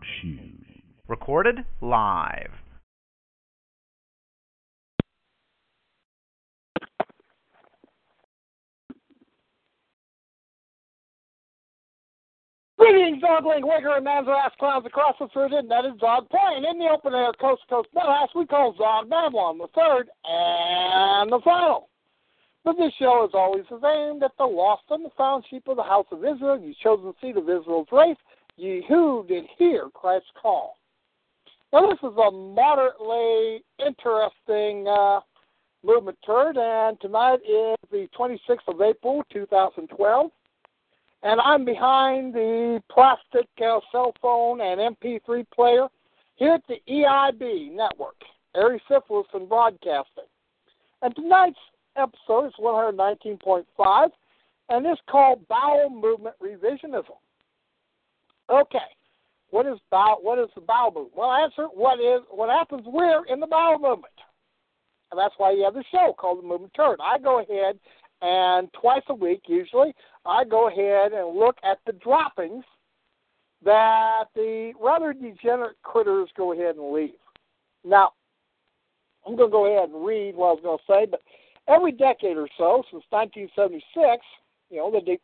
Shoes. Recorded live. Greetings, Zogling, Wigger, and Manzarass clowns across the fruit, and that is Zog Plain in the open air coast to coast meadow we call Zog Babylon, the third and the final. But this show, as always, is aimed at the lost and the found sheep of the house of Israel, ye chosen seed of Israel's race, ye who did hear Christ's call. Now, this is a moderately interesting movement turd, and tonight is the 26th of April, 2012. And I'm behind the plastic cell phone and MP3 player here at the EIB network, Airy Syphilis and Broadcasting. And tonight's episode is 119.5, and it's called Bowel Movement Revisionism. Okay, what is the bowel movement? Well, answer, what happens where in the bowel movement? And that's why you have the show called The Movement Turd. I go ahead and twice a week, usually, I go ahead and look at the droppings that the rather degenerate critters go ahead and leave. Now, I'm going to go ahead and read what I was going to say, but every decade or so, since 1976, the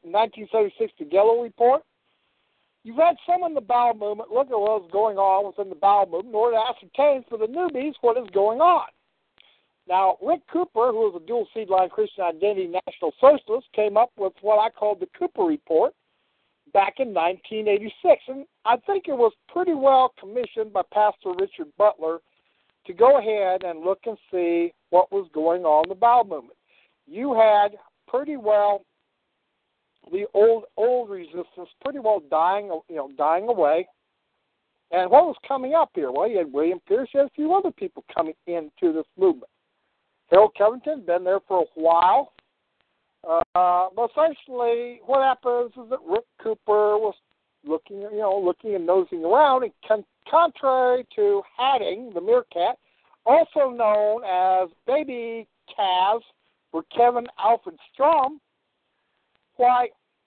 1976 Dagelow Report, you've had some in the bowel movement look at what is going on within the bowel movement in order to ascertain for the newbies what is going on. Now, Rick Cooper, who was a dual seed-line Christian Identity National Socialist, came up with what I called the Cooper Report back in 1986. And I think it was pretty well commissioned by Pastor Richard Butler to go ahead and look and see what was going on in the bowel movement. You had pretty well the old resistance pretty well dying away. And what was coming up here? Well, you had William Pierce, you had a few other people coming into this movement. Harold Covington, been there for a while. But essentially, what happens is that Rick Cooper was looking and nosing around, and contrary to Hadding, the meerkat, also known as Baby Kaz for Kevin Alfred Strom, why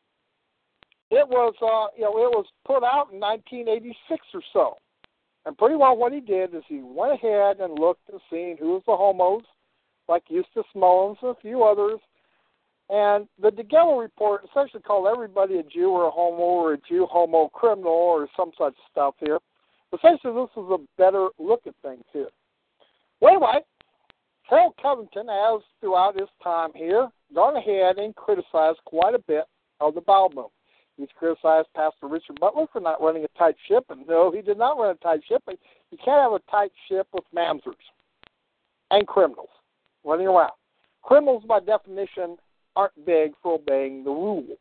it was put out in 1986 or so. And pretty well what he did is he went ahead and looked and seen who was the homos, like Eustace Mullins and a few others. And the Dagelow Report essentially called everybody a Jew or a homo or a Jew homo criminal or some such stuff here. Essentially, this is a better look at things here. Well, anyway, Harold Covington has, throughout his time here, gone ahead and criticized quite a bit of the bowel movement. He's criticized Pastor Richard Butler for not running a tight ship, and no, he did not run a tight ship. But you can't have a tight ship with mamzers and criminals running around. Criminals, by definition, aren't big for obeying the rules.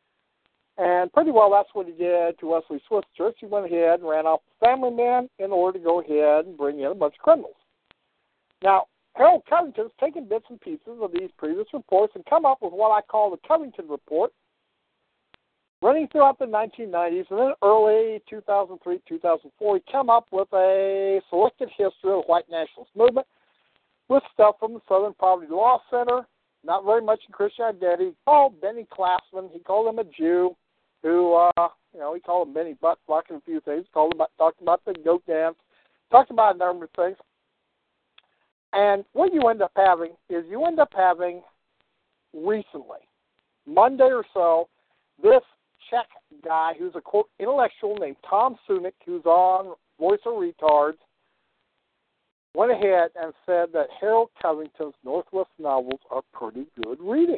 And pretty well that's what he did to Wesley Swift's church. He went ahead and ran off the family man in order to go ahead and bring in a bunch of criminals. Now, Harold Covington's taken bits and pieces of these previous reports and come up with what I call the Covington Report, running throughout the 1990s, and then early 2003, 2004, he came up with a selected history of the white nationalist movement, with stuff from the Southern Poverty Law Center, not very much in Christian Identity. He called Benny Classman. He called him a Jew who, he called him Benny Buttfuck and a few things. Talked about the goat dance, talked about a number of things. And what you end up having is recently, Monday or so, this Czech guy who's a, quote, intellectual named Tom Sunik, who's on Voice of Retards, went ahead and said that Harold Covington's Northwest novels are pretty good reading.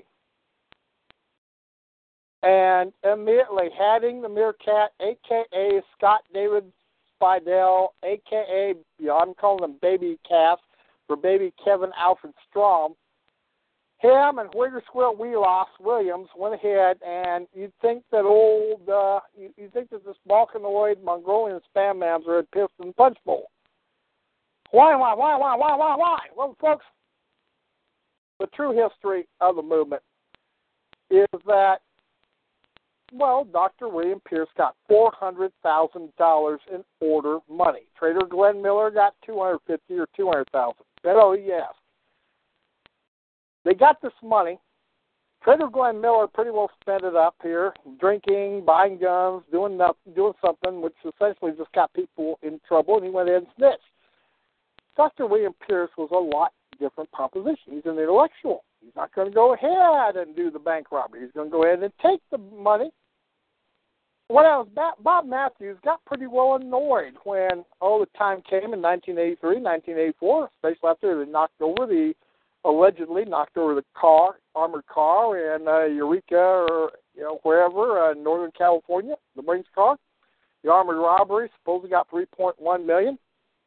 And immediately, Hadding the Meerkat, a.k.a. Scott David Spidell, a.k.a., I'm calling him Baby Calf, for Baby Kevin Alfred Strom, him and Whigger Squill Wheeloss Williams went ahead, and you'd think that this Balkanoid Mongolian spam mamzer had pissed in the punch bowl. Why? Well, folks, the true history of the movement is that, well, Dr. William Pierce got $400,000 in order money. Trader Glenn Miller got $250,000 or $200,000. Yes. They got this money Frederick Glenn Miller pretty well spent it up here, drinking, buying guns, doing something, which essentially just got people in trouble, and he went ahead and snitched. Dr. William Pierce was a lot different proposition. He's an intellectual. He's not going to go ahead and do the bank robbery. He's going to go ahead and take the money. What else? Bob Matthews got pretty well annoyed when, the time came in 1983, 1984, especially after they allegedly knocked over the armored car in Eureka or wherever, Northern California, the Marines car. The armored robbery supposedly got $3.1 million.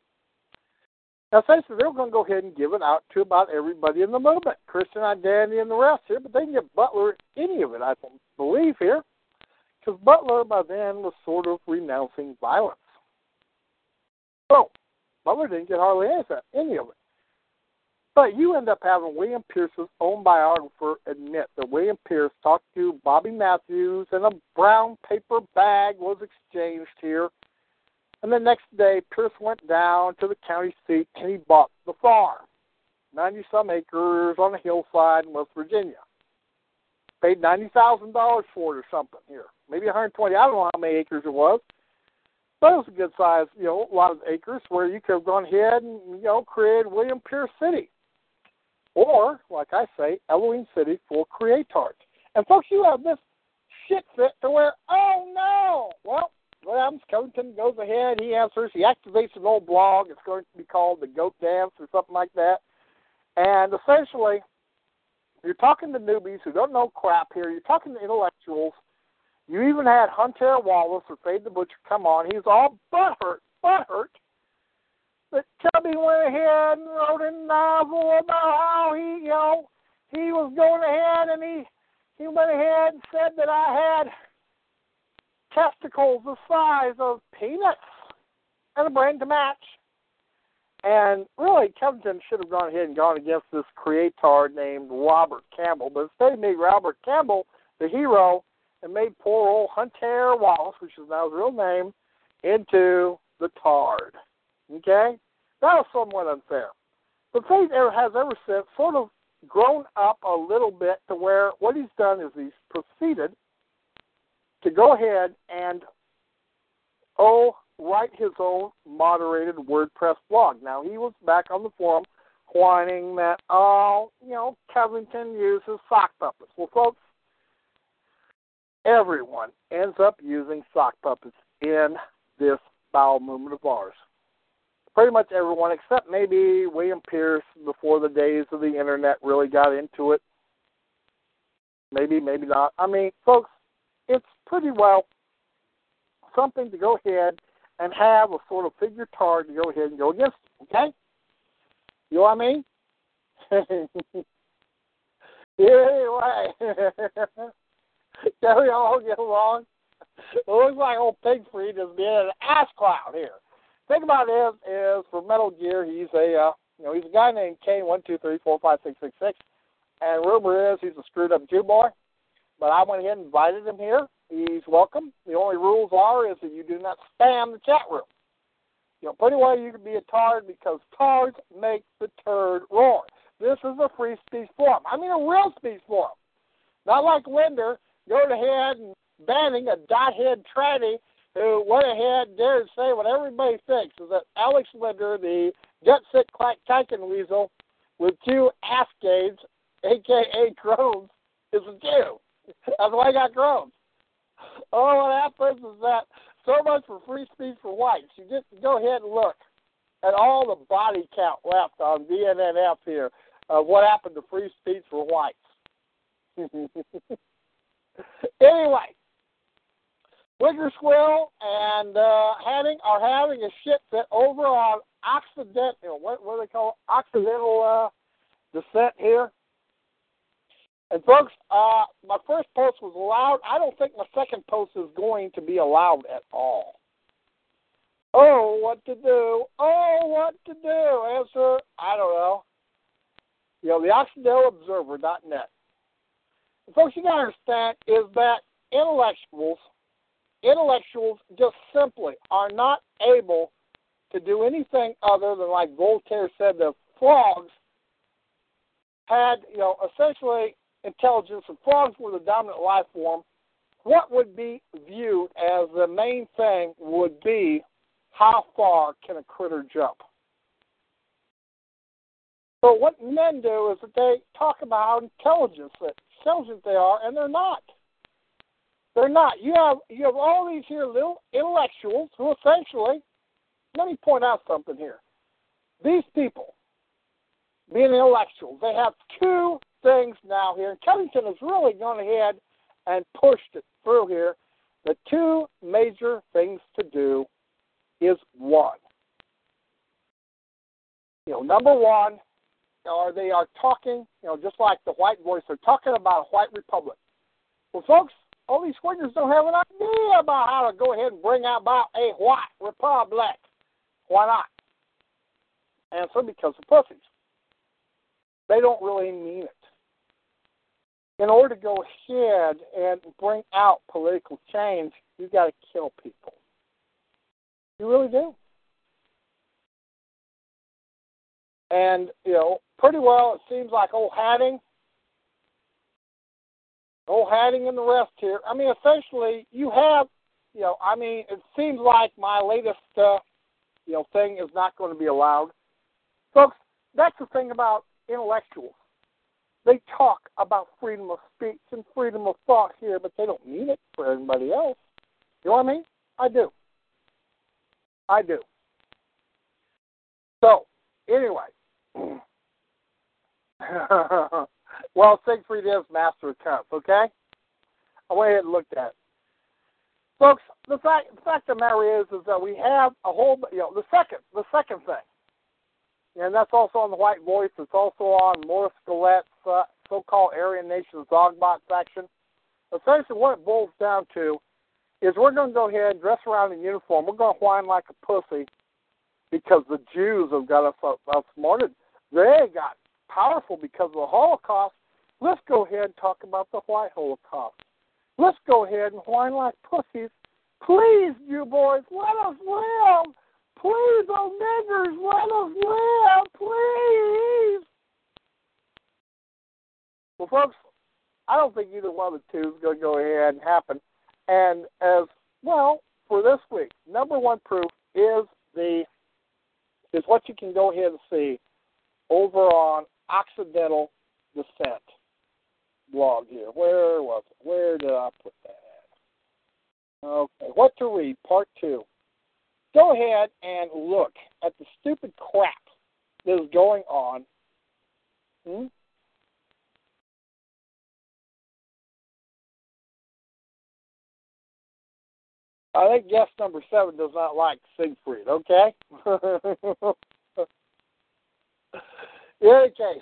Now, essentially, they were going to go ahead and give it out to about everybody in the movement, Christian Identity and the rest here, but they didn't give Butler any of it, I believe, here, because Butler, by then, was sort of renouncing violence. So, Butler didn't get hardly any of it. But you end up having William Pierce's own biographer admit that William Pierce talked to Bobby Matthews and a brown paper bag was exchanged here. And the next day, Pierce went down to the county seat and he bought the farm, 90-some acres on a hillside in West Virginia. Paid $90,000 for it or something here, maybe 120. I don't know how many acres it was, but it was a good size, a lot of acres where you could have gone ahead and created William Pierce City, or like I say, Elohim City for creatards. And folks, you have this shit fit to where, oh no, well. What happens? Covington goes ahead, he answers, he activates an old blog. It's going to be called The Goat Dance or something like that. And essentially, you're talking to newbies who don't know crap here. You're talking to intellectuals. You even had Hunter Wallace or Fade the Butcher come on. He was all butthurt. But Chubby went ahead and wrote a novel about how he was going ahead and he went ahead and said that I had testicles the size of peanuts and a brain to match. And really, Covington should have gone ahead and gone against this creator named Robert Campbell, but instead he made Robert Campbell the hero and made poor old Hunter Wallace, which is now his real name, into the tard. Okay? That was somewhat unfair. But Fate has ever since sort of grown up a little bit to where what he's done is he's proceeded to go ahead and, write his own moderated WordPress blog. Now, he was back on the forum whining that, Covington uses sock puppets. Well, folks, everyone ends up using sock puppets in this bowel movement of ours. Pretty much everyone, except maybe William Pierce before the days of the Internet really got into it. Maybe, maybe not. I mean, folks, it's pretty well something to go ahead and have a sort of figure tard to go ahead and go against, okay? You know what I mean? Anyway, can we all get along? It looks like old Pigfried is being an ass clown here. Think about it is for Metal Gear, he's a he's a guy named K12345666, and rumor is he's a screwed up Jew boy. But I went ahead and invited him here. He's welcome. The only rules is that you do not spam the chat room. Pretty well you can be a tard because tards make the turd roar. This is a free speech forum. I mean a real speech forum. Not like Linder going ahead and banning a dothead tranny who went ahead and dared to say what everybody thinks is that Alex Linder, the gut-sick Titan weasel with 2 ass-gades, a.k.a. Crohn's, is a Jew. That's why I got Crohn's. What happens is that so much for free speech for whites. You just go ahead and look at all the body count left on VNNF here of what happened to free speech for whites. Anyway, Wiggerswill and Hanning are having a shit fit over on Occidental, what do they call it? Occidental descent here. And folks, my first post was allowed. I don't think my second post is going to be allowed at all. What to do? What to do? Answer, I don't know. The OccidentalObserver.net. And folks, you got to understand is that intellectuals just simply are not able to do anything other than, like Voltaire said, the frogs had, essentially intelligence, if frogs were the dominant life form, what would be viewed as the main thing would be how far can a critter jump? So what men do is that they talk about how intelligent they are, and they're not. They're not. You have all these here little intellectuals who essentially, let me point out something here. These people, being intellectuals, they have two things now here. And Covington has really gone ahead and pushed it through here. The two major things to do is one. Number one, they are talking, just like the white voice, they're talking about a white republic. Well, folks, all these whiggers don't have an idea about how to go ahead and bring about a white republic. Why not? Answer, because of pussies. They don't really mean it. In order to go ahead and bring out political change, you've got to kill people. You really do. And, pretty well it seems like old Hatting and the rest here. I mean, essentially, you have, it seems like my latest, thing is not going to be allowed. Folks, that's the thing about intellectuals. They talk about freedom of speech and freedom of thought here, but they don't mean it for everybody else. You know what I mean? I do. So, anyway. Well, Siegfried is master of cunts, okay? I went ahead and looked at it. Folks, the fact of the matter is that we have a whole, the second thing, and that's also on the White Voice. It's also on Morris Gillette's so-called Aryan Nation's Dogbot section. Essentially, what it boils down to is we're going to go ahead and dress around in uniform. We're going to whine like a pussy because the Jews have got us outsmarted. They got powerful because of the Holocaust. Let's go ahead and talk about the white Holocaust. Let's go ahead and whine like pussies. Please, you boys, let us live. Please, oh niggers, let us live. Please. Well, folks, I don't think either one of the two is going to go ahead and happen. And as well, for this week, number one proof is what you can go ahead and see over on Occidental Descent blog here. Where was it? Where did I put that at? Okay, what to read, part 2. Go ahead and look at the stupid crap that is going on. I think guest number 7 does not like Siegfried, okay? In any case,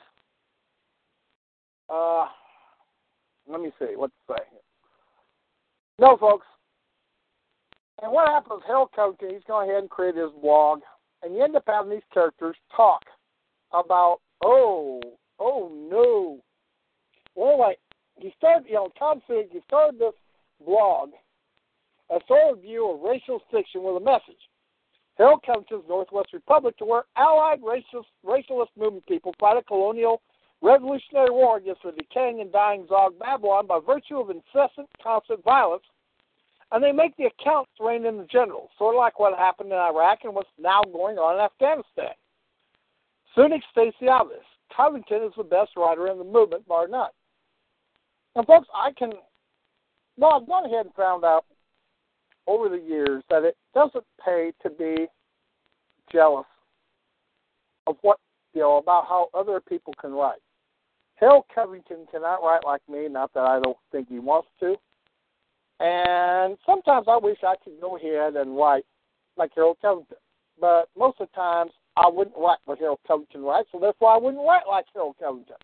let me see what to say here. No, folks. And what happens, Harold Covington, he's going ahead and create his blog, and you end up having these characters talk about, oh no. Well, like, he started, Tom Fig, he started this blog, a sort of view of racial fiction with a message. Harold Covington's Northwest Republic, to where allied racialist movement people fight a colonial revolutionary war against the decaying and dying Zog Babylon by virtue of incessant, constant violence, and they make the accounts rein in the generals, sort of like what happened in Iraq and what's now going on in Afghanistan. Sunik states the obvious. Covington is the best writer in the movement, bar none. And folks, I've gone ahead and found out over the years that it doesn't pay to be jealous of what, about how other people can write. Harold Covington cannot write like me, not that I don't think he wants to. And sometimes I wish I could go ahead and write like Harold Covington. But most of the times I wouldn't write what Harold Covington writes, so therefore I wouldn't write like Harold Covington.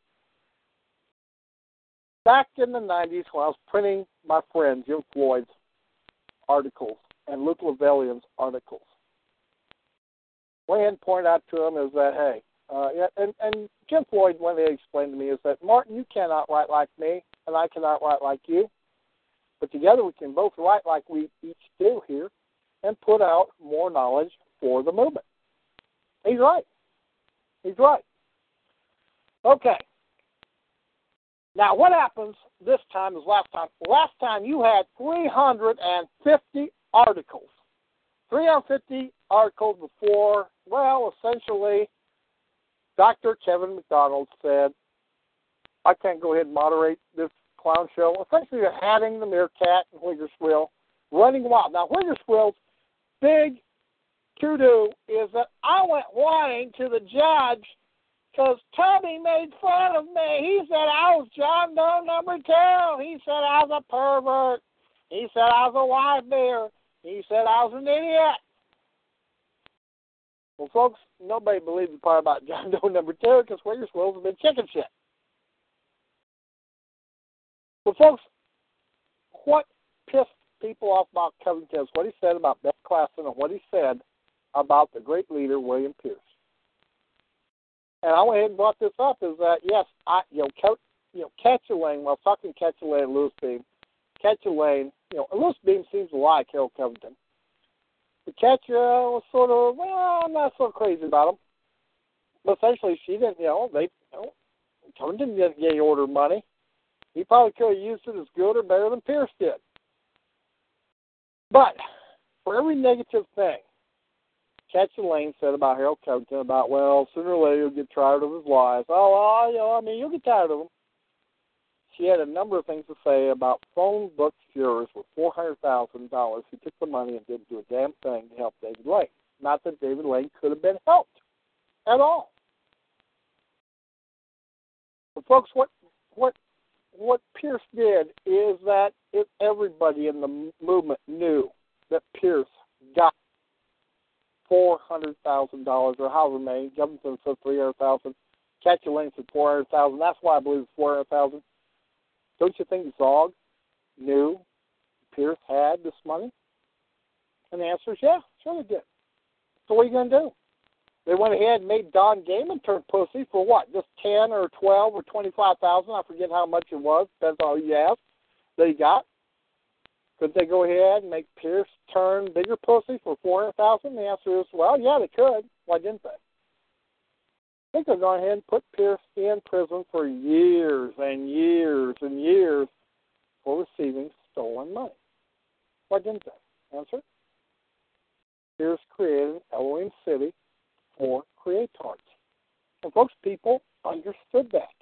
Back in the 90s when I was printing my friend Jim Floyd's articles and Luke Lavellian's articles, what I had to point out to him is that, hey, and Jim Floyd, one day explained to me, is that, Martin, you cannot write like me, and I cannot write like you, but together we can both write like we each do here and put out more knowledge for the movement. He's right. Okay. Now, what happens this time is last time. Last time you had 350 articles. 350 articles before, well, essentially, Dr. Kevin McDonald said, I can't go ahead and moderate this clown show. Essentially, they're having the Meerkat and Wiggerswill running wild. Now, Wiggerswill's big to-do is that I went whining to the judge because Tubby made fun of me. He said I was John Doe number 2. He said I was a pervert. He said I was a wife beater. He said I was an idiot. Well, folks, nobody believes the part about John Doe number 2 because Wiggerswill's have been chicken shit. Well, folks, what pissed people off about Covington is what he said about Beth Klassen and what he said about the great leader, William Pierce. And I went ahead and brought this up is that, yes, Catcher Lane, well, talking Catcher Lane and Lewis Beam, Catcher Lane, Lewis Beam seems to like Harold Covington. The catcher was sort of, well, I'm not so crazy about him. But essentially, she didn't, Covington didn't get order money. He probably could have used it as good or better than Pierce did. But for every negative thing Catcher Lane said about Harold Covington, about, well, sooner or later you'll get tired of his lies. You'll get tired of them. She had a number of things to say about phone book jurors with $400,000 who took the money and didn't do a damn thing to help David Lane. Not that David Lane could have been helped at all. But folks, what Pierce did is that everybody in the movement knew that Pierce got $400,000 or however many. Covington said $300,000. Catcher Lane said $400,000. That's why I believe it's $400,000. Don't you think Zog knew Pierce had this money? And the answer is yeah, sure they did. So what are you going to do? They went ahead and made Don Gaiman turn pussy for what? Just 10 or 12 or 25,000? I forget how much it was. Depends on who you ask. That he got. Could they go ahead and make Pierce turn bigger pussy for $400,000? The answer is, well, yeah, they could. Why didn't they? I think they're going ahead and put Pierce in prison for years and years and years for receiving stolen money. Why didn't they? Answer? Pierce created Elohim City for creators. And folks, people understood that.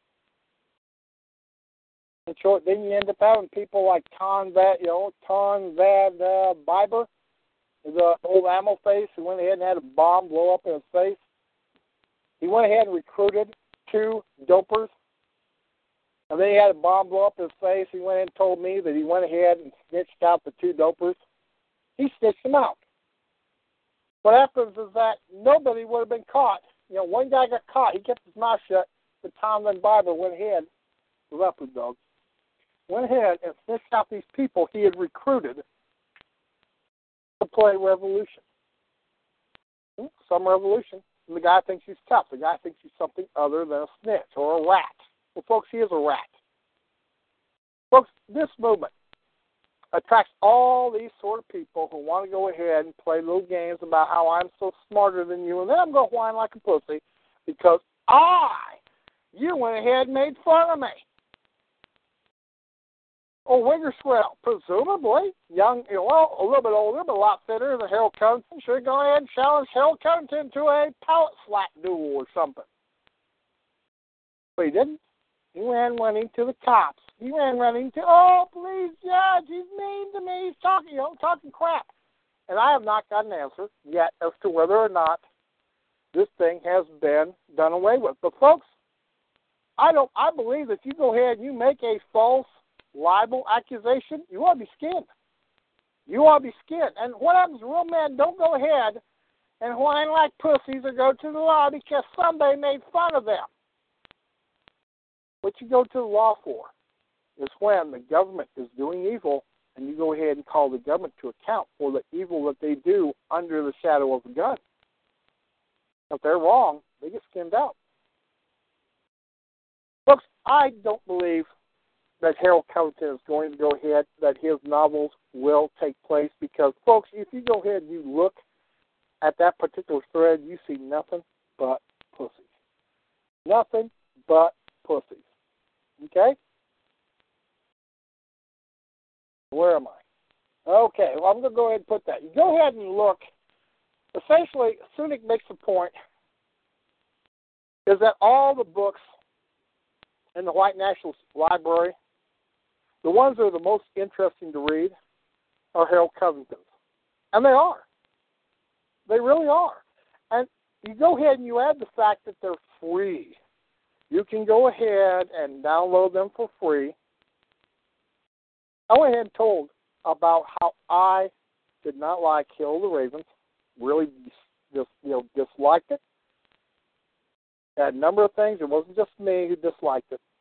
In short, then you end up having people like Ton Vad Biber, the old ammo face who went ahead and had a bomb blow up in his face. He went ahead and recruited 2 dopers, and then he had a bomb blow up in his face. He went ahead and told me that he went ahead and snitched out the 2 dopers. He snitched them out. What happens is that nobody would have been caught. One guy got caught. He kept his mouth shut, but Tom Van Biber went ahead, the leopard dog, went ahead and snitched out these people he had recruited to play Revolution. Some Revolution. And the guy thinks he's tough. The guy thinks he's something other than a snitch or a rat. Well, folks, he is a rat. Folks, this movement attracts all these sort of people who want to go ahead and play little games about how I'm so smarter than you, and then I'm going to whine like a pussy because you went ahead and made fun of me. Oh, Wiggerswill, presumably young, a little bit older, but a lot fitter than Harold Covington, should go ahead and challenge Harold Covington to a pallet slap duel or something. But he didn't. He ran running to the cops. He ran running to, please, judge, he's mean to me. He's talking crap. And I have not got an answer yet as to whether or not this thing has been done away with. But folks, I believe if you go ahead and you make a false libel accusation, you ought to be skinned. You ought to be skinned. And what happens, real men don't go ahead and whine like pussies or go to the law because somebody made fun of them. What you go to the law for is when the government is doing evil and you go ahead and call the government to account for the evil that they do under the shadow of a gun. If they're wrong, they get skinned out. Folks, I don't believe that Harold Covington is going to go ahead, that his novels will take place because, folks, if you go ahead and you look at that particular thread, you see nothing but pussies. Nothing but pussies. Okay? Where am I? Okay, well, I'm going to go ahead and put that. You go ahead and look. Essentially, Sunik makes a point is that all the books in the White National Library, the ones that are the most interesting to read, are Harold Covington's. And they are. They really are. And you go ahead and you add the fact that they're free. You can go ahead and download them for free. I went ahead and told about how I did not like Hill of the Ravens, really just disliked it. Had a number of things. It wasn't just me who disliked it.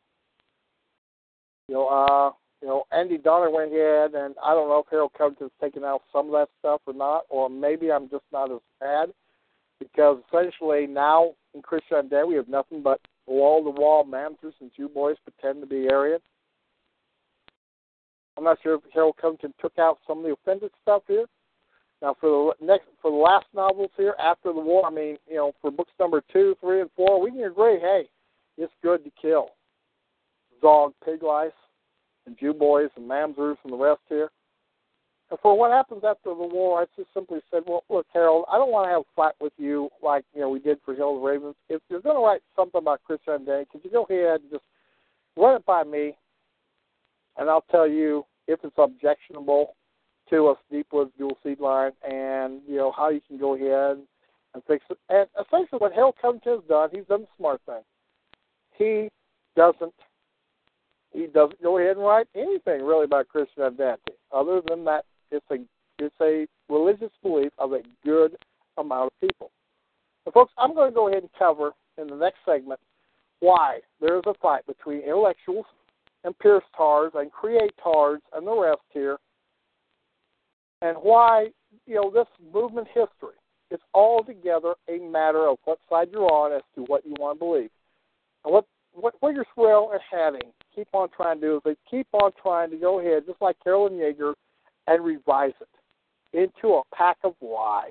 Andy Donner went ahead, and I don't know if Harold Covington's taken out some of that stuff or not, or maybe I'm just not as bad, because essentially now in Christian Day we have nothing but wall-to-wall mammoths and Jew boys pretend to be Aryan. I'm not sure if Harold Covington took out some of the offensive stuff here. Now for the last novels here after the war, for books number 2, 3, and 4, we can agree, hey, it's good to kill Zog, pig lice, and Jew boys and mamzers and the rest here. And for what happens after the war, I just simply said, well, look, Harold, I don't want to have a fight with you like we did for Hill of the Ravens. If you're going to write something about Christian Day, could you go ahead and just run it by me, and I'll tell you if it's objectionable to us Deepwoods dual seed line, and how you can go ahead and fix it. And essentially, what Harold Covington has done, he's done the smart thing. He doesn't go ahead and write anything really about Christian identity, other than that it's a religious belief of a good amount of people. And folks, I'm going to go ahead and cover in the next segment why there is a fight between intellectuals and Pierce Tards and creators and the rest here, and why this movement history is altogether a matter of what side you're on as to what you want to believe. And what your swell and Hatting keep on trying to do is they keep on trying to go ahead, just like Carolyn Yeager, and revise it into a pack of lies.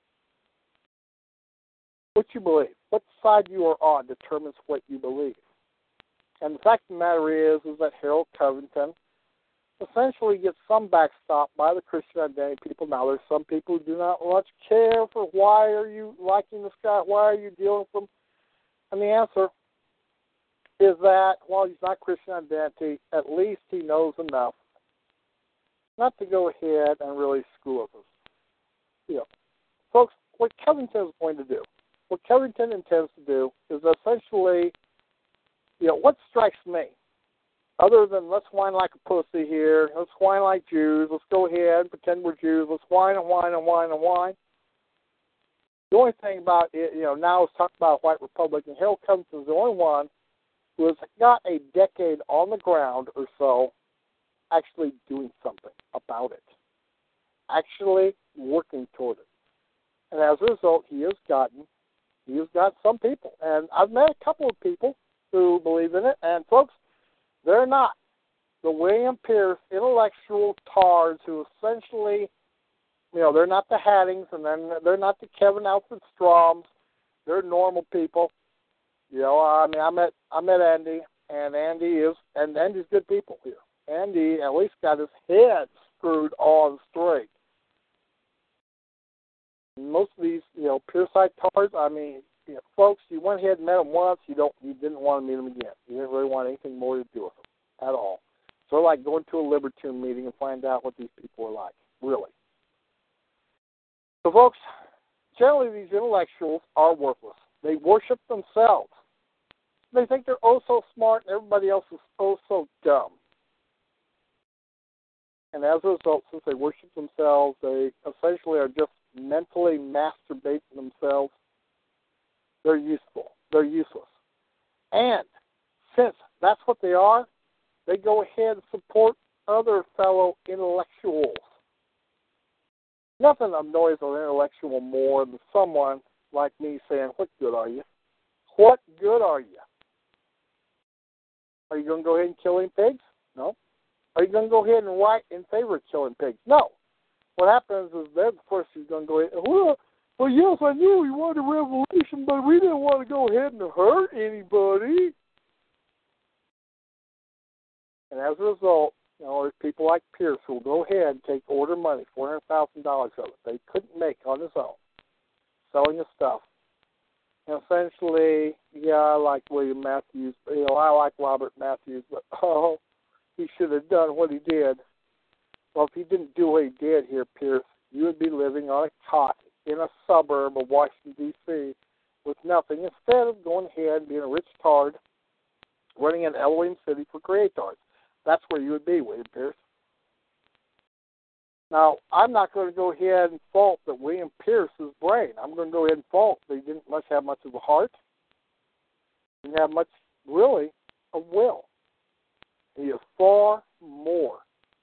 What you believe, what side you are on determines what you believe. And the fact of the matter is that Harold Covington essentially gets some backstop by the Christian identity people. Now, there's some people who do not much care for why are you liking this guy, why are you dealing with him? And the answer is that while he's not Christian identity, at least he knows enough not to go ahead and really screw with us. Folks, what Covington is going to do, what Covington intends to do is essentially, what strikes me, other than let's whine like a pussy here, let's whine like Jews, let's go ahead and pretend we're Jews, let's whine and whine and whine and whine. The only thing about it, now is talk about a white republic, and Harold Covington is the only one who has got a decade on the ground or so actually doing something about it, actually working toward it. And as a result, he has got some people. And I've met a couple of people who believe in it, and folks, they're not the William Pierce intellectual tards who essentially, they're not the Hattings, and then they're not the Kevin Alfred Stroms. They're normal people. I met Andy, and Andy's good people here. Andy at least got his head screwed on straight. Most of these, Pierceite tards, folks, you went ahead and met them once, you didn't want to meet them again. You didn't really want anything more to do with them at all. Sort of like going to a Libertine meeting and find out what these people are like, really. So, folks, generally these intellectuals are worthless. They worship themselves. They think they're oh so smart and everybody else is oh so dumb. And as a result, since they worship themselves, they essentially are just mentally masturbating themselves. They're useful. They're useless. And since that's what they are, they go ahead and support other fellow intellectuals. Nothing annoys an intellectual more than someone like me saying, what good are you? What good are you? Are you going to go ahead and killing pigs? No. Are you going to go ahead and write in favor of killing pigs? No. What happens is they're the first who's going to go ahead, well, yes, I knew we wanted a revolution, but we didn't want to go ahead and hurt anybody. And as a result, there's people like Pierce who will go ahead and take order money, $400,000 of it. They couldn't make on his own, selling the stuff. And essentially, yeah, I like William Matthews. I like Robert Matthews, but he should have done what he did. Well, if he didn't do what he did here, Pierce, you would be living on a cot in a suburb of Washington, D.C. with nothing, instead of going ahead and being a rich tard running an Elohim City for Creators. That's where you would be, William Pierce. Now, I'm not going to go ahead and fault that William Pierce's brain. I'm going to go ahead and fault that he didn't have much of a heart. He didn't have much, really, of will. He is far more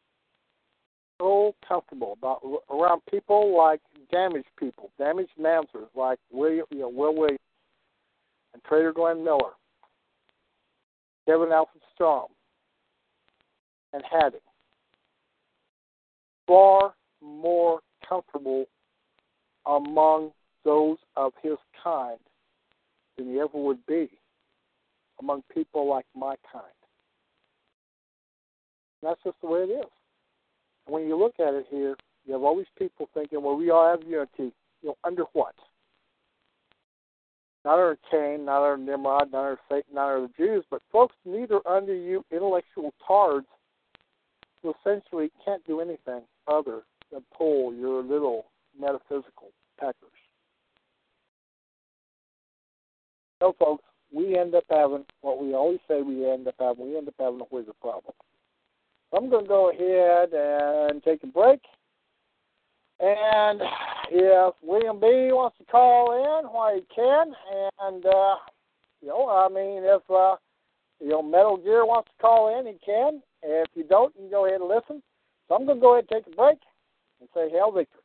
so comfortable around people like damaged mansers like Will Williams and Trader Glenn Miller, Kevin Alfred Strom, and Hattie. Far more comfortable among those of his kind than he ever would be among people like my kind. And that's just the way it is. And when you look at it here, you have all these people thinking, well, we all have unity. Under what? Not under Cain, not under Nimrod, not under Satan, not under the Jews, but folks, neither under you intellectual tards who essentially can't do anything other than pull your little metaphysical peckers. So, folks, we end up having what we always say we end up having. We end up having a wizard problem. So I'm going to go ahead and take a break. And if William B. wants to call in, why he can. And, if, Metal Gear wants to call in, he can. If you don't, you can go ahead and listen. So I'm going to go ahead and take a break and say, Hail Victor.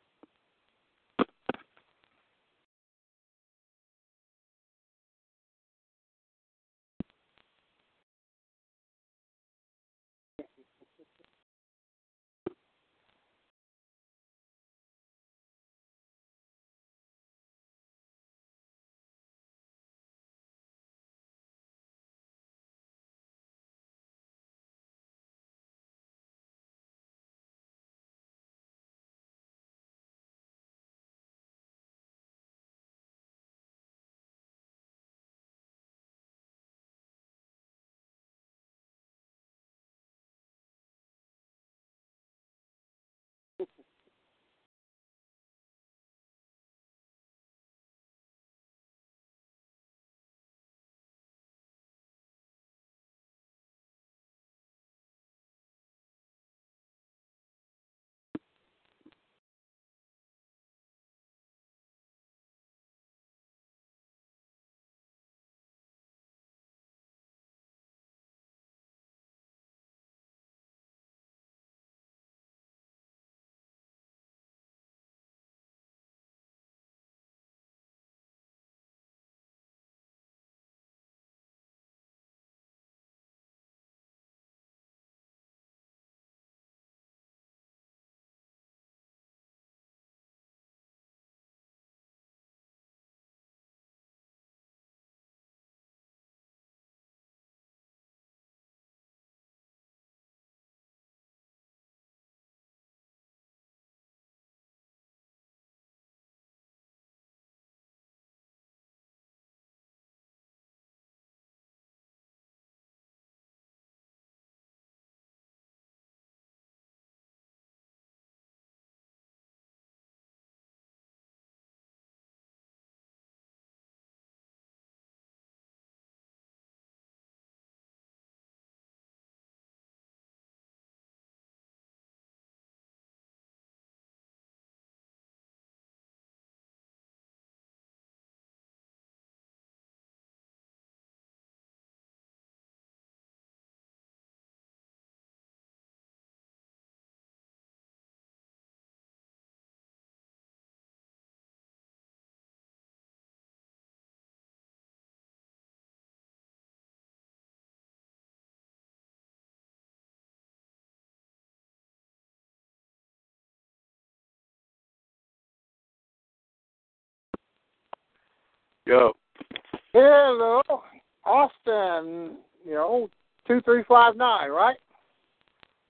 Yo. Hello, Austin, 2359, right?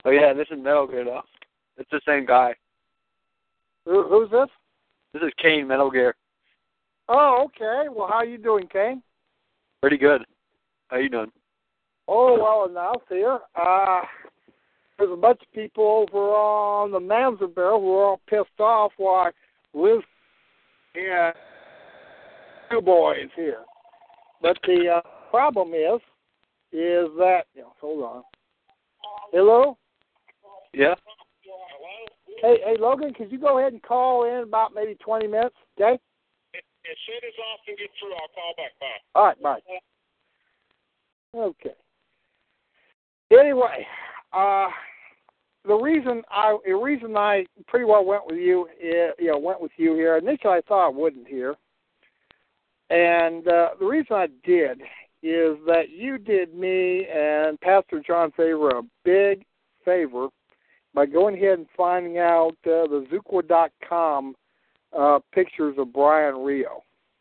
Oh, yeah, this is Metal Gear, though. It's the same guy. Who's this? This is Kane, Metal Gear. Oh, okay. Well, how you doing, Kane? Pretty good. How you doing? Oh, well enough here. There's a bunch of people over on the Manza Barrel who are all pissed off why Liz and two boys here. But the problem is that, hold on. Hello? Yeah? Hey, Logan, could you go ahead and call in about maybe 20 minutes, okay? As soon as Austin gets through, I'll call back. Bye. All right, bye. Okay. Anyway, the reason I pretty well went with you here. Initially, I thought I wouldn't here, and the reason I did is that you did me and Pastor John Favor a big favor by going ahead and finding out the Zookwa.com pictures of Brian Rio.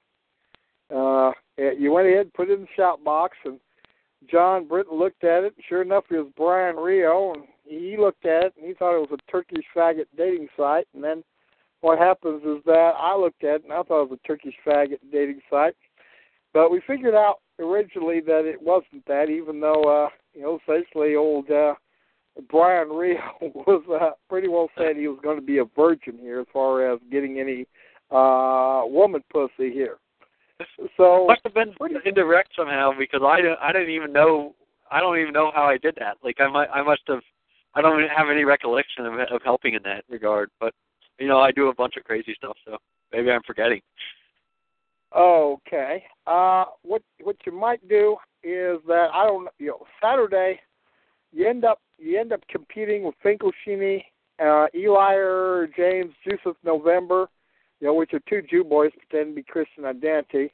You went ahead and put it in the shout box, and John Britton looked at it. Sure enough, it was Brian Rio, and he looked at it, and he thought it was a Turkish faggot dating site. And then what happens is that I looked at it, and I thought it was a Turkish faggot dating site. But we figured out originally that it wasn't that, even though, essentially old Brian Rio was pretty well said he was going to be a virgin here as far as getting any woman pussy here. So must have been indirect somehow because I don't even know how I did that. Like I don't even have any recollection of helping in that regard. But I do a bunch of crazy stuff, so maybe I'm forgetting. Okay. What you might do is that Saturday you end up competing with Finkelshini, Eli James, Joseph November, which are two Jew boys pretending to be Christian Identity.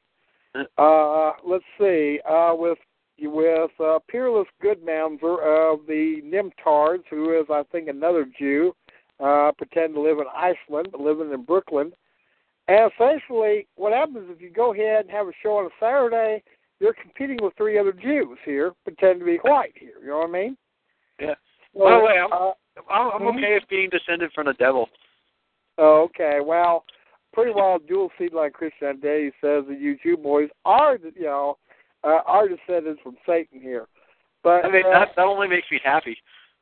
Let's see, with Peerless Goodmanzer of the Nimtards, who is, I think, another Jew, pretend to live in Iceland, but living in Brooklyn. And essentially, what happens if you go ahead and have a show on a Saturday, you're competing with three other Jews here, pretend to be white here. You know what I mean? Yeah. So, by the way, I'm okay with being descended from the devil. Oh, okay. Well, pretty well dual seed line Christian Identity says that you Jew boys are descendants from Satan here. But I mean, that only makes me happy.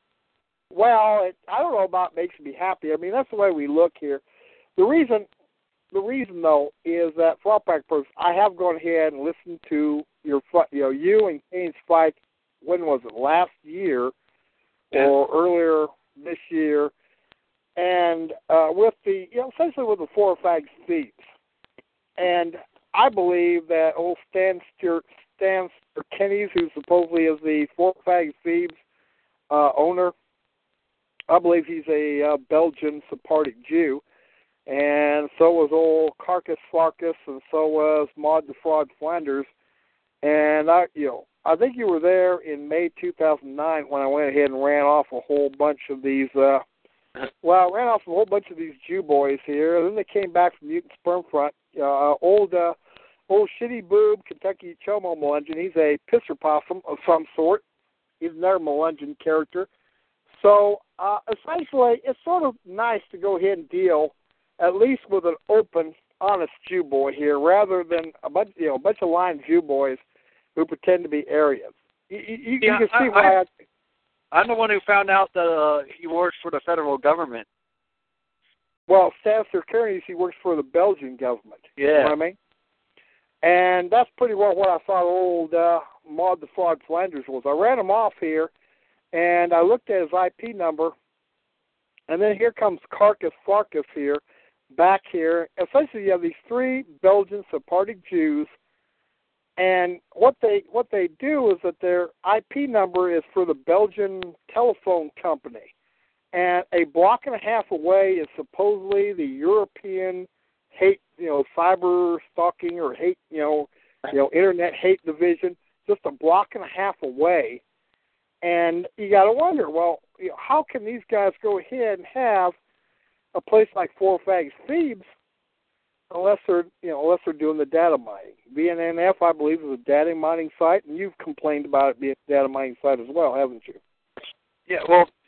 Well, I don't know about makes me happy. I mean, that's the way we look here. The reason though is that for all practical purposes, I have gone ahead and listened to you and Kane's fight. When was it? Last year or earlier this year, and with the essentially with the Four Fags Thieves. And I believe that old Stan Kenny's, who supposedly is the Four Fags Thieves owner, I believe he's a Belgian Sephardic Jew. And so was old Carcass Farkas, and so was Maud the Fraud Flanders. And I think you were there in May 2009 when I went ahead and ran off a whole bunch of these. I ran off a whole bunch of these Jew boys here. And then they came back from Mutant Sperm Front. Old shitty boob Kentucky Chomo Melungeon. He's a pisser possum of some sort. He's another Melungeon character. So essentially, it's sort of nice to go ahead and deal at least with an open, honest Jew boy here, rather than a bunch of lying Jew boys who pretend to be Aryans. You can see why. I'm the one who found out that he works for the federal government. Well, Stan Kearney, he works for the Belgian government. Yeah. You know what I mean? And that's pretty well what I thought old Maud the Fraud Flanders was. I ran him off here, and I looked at his IP number, and then here comes Carcass Farkas here, back here. Essentially, you have these three Belgian Sephardic Jews, and what they do is that their IP number is for the Belgian telephone company, and a block and a half away is supposedly the European hate, cyber stalking or hate, internet hate division, just a block and a half away. And you got to wonder, well, how can these guys go ahead and have a place like Four Fags Thieves unless they're doing the data mining? VNNF, I believe, is a data mining site, and you've complained about it being a data mining site as well, haven't you? Yeah, well,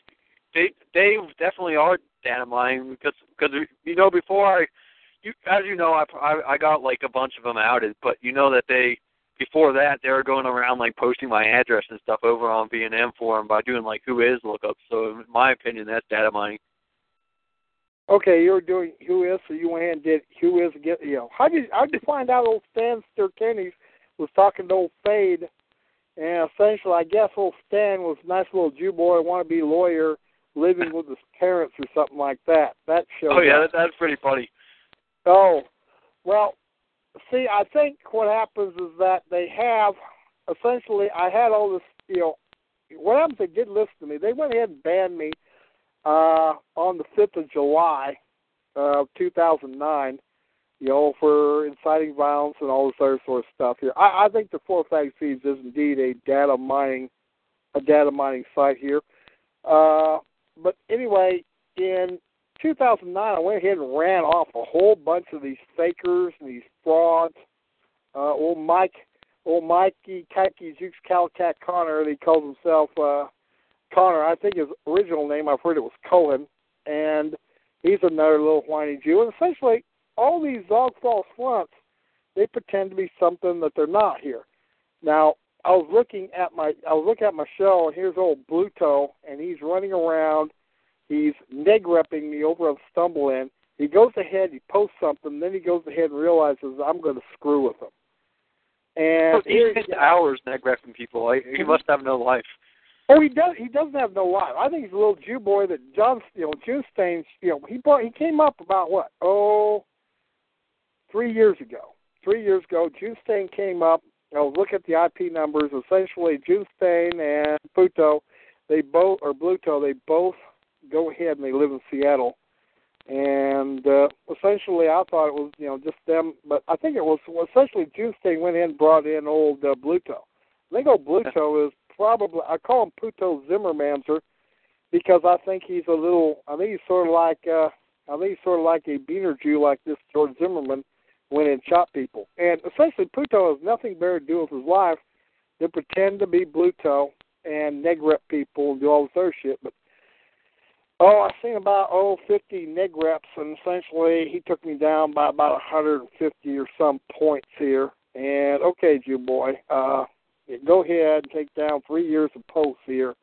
they definitely are data mining because you know before as you know I got like a bunch of them outed, but you know that before that they were going around like posting my address and stuff over on V&M forum by doing like who is lookups. So in my opinion, that's data mining. Okay, you were doing who is, so you went ahead and did who is again. You know, how'd you find out old Stan Sturkenney was talking to old Fade, and essentially I guess old Stan was a nice little Jew boy, wannabe lawyer, living with his parents or something like that. That showed. Oh yeah, that's pretty funny. Oh, well, see, I think what happens is that they have, essentially, I had all this, you know, what happens, they did listen to me. They went ahead and banned me on the 5th of July of 2009, you know, for inciting violence and all this other sort of stuff here. I think the Four Flag Feeds is indeed a data mining site here. But anyway, in 2009, I went ahead and ran off a whole bunch of these fakers and these frauds. Old Mikey Kaki Jukes Calicat Connor, he calls himself Connor. I think his original name, I've heard it was Cohen, and he's another little whiny Jew. And essentially, all these dog false fronts, they pretend to be something that they're not here. Now, I was looking at my show, and here's old Bluto, and he's running around. He's neg-repping me over on StumbleIn. He goes ahead, he posts something, then he goes ahead and realizes I'm going to screw with him. And he spends hours neg-repping people. He must have no life. Oh, he does. He doesn't have no life. I think he's a little Jew boy that John, June Stains. He came up about what? 3 years ago. 3 years ago, June Stain came up. I was looking at the IP numbers. Essentially, June Stain and Bluto, they both go ahead and they live in Seattle. And essentially, I thought it was, just them. But I think it was essentially June Stain went in and brought in old Bluto. I think old Bluto is probably, I call him Puto Zimmermanzer because I think he's sort of like a Beaner Jew like this George Zimmerman went in and shot people. And essentially, Puto has nothing better to do with his life than pretend to be Bluto and neg-rep people and do all this other shit. But I've seen about 50 neg-reps, and essentially he took me down by about 150 or some points here. And okay, Jew boy, go ahead and take down 3 years of posts here.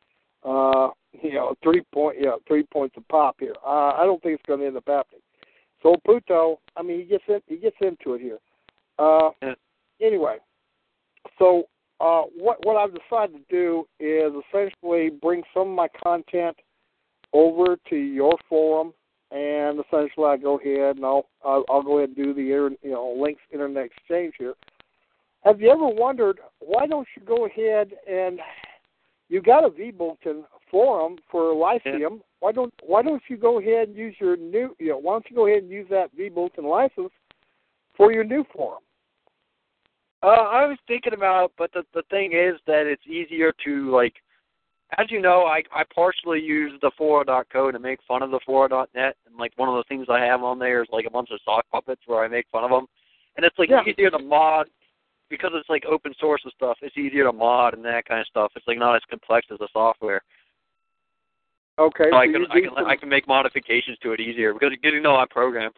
3 points a pop here. I don't think it's going to end up happening. So Puto, he gets into it here. Anyway, so what I've decided to do is essentially bring some of my content over to your forum, and essentially I go ahead and I'll go ahead and do the links internet exchange here. Have you ever wondered why don't you go ahead and you got a vBulletin forum for Lyceum? Yeah. Why don't you go ahead and use your new why don't you go ahead and use that vBulletin license for your new forum? I was thinking about, but the thing is that it's easier to as you know, I partially use the Fora.co to make fun of the Fora.net, and one of the things I have on there is a bunch of sock puppets where I make fun of them, and it's easier to mod. Because it's open source and stuff, it's easier to mod and that kind of stuff. It's not as complex as the software. Okay. So I can make modifications to it easier because you know I program.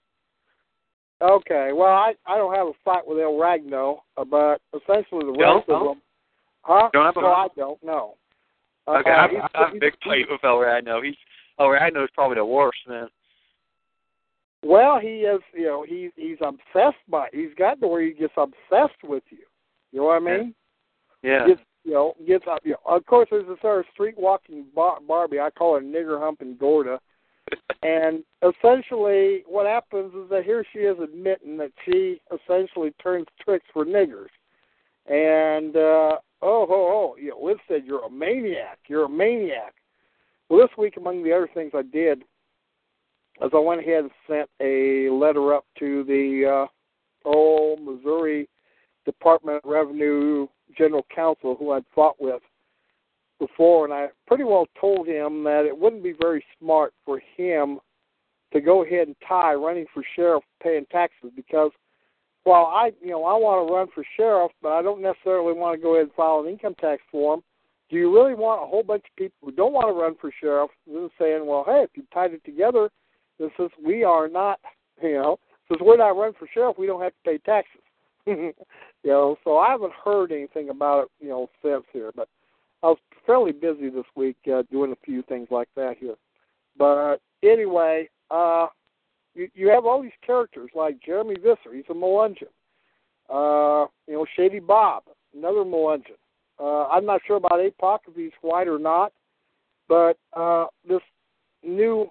Okay. Well, I don't have a fight with El Ragno, but essentially the rest of them. Huh? Don't have I don't know. Okay, I have a big fight with El Ragno. El Ragno is probably the worst, man. Well, he is, he's obsessed by it. He's gotten to where he gets obsessed with you. You know what I mean? Yeah. Of course, there's this other street-walking Barbie. I call her nigger humping Gorda. And essentially what happens is that here she is admitting that she essentially turns tricks for niggers. And, Liz said, you're a maniac. You're a maniac. Well, this week, among the other things I did, as I went ahead and sent a letter up to the Missouri Department of Revenue General Counsel, who I'd fought with before, and I pretty well told him that it wouldn't be very smart for him to go ahead and tie running for sheriff paying taxes, because while I want to run for sheriff, but I don't necessarily want to go ahead and file an income tax form, do you really want a whole bunch of people who don't want to run for sheriff then saying, well, hey, if you tied it together, this is we are not, since we're not running for sheriff, we don't have to pay taxes. So I haven't heard anything about it, since here. But I was fairly busy this week doing a few things like that here. But anyway, you have all these characters like Jeremy Visser, he's a Melungeon. Shady Bob, another Melungeon. I'm not sure about APOC if he's white or not, but this new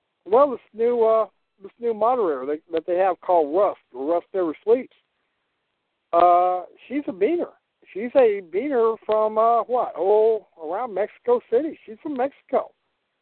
moderator that they have called Rust, or Rust Never Sleeps. She's a beaner. She's a beaner from around Mexico City. She's from Mexico,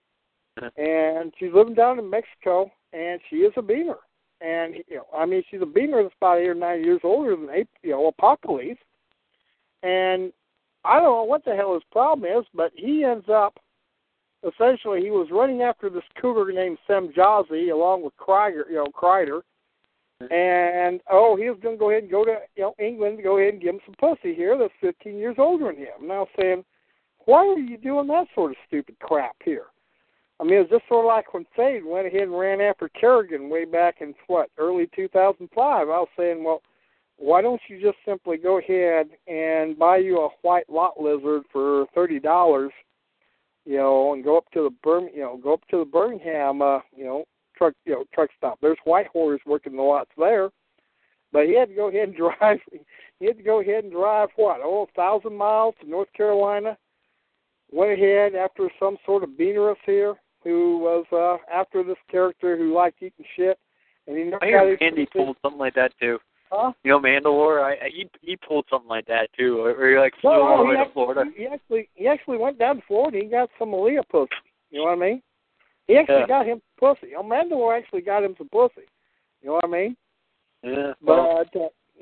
and she's living down in Mexico, and she is a beaner. And she's a beaner that's about 8 or 9 years older than Apocalypse. And I don't know what the hell his problem is, but he ends up, essentially, he was running after this cougar named Sem Jazzy along with Kreider. And, he was going to go ahead and go to England to go ahead and give him some pussy here that's 15 years older than him. Now saying, why are you doing that sort of stupid crap here? It's just sort of like when Fade went ahead and ran after Kerrigan way back in, early 2005. I was saying, well, why don't you just simply go ahead and buy you a white lot lizard for $30, and go up to the Birmingham, truck stop. There's white whores working the lots there, but he had to go ahead and drive. He had to go ahead and drive 1,000 miles to North Carolina. Went ahead after some sort of beaneress here who was after this character who liked eating shit, and he never I hear Andy pulled something like that too. Huh? Mandalore, he pulled something like that too, where he flew all the way to Florida. He actually went down to Florida. He got some Malia pussy. You know what I mean? He actually got him some pussy. Mandalore actually got him some pussy. You know what I mean? Yeah. But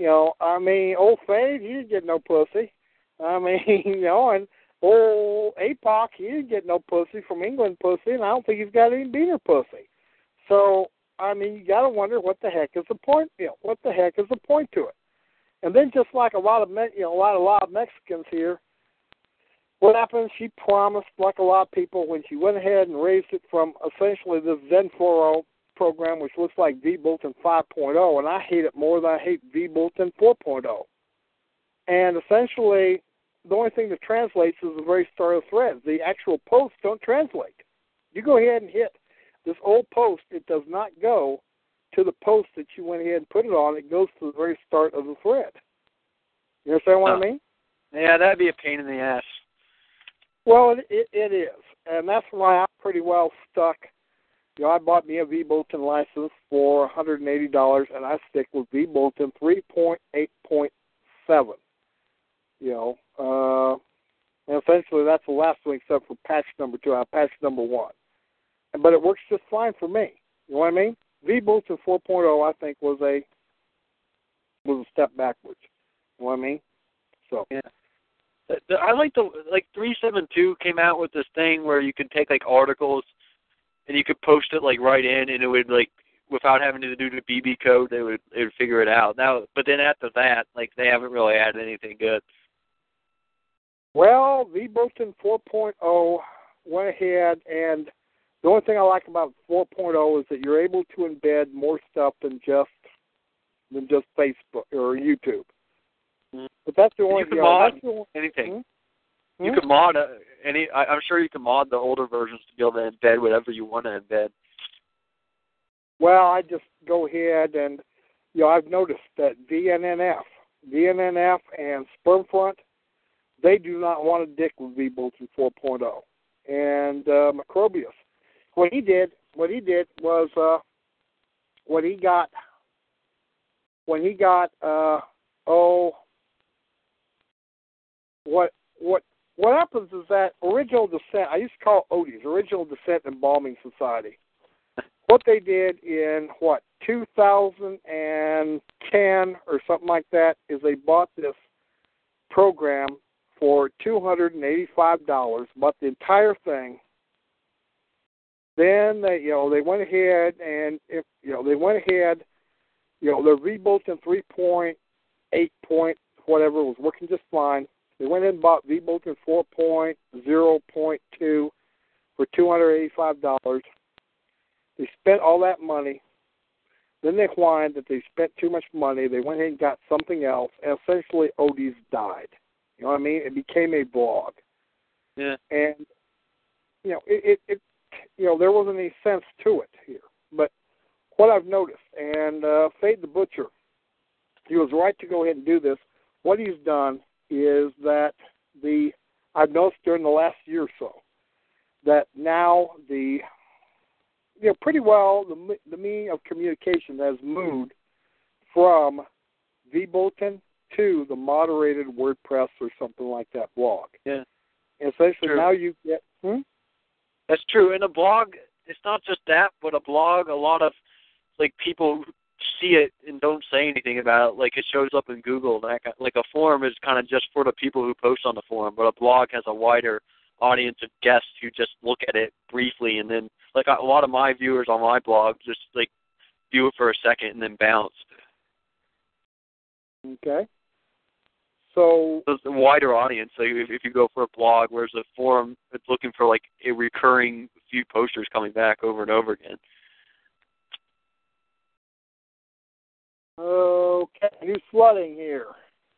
old Fade, he didn't get no pussy. And old APOC, he didn't get no pussy from England pussy, and I don't think he's got any beaner pussy. So you got to wonder what the heck is the point. What the heck is the point to it? And then just like a lot of Mexicans here, what happened? She promised, like a lot of people, when she went ahead and raised it from essentially this Zen 4.0 program, which looks like V-Bulletin 5.0, and I hate it more than I hate V-Bulletin 4.0. And essentially, the only thing that translates is the very start of the threads. The actual posts don't translate. You go ahead and hit this old post, it does not go to the post that you went ahead and put it on. It goes to the very start of the thread. You understand what I mean? Yeah, that'd be a pain in the ass. Well, it is, and that's why I'm pretty well stuck. I bought me a V-Bulletin license for $180, and I stick with V-Bulletin 3.8.7. And essentially that's the last one except for patch number 2. I have patch number 1. But it works just fine for me. You know what I mean? V-Bulletin 4.0, I think, was a step backwards. You know what I mean? So yeah. I like 372 came out with this thing where you could take articles and you could post it right in, and it would without having to do the BB code, it would figure it out. Now, but then after that, they haven't really added anything good. Well, V-Bulletin 4.0 went ahead, and the only thing I like about 4.0 is that you're able to embed more stuff than just Facebook or YouTube. But that's the only. You can mod anything. Hmm? You can mod any. I'm sure you can mod the older versions to be able to embed whatever you want to embed. Well, I just go ahead and I've noticed that VNNF and Spermfront, they do not want to dick with V-Bulletin 4.0. And Macrobius, what he did was when he got what happens is that Original Descent, I used to call it ODIS, Original Descent Embalming Society. What they did in 2010 or something like that is they bought this program for $285, bought the entire thing. Then they went ahead and their V-Bulletin 3.8 was working just fine. They went ahead and bought V-Bolton 4.0.2 for $285. They spent all that money. Then they whined that they spent too much money. They went ahead and got something else, and essentially Odie's died. You know what I mean? It became a blog. Yeah. And, you know, it there wasn't any sense to it here. But what I've noticed, and Fade the Butcher, he was right to go ahead and do this. What he's done is that I've noticed during the last year or so that now pretty well the meaning of communication has moved from V-Bolton to the moderated WordPress or something like that blog. Yeah. And essentially True. now you get... That's true. In a blog, it's not just that, but a blog, a lot of people see it and don't say anything about it. Like it shows up in Google. Like a forum is kind of just for the people who post on the forum, but a blog has a wider audience of guests who just look at it briefly, and then a lot of my viewers on my blog just view it for a second and then bounce. Okay. So it's a wider audience. So if you go for a blog, whereas a forum, it's looking for a recurring few posters coming back over and over again. Okay, who's flooding here?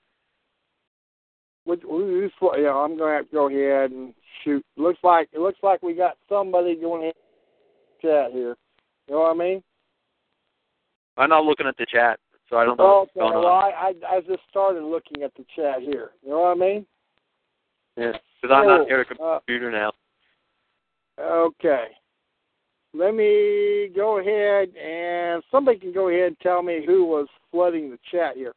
I'm going to have to go ahead and shoot. It looks like we got somebody going in the chat here. You know what I mean? I'm not looking at the chat, so I don't know what's going on. Well, I just started looking at the chat here. You know what I mean? Yeah, because I'm not near the computer now. Okay. Let me go ahead and somebody can go ahead and tell me who was flooding the chat here.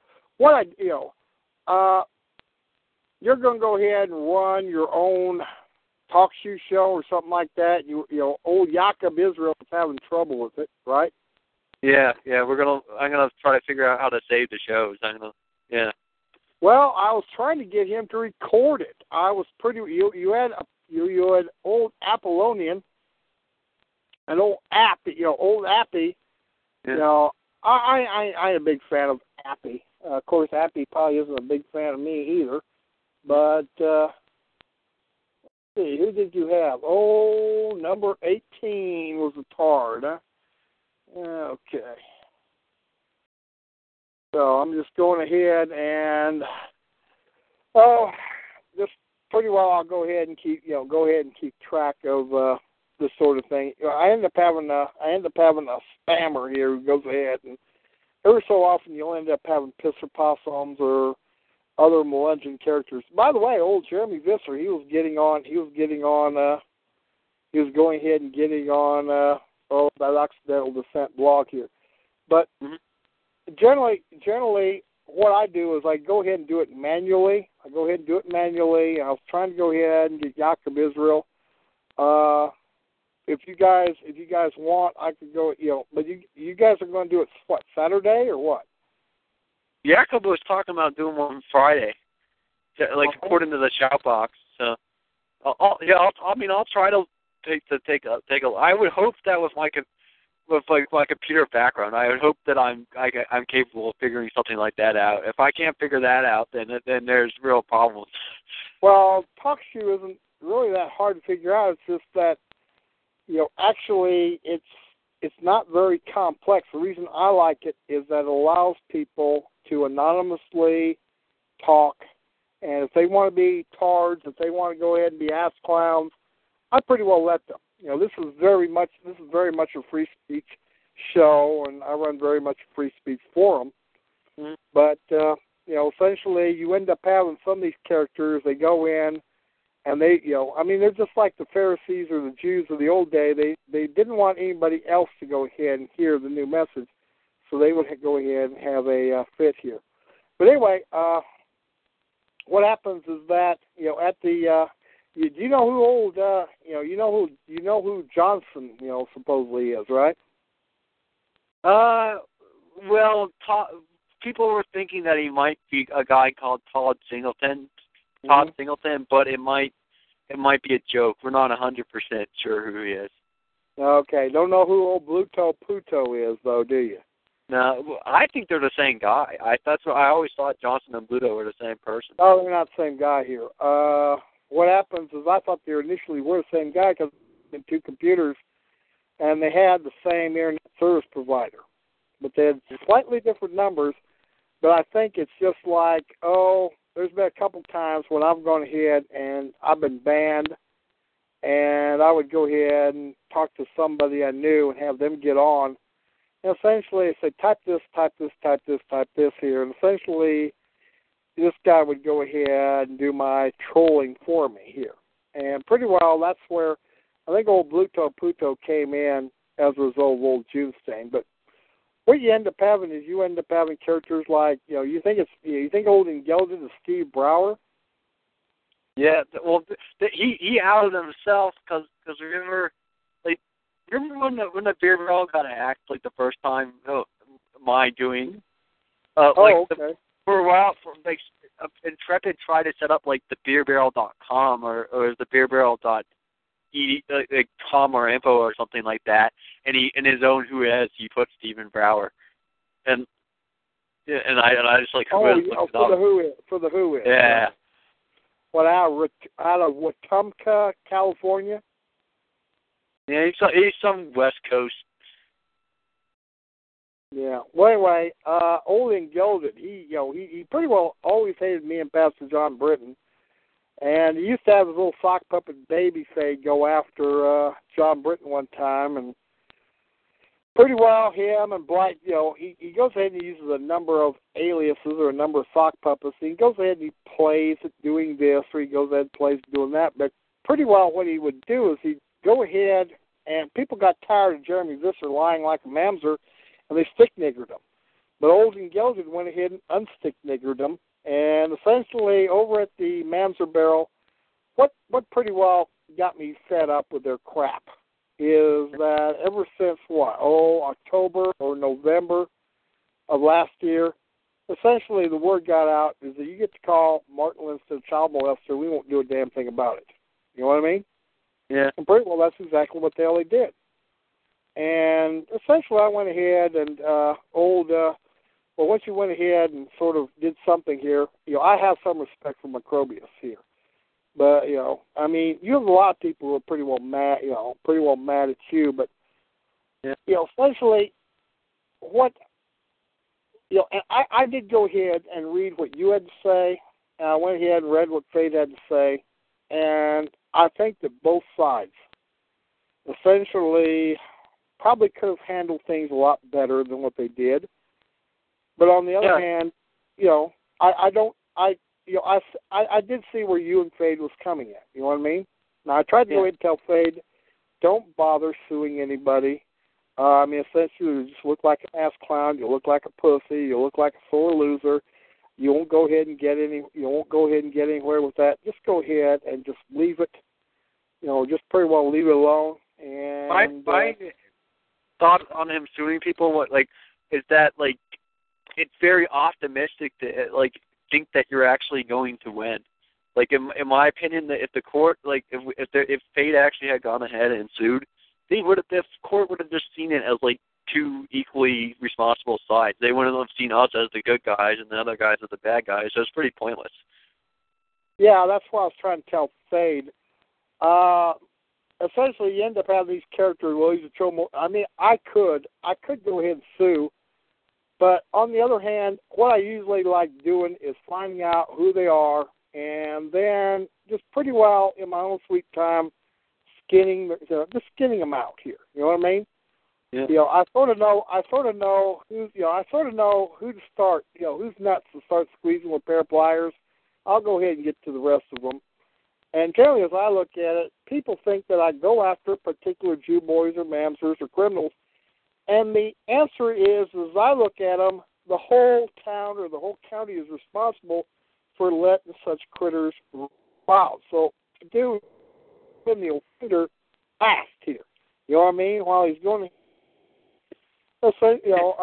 You're going to go ahead and run your own talk show or something like that. Old Jacob Israel is having trouble with it, right? Yeah. I'm gonna try to figure out how to save the shows. Yeah. Well, I was trying to get him to record it. I was you had old Apollonian, an old Appy, old Appy. Yeah. I ain't a big fan of Appy. Of course, Appy probably isn't a big fan of me either. But let's see, who did you have? Oh, number 18 was a Tard, huh? Okay. So I'm just going ahead and just pretty well I'll go ahead and keep track of this sort of thing. I end up having a spammer here who goes ahead, and every so often you'll end up having pisser possums or other Melungeon characters. By the way, old Jeremy Visser, he was going ahead and getting on that Occidental Descent blog here. But generally, what I do is I go ahead and do it manually. And I was trying to go ahead and get Jacob Israel. If you guys want, I could go. But you guys are going to do it what, Saturday or what? Jacob was talking about doing one on Friday, according to the shout box. So, I'll try to take a. I would hope that with my computer background, I would hope that I'm capable of figuring something like that out. If I can't figure that out, then there's real problems. Well, TalkShoe isn't really that hard to figure out. It's just that actually it's not very complex. The reason I like it is that it allows people to anonymously talk, and if they want to be tards, if they want to go ahead and be ass clowns, I pretty well let them. This is very much a free speech show, and I run very much a free speech forum. Mm-hmm. But essentially, you end up having some of these characters. They go in, and they're just like the Pharisees or the Jews of the old day. They didn't want anybody else to go ahead and hear the new message, so they would go ahead and have a fit here. But anyway, what happens is that at the you know who old you know who Johnson supposedly is, right? Well, people were thinking that he might be a guy called Todd Singleton, but it might be a joke. We're not 100% sure who he is. Okay, don't know who old Bluto Puto is though, do you? No, I think they're the same guy. That's what I always thought. Johnson and Bluto were the same person. Oh, they're not the same guy here. What happens is I thought they initially were the same guy because in two computers, and they had the same internet service provider, but they had slightly different numbers. But I think it's just like, there's been a couple times when I've gone ahead and I've been banned, and I would go ahead and talk to somebody I knew and have them get on. And essentially, say, type this, type this, type this, type this here. And essentially, this guy would go ahead and do my trolling for me here. And pretty well, that's where I think old Bluto Puto came in as a result of old Junestein. But what you end up having is you end up having characters like, you think old and Gelded is Steve Brower? Yeah, well, he outed himself because remember when the beer barrel got hacked like the first time? My doing. Okay. For a while, Intrepid tried to set up like the beerbarrel.com or the beerbarrel.com or info or something like that, and he in his own he put Stephen Brower, and I just like for the Who is. Yeah. What out of Wetumpka, California? Yeah, he's some West Coast. Yeah. Well, anyway, old and Gilded, he pretty well always hated me and Pastor John Britton, and he used to have his little sock puppet Babyface go after John Britton one time, and pretty well him and Blight, he goes ahead and he uses a number of aliases or a number of sock puppets. He goes ahead and he plays at doing this, or he goes ahead and plays at doing that. But pretty well what he would do is he'd go ahead, and people got tired of Jeremy Visser lying like a mamzer, and they stick niggered him. But Old and Gelded went ahead and unstick niggered him, and essentially over at the Mamzer Barrel, what pretty well got me fed up with their crap is that ever since October or November of last year, essentially the word got out is that you get to call Martin Lindstedt a child molester, we won't do a damn thing about it. You know what I mean? Yeah. And pretty well that's exactly what the hell he did. And essentially I went ahead and once you went ahead and sort of did something here, I have some respect for Macrobius here. But, I mean, you have a lot of people who are pretty well mad at you. But, essentially, and I did go ahead and read what you had to say, and I went ahead and read what Fade had to say, and I think that both sides essentially probably could have handled things a lot better than what they did. But on the other hand, I did see where you and Fade was coming at. You know what I mean? Now, I tried to go ahead and tell Fade, don't bother suing anybody. Essentially, you just look like an ass clown. You look like a pussy. You look like a sore loser. You won't go ahead and get anywhere with that. Just go ahead and just leave it. Just pretty well leave it alone. And my thought on him suing people, is that it's very optimistic to think that you're actually going to win. In my opinion, that if the court, if Fade actually had gone ahead and sued, the court would have just seen it as two equally responsible sides. They wouldn't have seen us as the good guys and the other guys as the bad guys. So it's pretty pointless. Yeah, that's what I was trying to tell Fade. Essentially, you end up having these characters. Well, he's a troll. I could go ahead and sue. But on the other hand, what I usually like doing is finding out who they are and then just pretty well in my own sweet time skinning them out here. You know what I mean? Yeah. I sort of know who to start. Who's nuts to start squeezing with a pair of pliers. I'll go ahead and get to the rest of them. And generally, as I look at it, people think that I go after particular Jew boys or mamzers or criminals. And the answer is, as I look at them, the whole town or the whole county is responsible for letting such critters out. So, to do the offender fast here. You know what I mean? While he's going to, go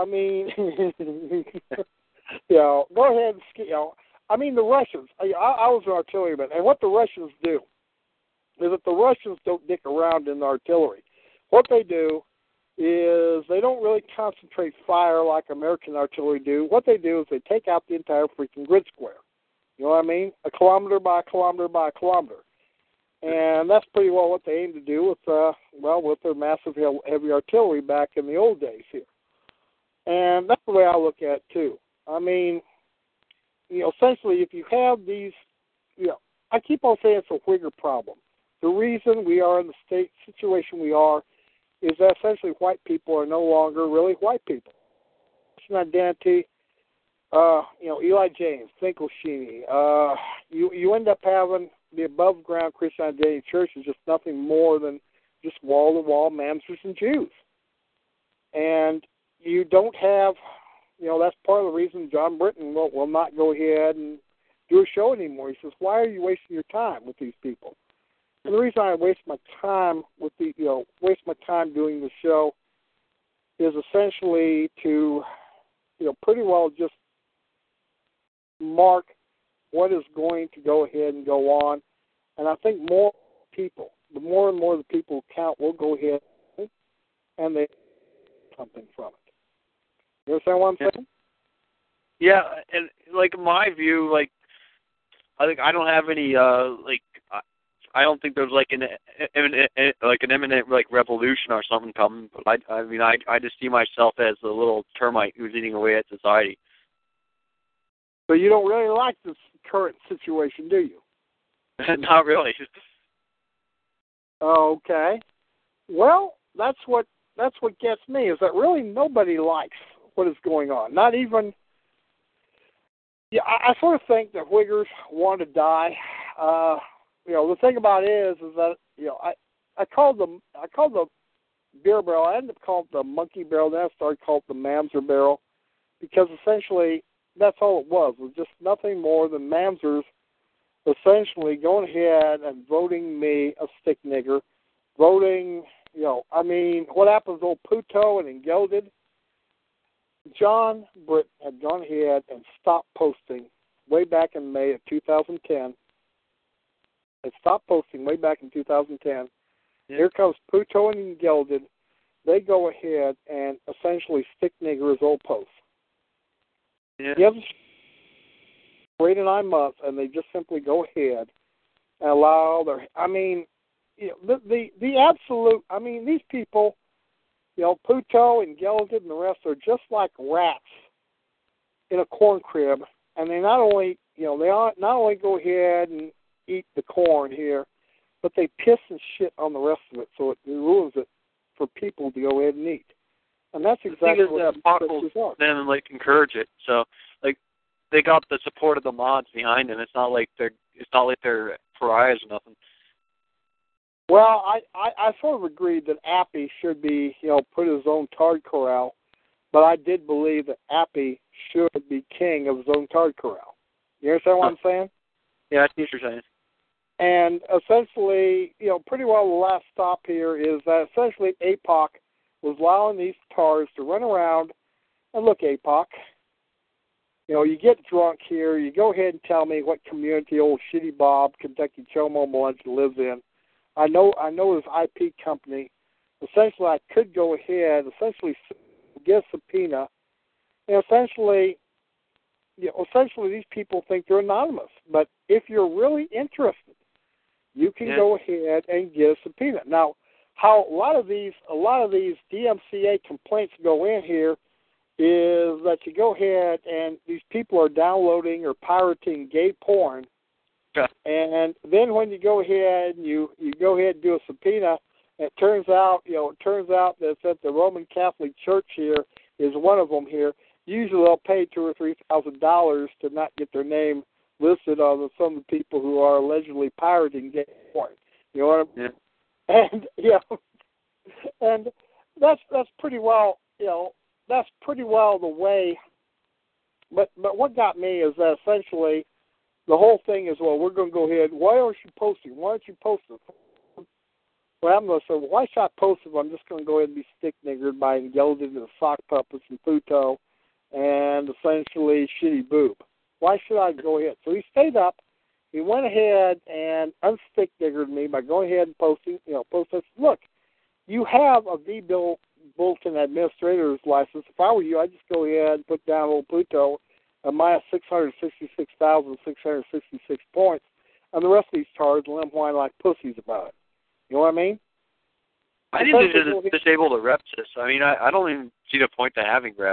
ahead and, the Russians, I was an artilleryman, and what the Russians do is that the Russians don't dick around in the artillery. What they do is they don't really concentrate fire like American artillery do. What they do is they take out the entire freaking grid square. You know what I mean? A kilometer by a kilometer by a kilometer. And that's pretty well what they aim to do with their massive heavy artillery back in the old days here. And that's the way I look at it, too. I mean, essentially, if you have these, I keep on saying it's a Whigger problem. The reason we are in the state situation we are is that essentially white people are no longer really white people. It's an identity. Eli James, Finkel Sheeny. You end up having the above-ground Christian Identity Church is just nothing more than just wall-to-wall Mamzers and Jews. And you don't have, that's part of the reason John Britton will not go ahead and do a show anymore. He says, why are you wasting your time with these people? And the reason I waste my time doing the show is essentially to, pretty well just mark what is going to go ahead and go on. And I think more people, the more and more the people who count will go ahead and they something from it. You understand what I'm saying? Yeah, and my view, I think I don't have any I don't think there's an imminent revolution or something coming. But I just see myself as a little termite who's eating away at society. So you don't really like this current situation, do you? Not really. Okay. Well, that's what gets me is that really nobody likes what is going on. Not even. Yeah, I sort of think that Whiggers want to die. The thing about it is that I called the beer barrel. I ended up calling it the monkey barrel. Then I started calling it the Mamzer barrel because essentially that's all it was. It was just nothing more than Mamzers essentially going ahead and voting me a stick nigger, voting. What happened to old Puto and Engilded? John Britt had gone ahead and stopped posting way back in May of 2010. They stopped posting way back in 2010. Yeah. Here comes Puto and Gelded. They go ahead and essentially stick nigger his old post. Yeah. He hasn't wait 9 months, and they just simply go ahead and allow their. The absolute. These people. Puto and Gelded and the rest are just like rats in a corn crib, and they not only go ahead and eat the corn here, but they piss and shit on the rest of it, so it ruins it for people to go ahead and eat. And that's exactly what the apostles then encourage it. So they got the support of the mods behind them. It's not like they're pariahs or nothing. Well, I sort of agreed that Appy should be, put his own tard corral, but I did believe that Appy should be king of his own tard corral. You understand what I'm saying? Yeah, I see what you're saying. And essentially, pretty well the last stop here is that essentially APOC was allowing these tards to run around and look, APOC, you get drunk here, you go ahead and tell me what community old Shitty Bob, Kentucky Chomo Melange lives in. I know his IP company. Essentially, I could go ahead, get a subpoena, and essentially these people think they're anonymous. But if you're really interested, you can go ahead and get a subpoena. Now, how a lot of these DMCA complaints go in here is that you go ahead and these people are downloading or pirating gay porn. And then when you go ahead and you go ahead and do a subpoena, it turns out that the Roman Catholic Church here is one of them here. Usually they'll pay $2,000 or $3,000 to not get their name listed on some of the people who are allegedly pirating gay porn. You know what I mean? Yeah. And and that's pretty well the way. But what got me is that essentially. The whole thing is, well, we're going to go ahead. Why aren't you posting? Why aren't you posting? Well, I'm going to say, well, why should I post if I'm just going to go ahead and be stick niggered by Gelded and Sock Puppets and Puto and essentially Shitty Boob? Why should I go ahead? So he stayed up. He went ahead and unstick niggered me by going ahead and posting. Look, you have a bulletin administrator's license. If I were you, I'd just go ahead and put down old Puto at minus 666,666 points, and the rest of these cards and let them whine like pussies about it. You know what I mean? I need to disable the rep system. I mean, I don't even see the point to having rep.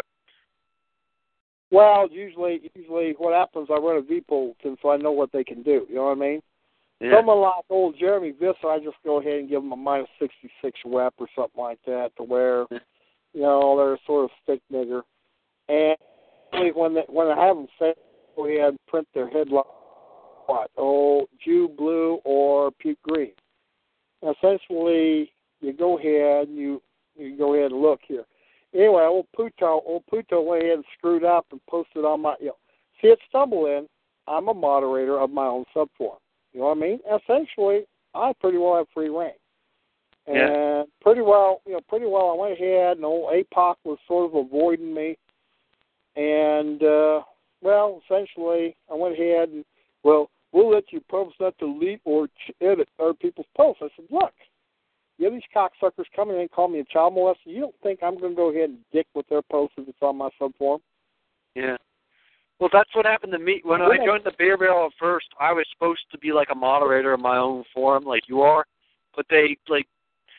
Well, usually what happens, I run a V bulletin so I know what they can do. You know what I mean? Yeah. Someone like old Jeremy Visser, I just go ahead and give them a minus 66 rep or something like that to where, you know, they're sort of stick nigger. And when I have them say, go ahead and print their headline, what? Oh, Jew blue or puke green. Essentially, you go ahead and you go ahead and look here. Anyway, old Puto went ahead and screwed up and posted on my, you know. See, at Stumblein, I'm a moderator of my own subforum. You know what I mean? Essentially, I pretty well have free reign. And pretty well I went ahead and old APOC was sort of avoiding me. And, well, essentially, I went ahead and, well, we'll let you post not to delete or edit other people's posts. I said, look, you have these cocksuckers coming in and call me a child molester. You don't think I'm going to go ahead and dick with their posts if it's on my subforum? Yeah. Well, that's what happened to me. When I joined the Beer Barrel at first, I was supposed to be like a moderator of my own forum like you are, but they, like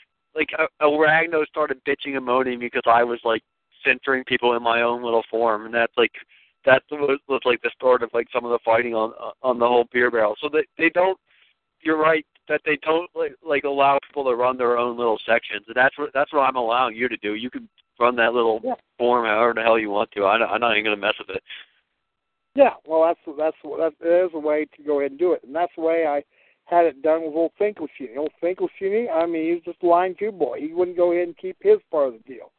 Ragno started bitching and moaning because I was, like, censoring people in my own little forum, and that was like the start of, like, some of the fighting on the whole Beer Barrel. So they don't, you're right, that they don't like allow people to run their own little sections, and that's what I'm allowing you to do. You can run that little forum however the hell you want to. I'm not even going to mess with it. Yeah, well, that is a way to go ahead and do it, and that's the way I had it done with old Finkelstein. Old Finkelstein, I mean, he's just a line 2 boy. He wouldn't go ahead and keep his part of the deal.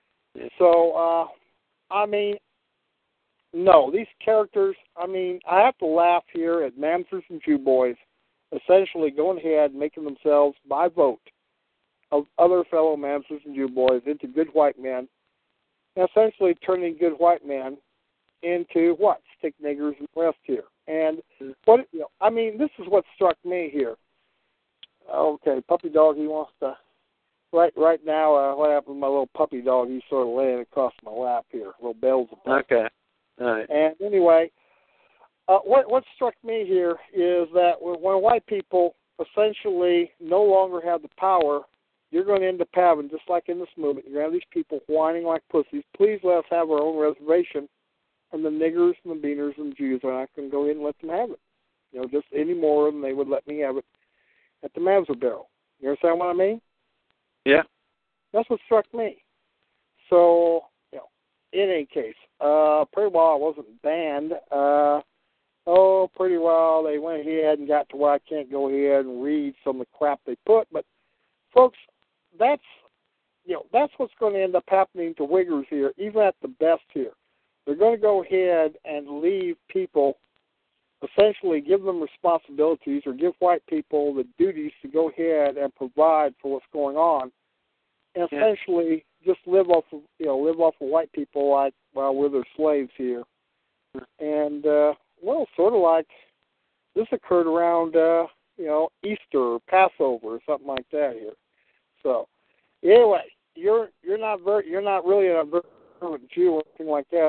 So, I mean, no, these characters, I mean, I have to laugh here at Mamsers and Jew boys essentially going ahead and making themselves, by vote, of other fellow Mamsers and Jew boys into good white men, and essentially turning good white men into what? Stick niggers and the rest here. And what, you know, I mean, this is what struck me here. Okay, puppy dog, he wants to, right now, what happened to my little puppy dog? He's sort of laying across my lap here, little bells of puppy. Okay. All right. And anyway, what struck me here is that when white people essentially no longer have the power, you're going to end up having, just like in this movement, you're going to have these people whining like pussies. Please let us have our own reservation. And the niggers and the beaners and the Jews are not going to go in and let them have it. You know, just any more than they would let me have it at the Mamser Barrel. You understand what I mean? Yeah. That's what struck me. So, you know, in any case, pretty well I wasn't banned. Pretty well they went ahead and got to where I can't go ahead and read some of the crap they put. But, folks, that's what's going to end up happening to Wiggers here, even at the best here. They're going to go ahead and leave people, essentially give them responsibilities or give white people the duties to go ahead and provide for what's going on, and essentially just live off of white people like, well, we're their slaves here. And, well, sort of like this occurred around, Easter or Passover or something like that here. So, anyway, you're not really a very Jew or anything like that.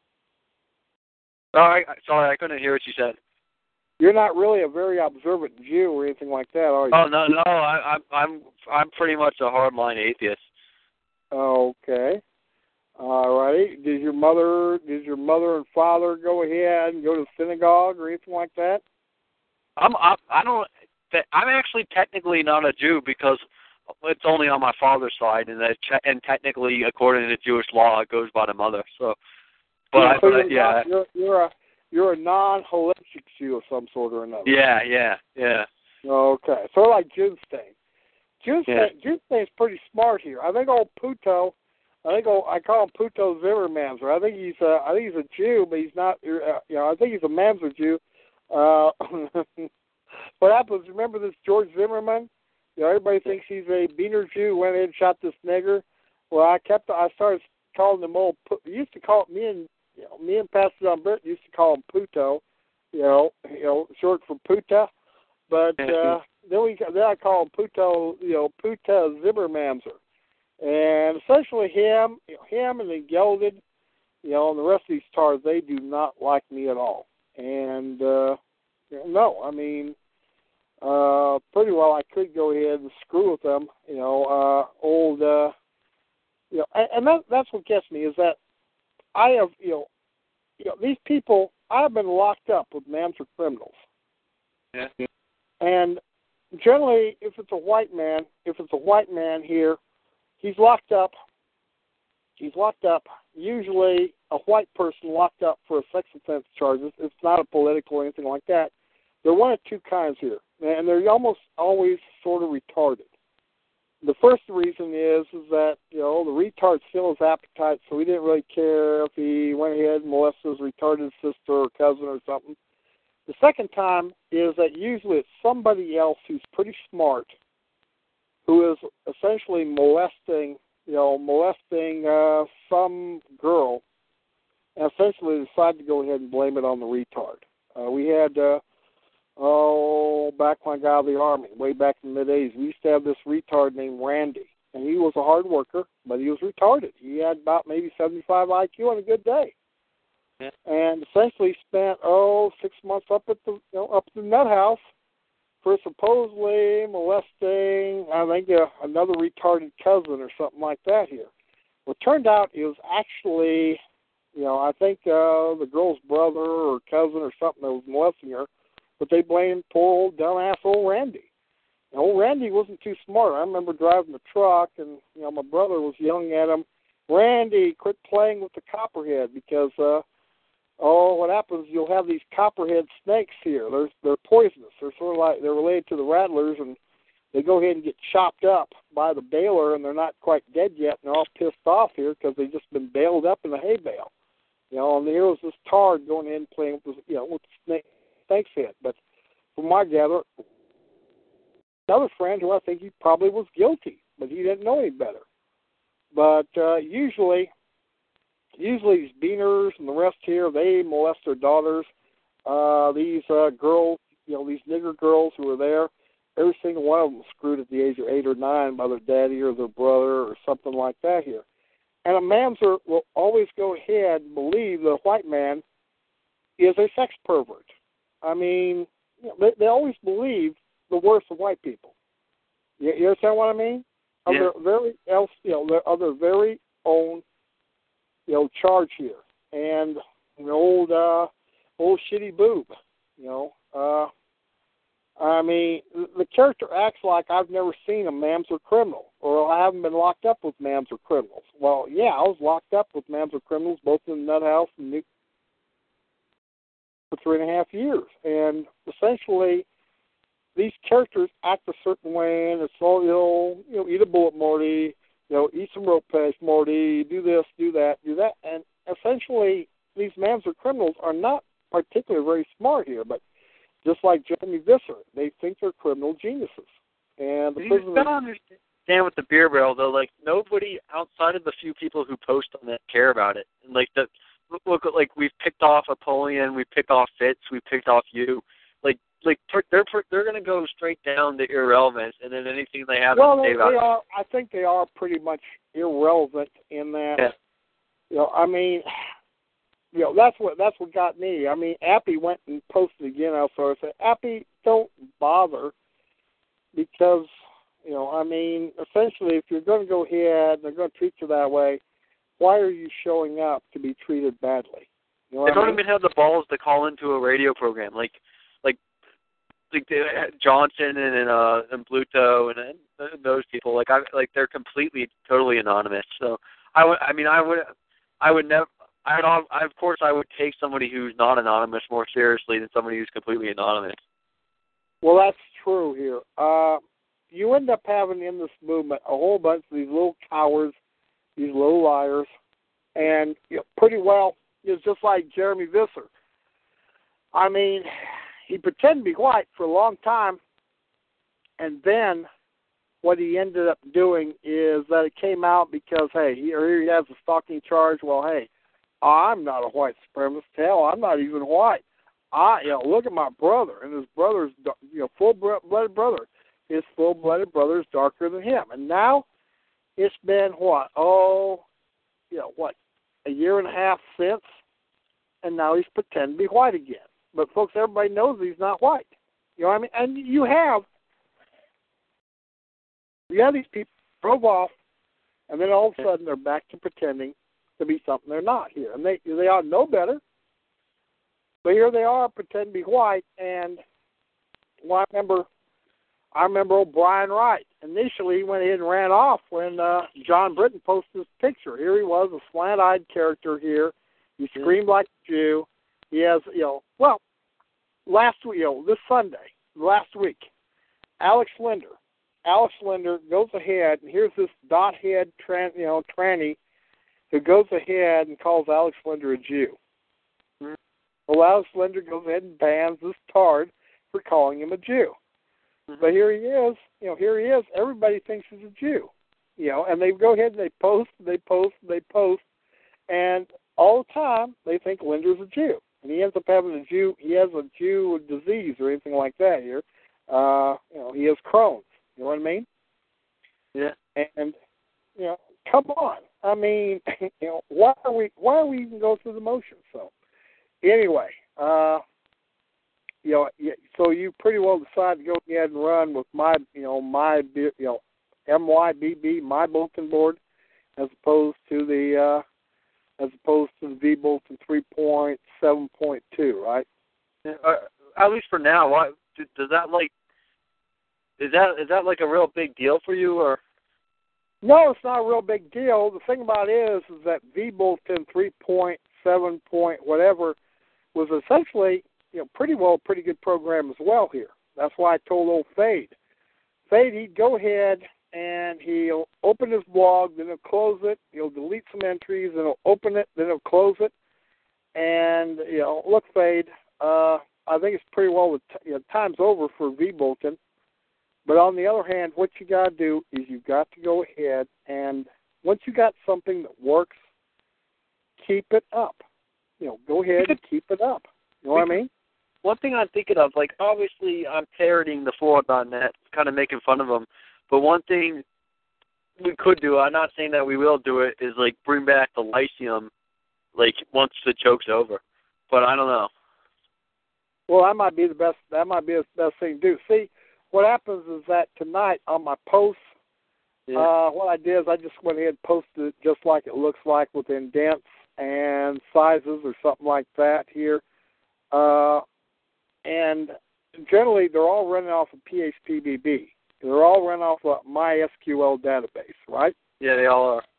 Sorry, I couldn't hear what you said. You're not really a very observant Jew or anything like that, are you? Oh no, I'm pretty much a hardline atheist. Okay, all righty. Did your mother and father go ahead and go to synagogue or anything like that? I'm actually technically not a Jew because it's only on my father's side, and technically, according to Jewish law, it goes by the mother. So, you're a non-holistic Jew of some sort or another. Yeah. Okay, sort of like Judstein. Judstein's pretty smart here. I think old Puto, I call him Puto Zimmermanser. I think he's a Jew, but he's not. I think he's a Mamser Jew. What happens? Remember this George Zimmerman? Everybody thinks he's a Beaner Jew. Went in and shot this nigger. Well, I started calling him old. We used to call me and Pastor John Burton used to call him Puto. Short for Puta. But then I call him Puto. Puta Zimmermanser. And essentially him and then Gelded, and the rest of these tars, they do not like me at all. And, no, I mean, pretty well I could go ahead and screw with them, and that's what gets me is that I have, these people, I have been locked up with Mamzer criminals. Yeah. And generally, if it's a white man here, he's locked up. Usually a white person locked up for a sex offense charges. It's not a political or anything like that. They're one of two kinds here, and they're almost always sort of retarded. The first reason is that, the retard still has appetite, so he didn't really care if he went ahead and molested his retarded sister or cousin or something. The second time is that usually it's somebody else who's pretty smart who is essentially molesting some girl, and essentially decide to go ahead and blame it on the retard. We had, back when I got out of the Army, way back in the mid-'80s, we used to have this retard named Randy, and he was a hard worker, but he was retarded. He had about maybe 75 IQ on a good day. Yeah. And essentially spent 6 months up at the nut house for supposedly molesting, I think, another retarded cousin or something like that here. Well, it turned out it was actually, I think the girl's brother or cousin or something that was molesting her, but they blamed poor old dumbass old Randy. And old Randy wasn't too smart. I remember driving the truck, and my brother was yelling at him, "Randy, quit playing with the copperhead," because what happens, you'll have these copperhead snakes here. They're poisonous. They're sort of they're related to the rattlers, and they go ahead and get chopped up by the baler, and they're not quite dead yet, and they're all pissed off here because they've just been baled up in the hay bale. And here was this tard going in and playing with with the snake's head. But from my gather, another friend who I think he probably was guilty, but he didn't know any better. But usually these beaners and the rest here, they molest their daughters. These girls, these nigger girls who are there, every single one of them was screwed at the age of 8 or 9 by their daddy or their brother or something like that here. And a Mamzer will always go ahead and believe the white man is a sex pervert. I mean, they always believe the worst of white people. You understand what I mean? Of their very own charge here, and an old shitty boob. I mean, the character acts like I've never seen a Mamzer criminal, or I haven't been locked up with Mamzer criminals. Well, yeah, I was locked up with Mamzer criminals, both in the nut house and New for 3.5 years, and essentially these characters act a certain way, and it's all eat a bullet, Morty. Eat some rope patch, Morty, do this, do that. And essentially, these Mamzer criminals are not particularly very smart here, but just like Jeremy Visser, they think they're criminal geniuses. And the you gotta understand with the beer barrel, though, nobody outside of the few people who post on that care about it. And, look, we've picked off Apollyon, we've picked off Fitz, we've picked off you. They're going to go straight down to irrelevance, and then anything they have to say about it. I think they are pretty much irrelevant in that. Yeah. I mean, that's what got me. I mean, Appy went and posted again. I said, Appy, don't bother, because I mean, essentially, if you're going to go ahead and they're going to treat you that way, why are you showing up to be treated badly? They don't even have the balls to call into a radio program like Johnson and Bluto and those people. They're completely, totally anonymous. So I would never. Of course, I would take somebody who's not anonymous more seriously than somebody who's completely anonymous. Well, that's true here. You end up having in this movement a whole bunch of these little cowards, these little liars, and pretty well it's just like Jeremy Visser. I mean, he pretended to be white for a long time, and then what he ended up doing is that it came out because, hey, he has a stalking charge. Well, hey, I'm not a white supremacist. Hell, I'm not even white. Look at my brother, and his brother's, full-blooded brother. His full-blooded brother is darker than him. And now, it's been what? A year and a half since, and now he's pretending to be white again. But folks, everybody knows he's not white. You know what I mean? And you have these people drove off, and then all of a sudden they're back to pretending to be something they're not here, and they ought to know better. But here they are pretending to be white, and well, I remember old Brian Wright. Initially, he went ahead and ran off when John Britton posted his picture. Here he was, a slant-eyed character here. He screamed like a Jew. He has, last week, this Sunday, last week, Alex Linder goes ahead, and here's this dot-head tranny who goes ahead and calls Alex Linder a Jew. Well, Alex Linder goes ahead and bans this tard for calling him a Jew. But here he is, everybody thinks he's a Jew, and they go ahead and they post, and all the time they think Linder's a Jew. And he ends up having he has a Jew disease or anything like that here. He has Crohn's, you know what I mean? Yeah. And, come on. I mean, why are we even going through the motions? So, anyway, so you pretty well decided to go ahead and run with my MYBB, my bulletin board, as opposed to the V bulletin 3.7.2, right? Yeah, at least for now. Why does that is that like a real big deal for you, or? No, it's not a real big deal. The thing about it is that V bulletin 3.7 whatever was essentially pretty good program as well here. That's why I told old Fade, he'd go ahead and he'll open his blog, then he'll close it, he'll delete some entries, then he'll open it, then he'll close it. And, look, Fade, I think it's pretty well, time's over for V Bulletin. But on the other hand, what you got to do is you've got to go ahead and once you got something that works, keep it up. Go ahead and keep it up. You know what I mean? One thing I'm thinking of, obviously I'm parroting the Forum.net, kind of making fun of them, but one thing we could do, I'm not saying that we will do it, is, bring back the Lyceum, once the joke's over. But I don't know. Well, that might be the best thing to do. See, what happens is that tonight on my posts, what I did is I just went ahead and posted it just like it looks like with indents and sizes or something like that here. And generally, they're all running off of PHPBB. They're all running off of MySQL database, right? Yeah, they all are.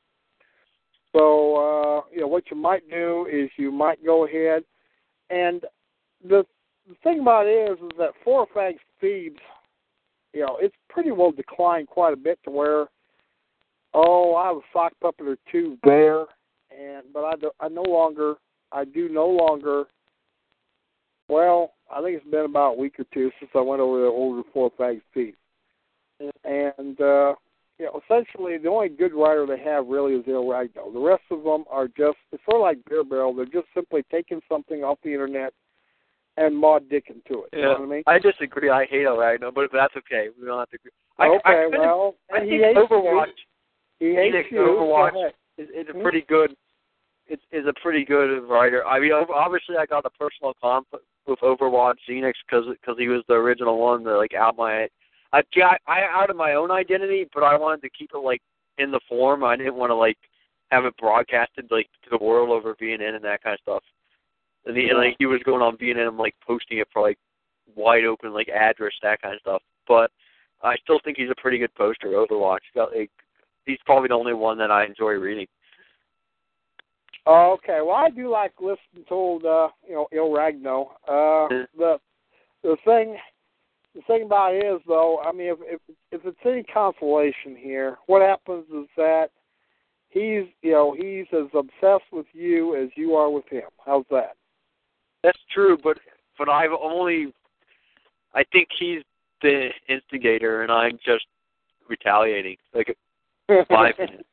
So, what you might do is you might go ahead, and the thing about it is that Forfag's feeds, it's pretty well declined quite a bit to where, I have a sock puppet or two there, but I do no longer. Well, I think it's been about a week or two since I went over the older Forfag's feed. And, essentially the only good writer they have really is Il Ragno. The rest of them are just, it's sort of like Beer Barrel. They're just simply taking something off the internet and Maud Dickin to it. Yeah. You know what I mean? I disagree. I hate Il Ragno, but that's okay. We don't have to agree. I think Overwatch. He hates you. Overwatch is a pretty good. Is a pretty good writer. I mean, obviously, I got a personal conflict with Overwatch Xenix because he was the original one that out my. I outed my own identity, but I wanted to keep it in the form. I didn't want to have it broadcasted to the world over BNN and that kind of stuff. And he was going on BNN and posting it for wide open address, that kind of stuff. But I still think he's a pretty good poster. Overwatch. He's probably the only one that I enjoy reading. Okay, well, I do like listening to old, Il Ragno. The thing about it is, though, I mean, if it's any consolation here, what happens is that he's as obsessed with you as you are with him. How's that? That's true, but I think he's the instigator, and I'm just retaliating. My opinion.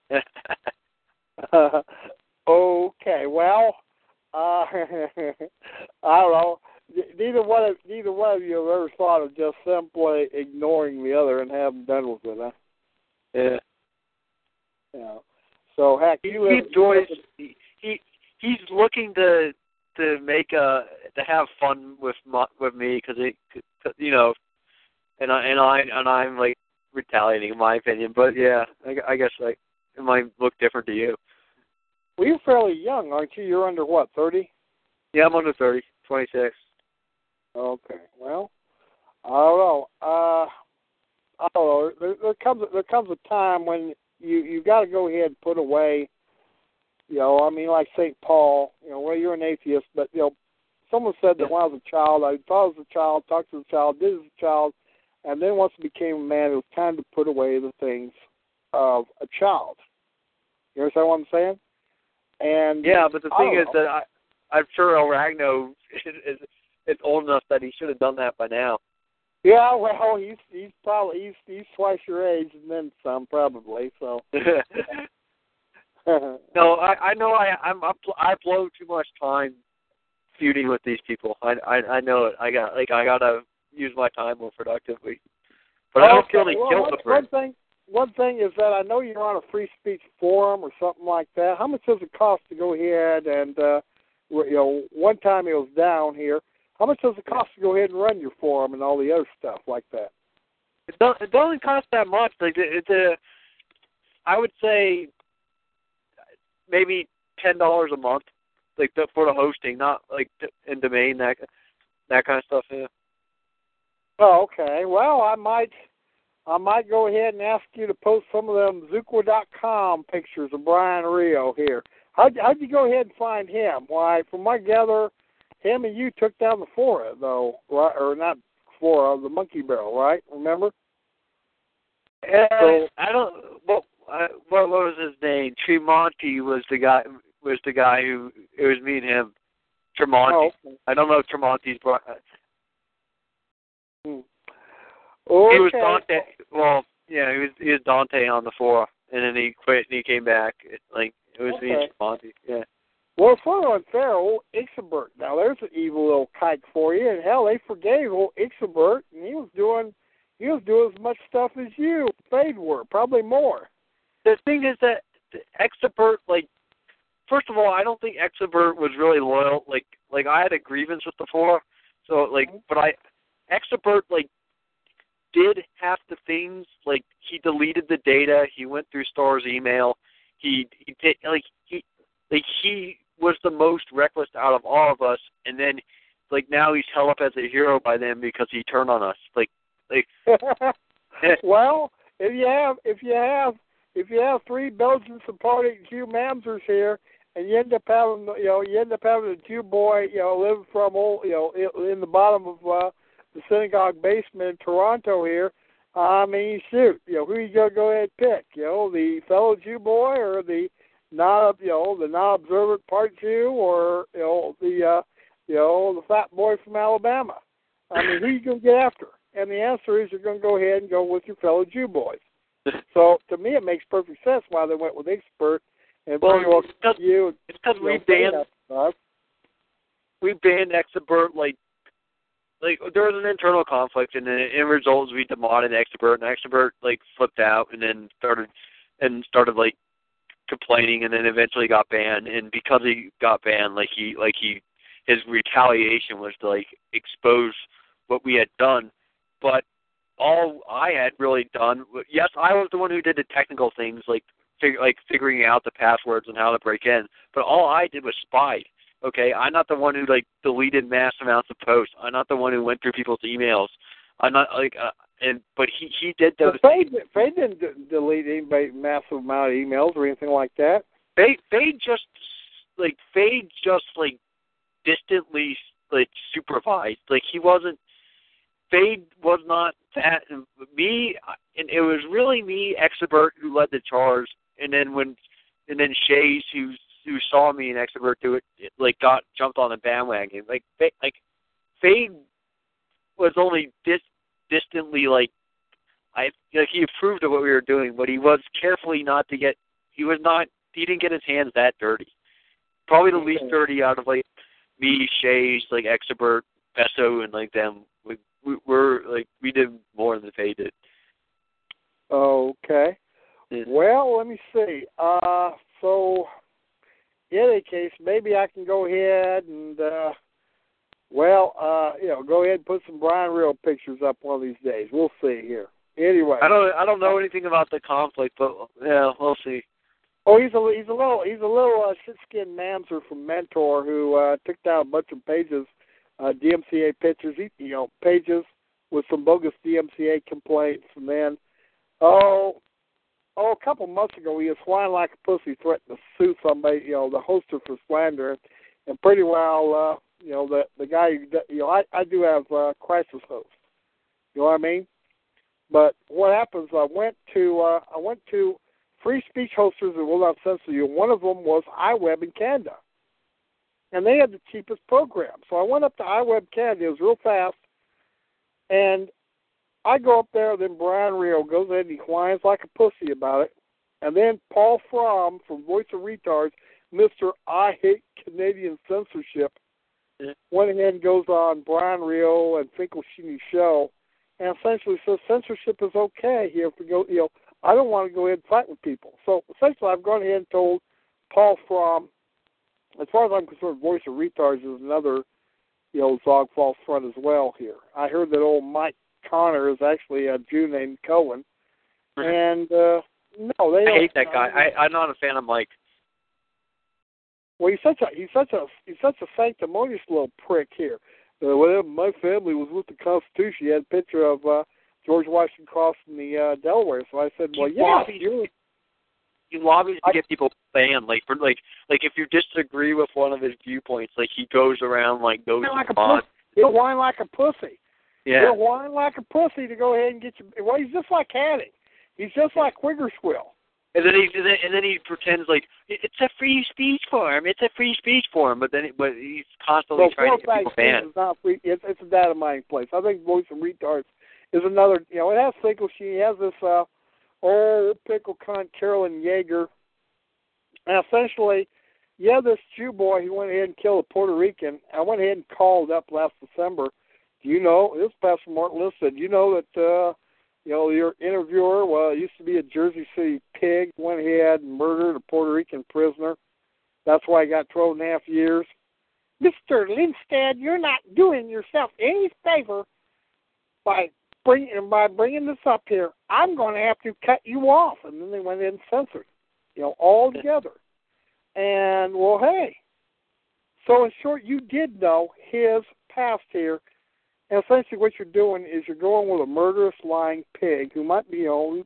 Okay, well, I don't know. Neither one of you have ever thought of just simply ignoring the other and having done with it, huh? Yeah. You know. So heck, he enjoys. He's looking to have fun with me because you know, and I'm like retaliating in my opinion. But yeah, I guess like it might look different to you. Well, you're fairly young, aren't you? You're under what, 30? Yeah, I'm under 30, 26. Okay. Well, I don't know. I don't know. There comes a time when you got to go ahead and put away. You know, I mean, like St. Paul. You know, well, you're an atheist, but you know, someone said that when I was a child, I thought as a child, talked as a child, did as a child, and then once I became a man, it was time to put away the things of a child. You understand what I'm saying? And yeah, but the thing is that I'm sure El Ragno is old enough that he should have done that by now. Yeah, well, he's probably he's twice your age and then some, probably. So. No, I know I blow too much time feuding with these people. I know it. I gotta use my time more productively. But I don't feel any guilt over it. One thing is that I know you're on a free speech forum or something like that. How much does it cost to go ahead and you know, one time it was down here. How much does it cost to go ahead and run your forum and all the other stuff like that? It doesn't cost that much. Like I would say maybe $10 a month, like for the hosting, not like in domain that kind of stuff. Yeah. Oh, okay. Well, I might go ahead and ask you to post some of them Zookwa.com pictures of Brian Rio here. How'd you go ahead and find him? Why, from what I gather, him and you took down the Flora, though, right? Or not Flora, the Monkey Barrel, right? Remember? So, I don't. What was his name? Tremonti was the guy. Who it was me and him. Tremonti. Oh, okay. I don't know if Tremonti's. Okay. He was Dante. Well, yeah, he was Dante on the floor, and then he quit and he came back. It was me and Tremonti. Yeah. Well, it's sort of unfair, old Ixelbert. Now, there's an evil little kike for you, and hell, they forgave old Ixelbert, and he was doing as much stuff as you, Fade were, probably more. The thing is that Ixelbert, like, first of all, I don't think Ixelbert was really loyal. Like I had a grievance with the floor, so but Ixelbert did half the things. Like, he deleted the data. He went through Star's email. He was the most reckless out of all of us, and then now he's held up as a hero by them because he turned on us. Well, if you have three Belgian supporting Jew mamzers here, and you end up having a Jew boy living from in the bottom of the synagogue basement in Toronto here. I mean, shoot, who are you gonna go ahead and pick? The fellow Jew boy, or the non-observant part Jew, or the fat boy from Alabama? I mean, who are you gonna get after? And the answer is you're gonna go ahead and go with your fellow Jew boys. So to me, it makes perfect sense why they went with Expert. And it's because we banned Expert. There was an internal conflict, and then in results we demoted Expert, and Expert flipped out, and then started complaining, and then eventually got banned. And because he got banned, his retaliation was to expose what we had done. But all I had really done, yes, I was the one who did the technical things, figuring out the passwords and how to break in. But all I did was spy. Okay, I'm not the one who deleted mass amounts of posts. I'm not the one who went through people's emails. I'm not but he did those. Fade didn't delete anybody massive amount of emails or anything like that. Fade just distantly supervised. He wasn't. Fade was not that. Me, and it was really me, Expert, who led the charge, and then Shays, who saw me and Expert do it, jumped on the bandwagon. Fade was only distantly he approved of what we were doing, but he was carefully not to get. He didn't get his hands that dirty. Probably the least dirty out of me, Shays, Expert, Besso, and them. We did more than they did. Okay. Yeah. Well, let me see. So, in any case, maybe I can go ahead and, go ahead and put some Brian Real pictures up one of these days. We'll see here. Anyway, I don't know anything about the conflict, but yeah, we'll see. Oh, he's a little shit-skinned mamzer from Mentor who took down a bunch of pages, DMCA pictures, pages with some bogus DMCA complaints, and then a couple months ago he was flying like a pussy, threatened to sue somebody, the hoster for slander, and pretty well, the guy, I do have crisis host, you know what I mean? But what happens? I went to Free Speech Hosters that will not censor you. One of them was iWeb in Canada, and they had the cheapest program. So I went up to iWeb Canada. It was real fast, and I go up there. Then Brian Rio goes in and he whines like a pussy about it, and then Paul Fromm from Voice of Retards, Mr. I Hate Canadian Censorship, went ahead and goes on Brian Rio and Finkelsheen's show, and essentially says censorship is okay here. If we go, I don't want to go ahead and fight with people. So essentially, I've gone ahead and told Paul Fromm, as far as I'm concerned, Voice of Retards is another, Zog false front as well here. I heard that old Mike Connor is actually a Jew named Cohen, and no, they don't. I hate that guy. I'm not a fan of Mike. Well, he's such a sanctimonious little prick here. Whenever my family was with the Constitution, he had a picture of George Washington crossing the Delaware. So I said, "Well, he lobbies to get people banned. Like if you disagree with one of his viewpoints, like he goes around goes on. He'll whine like a pussy. Yeah. He'll whine like a pussy to go ahead and get you. Well, he's just like Hattie. He's just like Wiggerswill. And then he pretends like it's a free speech forum. It's a free speech forum, but he's constantly trying to get people banned. It's not free. It's a data mining place. I think Voice of Retards is another. It has Finkelstein. It has this old pickle cunt Carolyn Yeager, and essentially, this Jew boy who went ahead and killed a Puerto Rican. I went ahead and called up last December. This Pastor Martin List said, that. Your interviewer, used to be a Jersey City pig, went ahead and murdered a Puerto Rican prisoner. That's why he got 12.5 years. Mr. Lindstedt, you're not doing yourself any favor by bringing this up here. I'm going to have to cut you off. And then they went in and censored, all together. And, well, hey. So, in short, you did know his past here. And essentially what you're doing is you're going with a murderous, lying pig who might be, all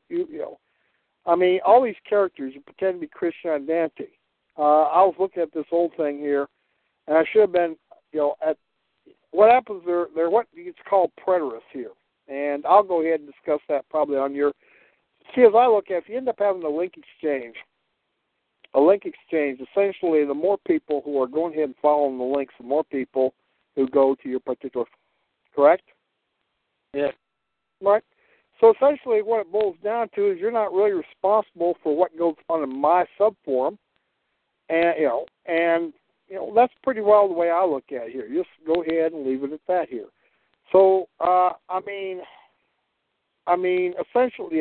these characters, you pretend to be Christian identity. I was looking at this old thing here, and I should have been, at what happens, they're what it's called preterists here. And I'll go ahead and discuss that probably on your, as I look at, if you end up having a link exchange, essentially the more people who are going ahead and following the links, the more people who go to your particular. Correct? Yeah. Right. So essentially what it boils down to is you're not really responsible for what goes on in my subforum. And that's pretty well the way I look at it here. Just go ahead and leave it at that here. So, essentially,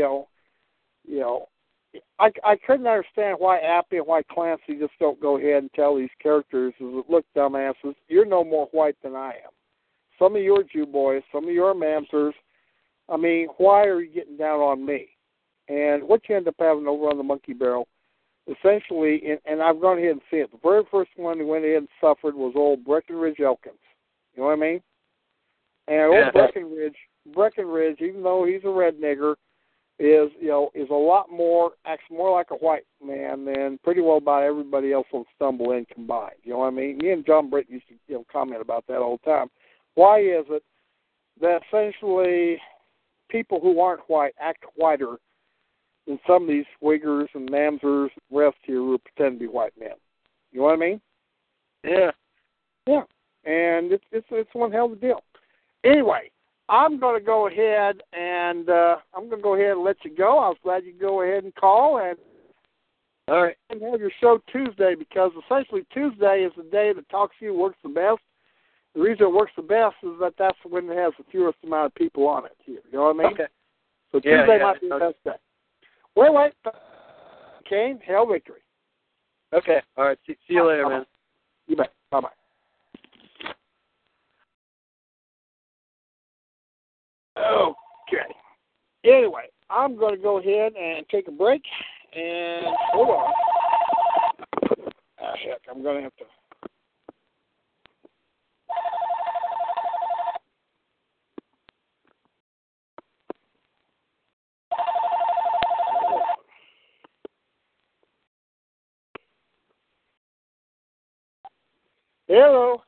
I couldn't understand why Appy and why Clancy just don't go ahead and tell these characters, look, dumbasses, you're no more white than I am. Some of your Jew boys, some of your mamsers, why are you getting down on me? And what you end up having over on the Monkey Barrel, essentially, and I've gone ahead and seen it, the very first one who went ahead and suffered was old Breckenridge Elkins. You know what I mean? And old Breckenridge, even though he's a red nigger, is a lot more, acts more like a white man than pretty well about everybody else on Stumble In combined. You know what I mean? Me and John Britton used to comment about that all the time. Why is it that essentially people who aren't white act whiter than some of these Wiggers and Mamsers and rest here who pretend to be white men? You know what I mean? Yeah. Yeah. And it's one hell of a deal. Anyway, I'm going to go ahead and let you go. I was glad you go ahead and call and all right. And have your show Tuesday, because essentially Tuesday is the day that Talk to You works the best. The reason it works the best is that that's when it has the fewest amount of people on it here. You know what I mean? Okay. So Tuesday might be the best day. Wait. Kane. Hail victory. Okay. All right. See you later, man. You bet. Bye-bye. Okay. Anyway, I'm going to go ahead and take a break. And hold on. Heck, I'm going to have to. Hello.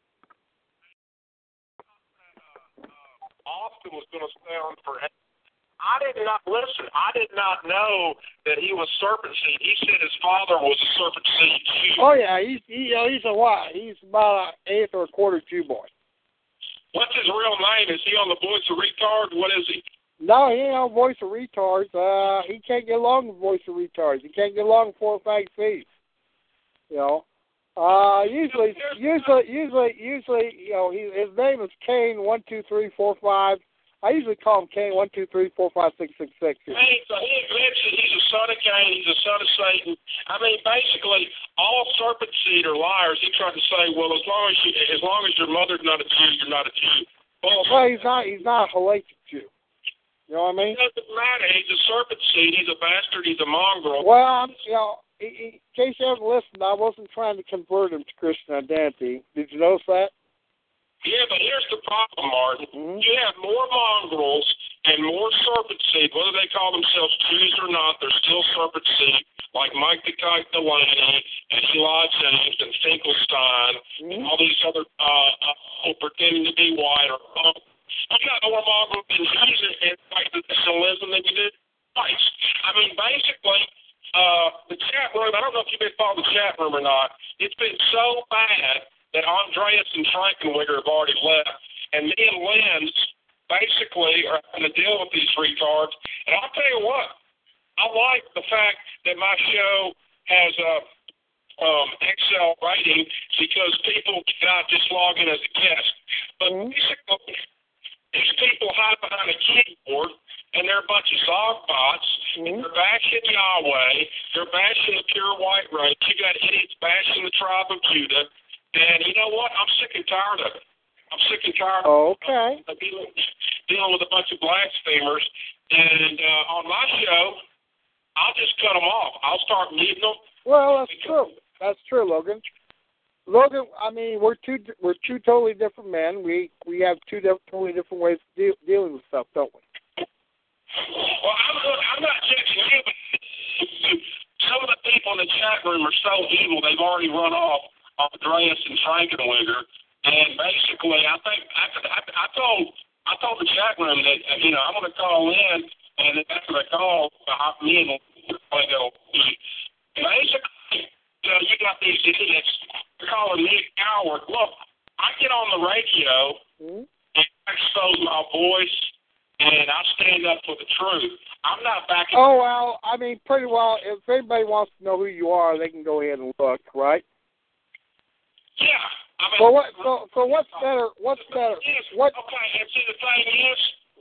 Austin was going to stay on forever. I did not listen. I did not know that he was serpent seed. He said his father was a serpent seed Jew. Oh yeah, he's a what? He's about an eighth or a quarter Jew boy. What's his real name? Is he on the Voice of Retard? What is he? No, he ain't on Voice of Retards. He can't get along with Voice of Retards. He can't get along with 4 or 5 feet. You know. Usually, you know, his name is Kane 1 2 3 4 5. I usually call him Kane 1 2 3 4 5 6 6 6. Hey, so he admits that he's a son of Cain. He's a son of Satan. I mean, basically, all serpent seed are liars. He tried to say, well, as long as your mother's not a Jew, you're not a Jew. Well, he's not a Halachic Jew. You know what I mean? It doesn't matter. He's a serpent seed. He's a bastard. He's a mongrel. Well, you know, in case you haven't listened, I wasn't trying to convert him to Christian identity. Did you notice that? Yeah, but here's the problem, Martin. Mm-hmm. You have more mongrels and more serpent seed, whether they call themselves Jews or not, they're still serpent seed, like Mike the Kite Delaney and Eli James and Finkelstein and all these other who pretending to be white or you got more mongrels than Jews in nationalism than you did whites. I mean, basically, the chat room, I don't know if you've been following the chat room or not, it's been so bad that Andreas and Frankenweger have already left, and me and Lenz basically are having to deal with these retards. And I'll tell you what, I like the fact that my show has a Excel rating because people cannot just log in as a guest. But basically, these people hide behind a keyboard, and they're a bunch of Zogbots, and they're bashing Yahweh, they're bashing the pure white race. You got idiots bashing the tribe of Judah. And you know what? I'm sick and tired of it. I'm sick and tired of dealing with a bunch of blasphemers. And on my show, I'll just cut them off. I'll start muting them. Well, that's true. That's true, Logan. Logan, I mean, we're two totally different men. We have totally different ways of dealing with stuff, don't we? Well, I'm not judging you, but some of the people in the chat room are so evil they've already run off Andreas and Frankenweger, and basically, I think I told the chat room that I'm going to call in, and after I call, me and go. Basically, you got these idiots calling me coward. Look, I get on the radio and I expose my voice, and I stand up for the truth. I'm not backing. Oh well, I mean, pretty well. If anybody wants to know who you are, they can go ahead and look, right? Yeah. I mean, so what's better? What's better? What? Okay, and see the thing is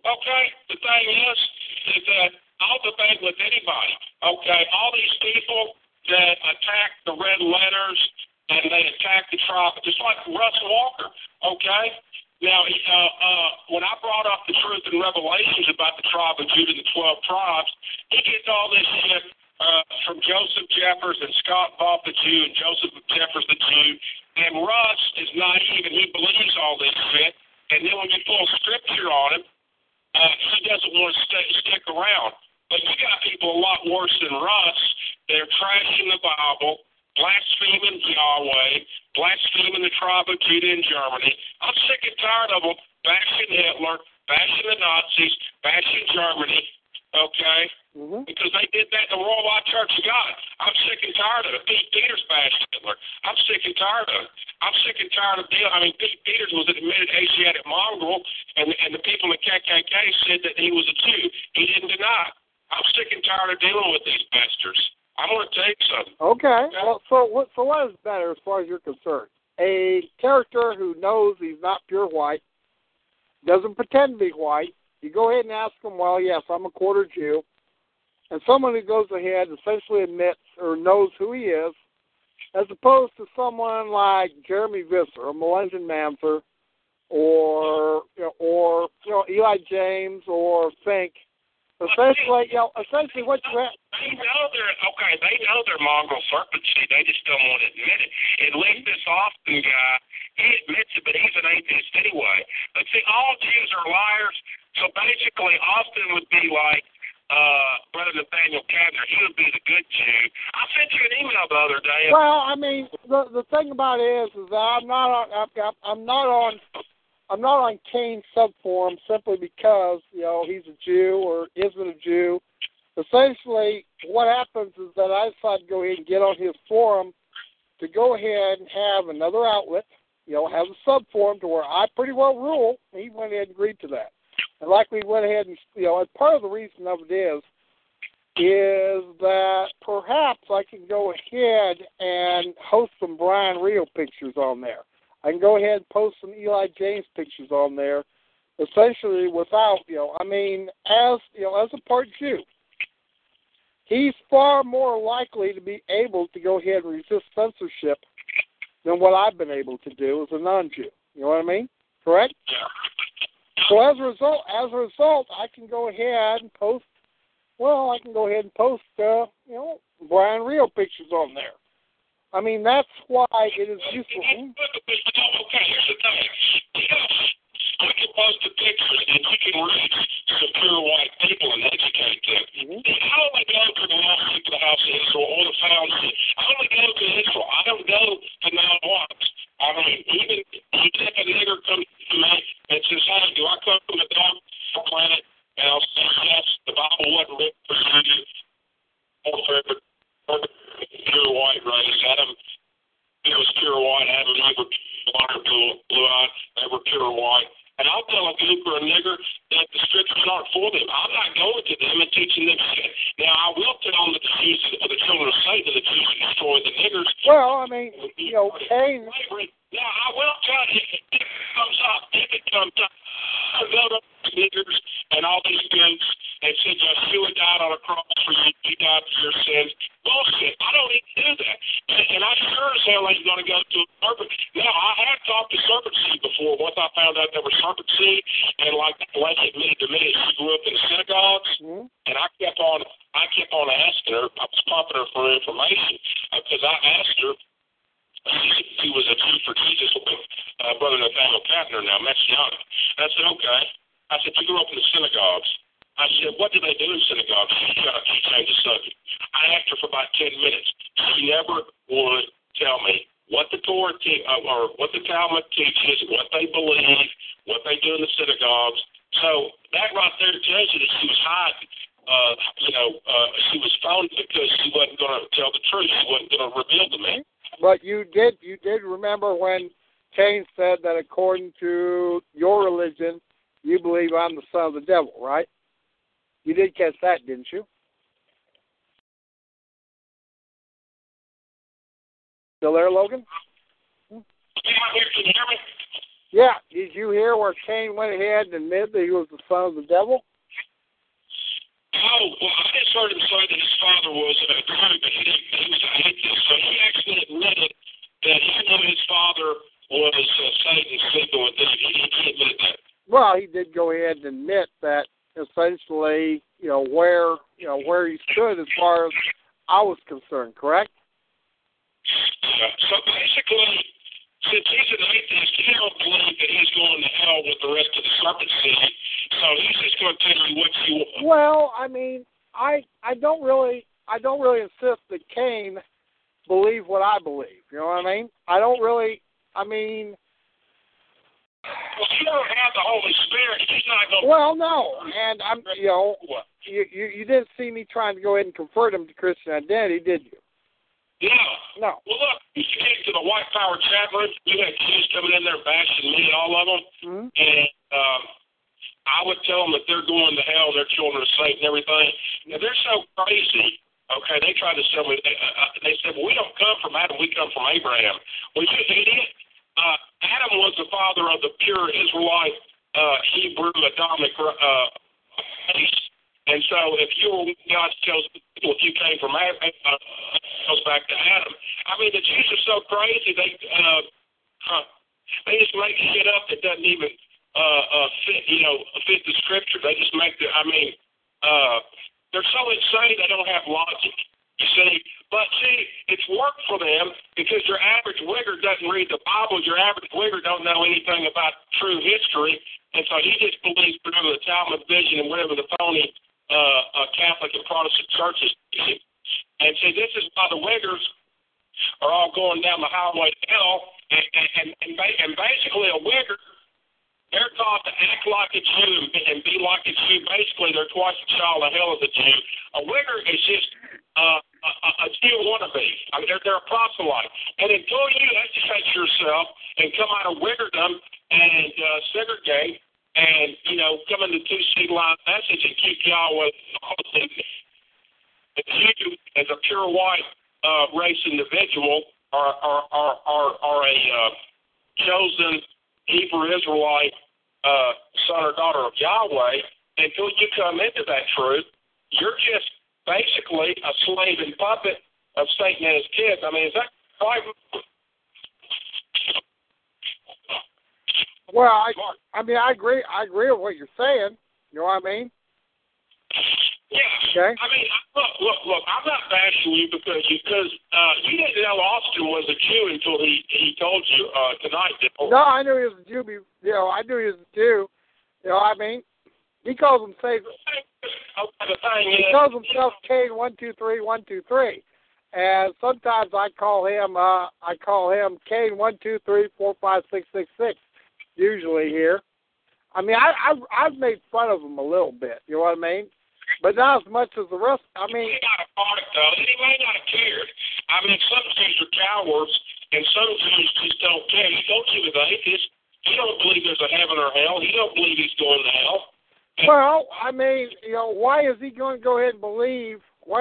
that I'll debate with anybody. Okay, all these people that attack the red letters and they attack the tribe, just like Russ Walker. Okay. Now, when I brought up the truth in Revelations about the tribe of Judah, the 12 tribes, he gets all this shit from Joseph Jeffers and Scott Boff the Jew and Joseph Jeffers the Jew. And Russ is naive and he believes all this shit. And then when you pull scripture on him, he doesn't want to stick around. But you got people a lot worse than Russ. They're trashing the Bible, blaspheming Yahweh, blaspheming the tribe of Judah in Germany. I'm sick and tired of them bashing Hitler, bashing the Nazis, bashing Germany, okay? Because they did that in the Worldwide Church of God. I'm sick and tired of it. Pete Peters bashed Hitler. I'm sick and tired of it. I'm sick and tired of dealing. I mean, Pete Peters was an admitted Asiatic mongrel, and the people in the KKK said that he was a Jew. He didn't deny it. I'm sick and tired of dealing with these bastards. I'm going to tell you something. Okay. Well, so what is better as far as you're concerned? A character who knows he's not pure white, doesn't pretend to be white. You go ahead and ask him, well, yes, I'm a quarter Jew. and someone who goes ahead and essentially admits or knows who he is, as opposed to someone like Jeremy Visser or Melendon Manzer or Eli James or Fink. Essentially, what you have. They know they're mongrel serpent seed. They just don't want to admit it. At least this Austin guy, he admits it, but he's an atheist anyway. But see, all Jews are liars. So basically, Austin would be like Brother Nathaniel Cadner. He would be the good Jew. I sent you an email the other day. Well, I mean, the thing about it is that I'm not on Kane's subforum simply because he's a Jew or isn't a Jew. Essentially, what happens is that I decide to go ahead and get on his forum to go ahead and have another outlet, have a subforum to where I pretty well rule. He went ahead and agreed to that. And like we went ahead and, and part of the reason of it is that perhaps I can go ahead and host some Brian Rio pictures on there. I can go ahead and post some Eli James pictures on there, essentially without, as a part Jew. He's far more likely to be able to go ahead and resist censorship than what I've been able to do as a non-Jew. You know what I mean? Correct? Yeah. So as a result, I can go ahead and post. Well, I can go ahead and post, Brian Rio pictures on there. I mean, that's why it is useful. Okay, here's the thing. We can post the pictures and you can reach some pure white people and educate them. Mm-hmm. I only go to the lost people of the house of Israel or the founders. I only go to Israel. I don't go to non-whites. I mean, even if a nigger comes to me and says, hey, do I come from the dog planet? And I'll say, yes, the Bible wasn't written for you or for pure white race. Adam, he was pure white. Adam and Eve were blue-eyed. They were pure white. And I'll tell a goop or a nigger that the scriptures aren't for them. I'm not going to them and teaching them shit. Now, I will tell them that the Jews, the children of Satan, the Jews destroy the niggers. Well, I mean, Kane. Now, I will tell you, if it comes up, I'll go to niggers and all these groups and said, Yeshua died on a cross for you. He died for your sins. Bullshit. I don't even do that. And I sure as hell ain't going to go to a serpent. Now, I have talked to serpent seed before. Once I found out there were serpent seed, and like the lady admitted to me, she grew up in the synagogues, and I kept on asking her. I was pumping her for information because I asked her. He was a Jew for Jesus with Brother Nathaniel Cadner, now Messianic. And I said, okay. I said, you grew up in the synagogues. I said, what do they do in synagogues? She changed the subject. I asked her for about 10 minutes. She never would tell me what the Torah or what the Talmud teaches, what they believe, what they do in the synagogues. So that right there tells you that she was hiding. She was phony because she wasn't going to tell the truth. She wasn't going to reveal to me. But you did remember when Cain said that according to your religion, you believe I'm the son of the devil, right? You did catch that, didn't you? Still there, Logan? Can you hear me? Yeah. Did you hear where Cain went ahead and admitted that he was the son of the devil? Oh, well, I just heard him say that his father was a Jew, but he was an atheist. So he actually admitted that he knew his father was Satan sleeping with him. He admitted that. Well, he did go ahead and admit that essentially, where he stood as far as I was concerned, correct? So basically, since he's an atheist, he don't believe that he's going to hell with the rest of the serpent seed. So he's just going to tell you what you want. Well, I mean, I don't really insist that Cain believe what I believe. You know what I mean? Well, he don't have the Holy Spirit. He's not going to... Well, no. And you didn't see me trying to go ahead and convert him to Christian identity, did you? No. Well, look, you came to the White Power chat room. You had kids coming in there bashing me, all of them. Mm-hmm. And I would tell them that they're going to hell, they're children of Satan and everything. Now, they're so crazy. Okay, they tried to tell me, they said, well, we don't come from Adam, we come from Abraham. Well, you idiot. Adam was the father of the pure Israelite Hebrew Adamic race. And so if you were God's chosen people, if you came from Adam, it goes back to Adam. I mean, the Jews are so crazy. They just make shit up that doesn't even fit the scripture. They just make they're so insane they don't have logic. You see, but it's worked for them because your average wigger doesn't read the Bible. Your average wigger don't know anything about true history, and so he just believes whatever the Talmud vision and whatever the phony Catholic and Protestant churches do. And see, this is why the wiggers are all going down the highway to hell. And basically, a wigger, they're taught to act like a Jew and be like a Jew. Basically, they're twice the child of hell as a Jew. A wigger is just a Jew wannabe. I mean, they're a proselyte. And until you educate yourself and come out of wiggerdom and segregate and, come into two-seed line message and keep Yahweh, if you, as a pure white race individual, are a chosen Hebrew Israelite son or daughter of Yahweh, until you come into that truth, you're just basically a slave and puppet of Satan and his kids. I mean, is that right? Well, I agree. I agree with what you're saying. You know what I mean? Yeah. Okay. I mean, look. I'm not bashing you because you didn't know Austin was a Jew until he told you tonight. No, I knew he was a Jew. I knew he was a Jew. You know what I mean? He calls himself. He calls himself Cain 123 123, and sometimes I call him Cain 1 2 3 4 5 6 6 6. Usually here. I mean, I've made fun of him a little bit. You know what I mean? But not as much as the rest. I mean, he got a part though, and he may not have cared. I mean, some Jews are cowards, and some Jews just don't care. You don't see with atheists. He don't believe there's a heaven or hell. He don't believe he's going to hell. Well, I mean, why is he going to go ahead and believe?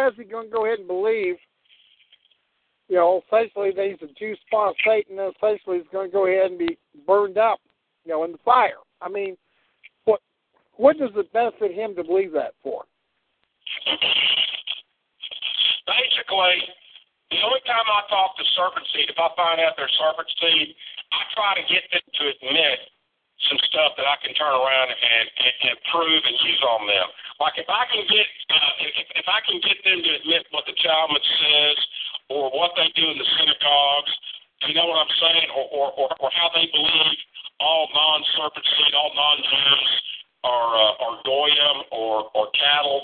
Essentially that he's a Jew spawn of Satan, and essentially he's going to go ahead and be burned up, in the fire. I mean, what does it benefit him to believe that for? Basically, the only time I talk to serpent seed, if I find out they're serpent seed, I try to get them to admit some stuff that I can turn around and prove and use on them. Like if I can get them to admit what the Talmud says or what they do in the synagogues, you know what I'm saying, or how they believe all non-serpent seed, all non-Jews are goyim or cattle.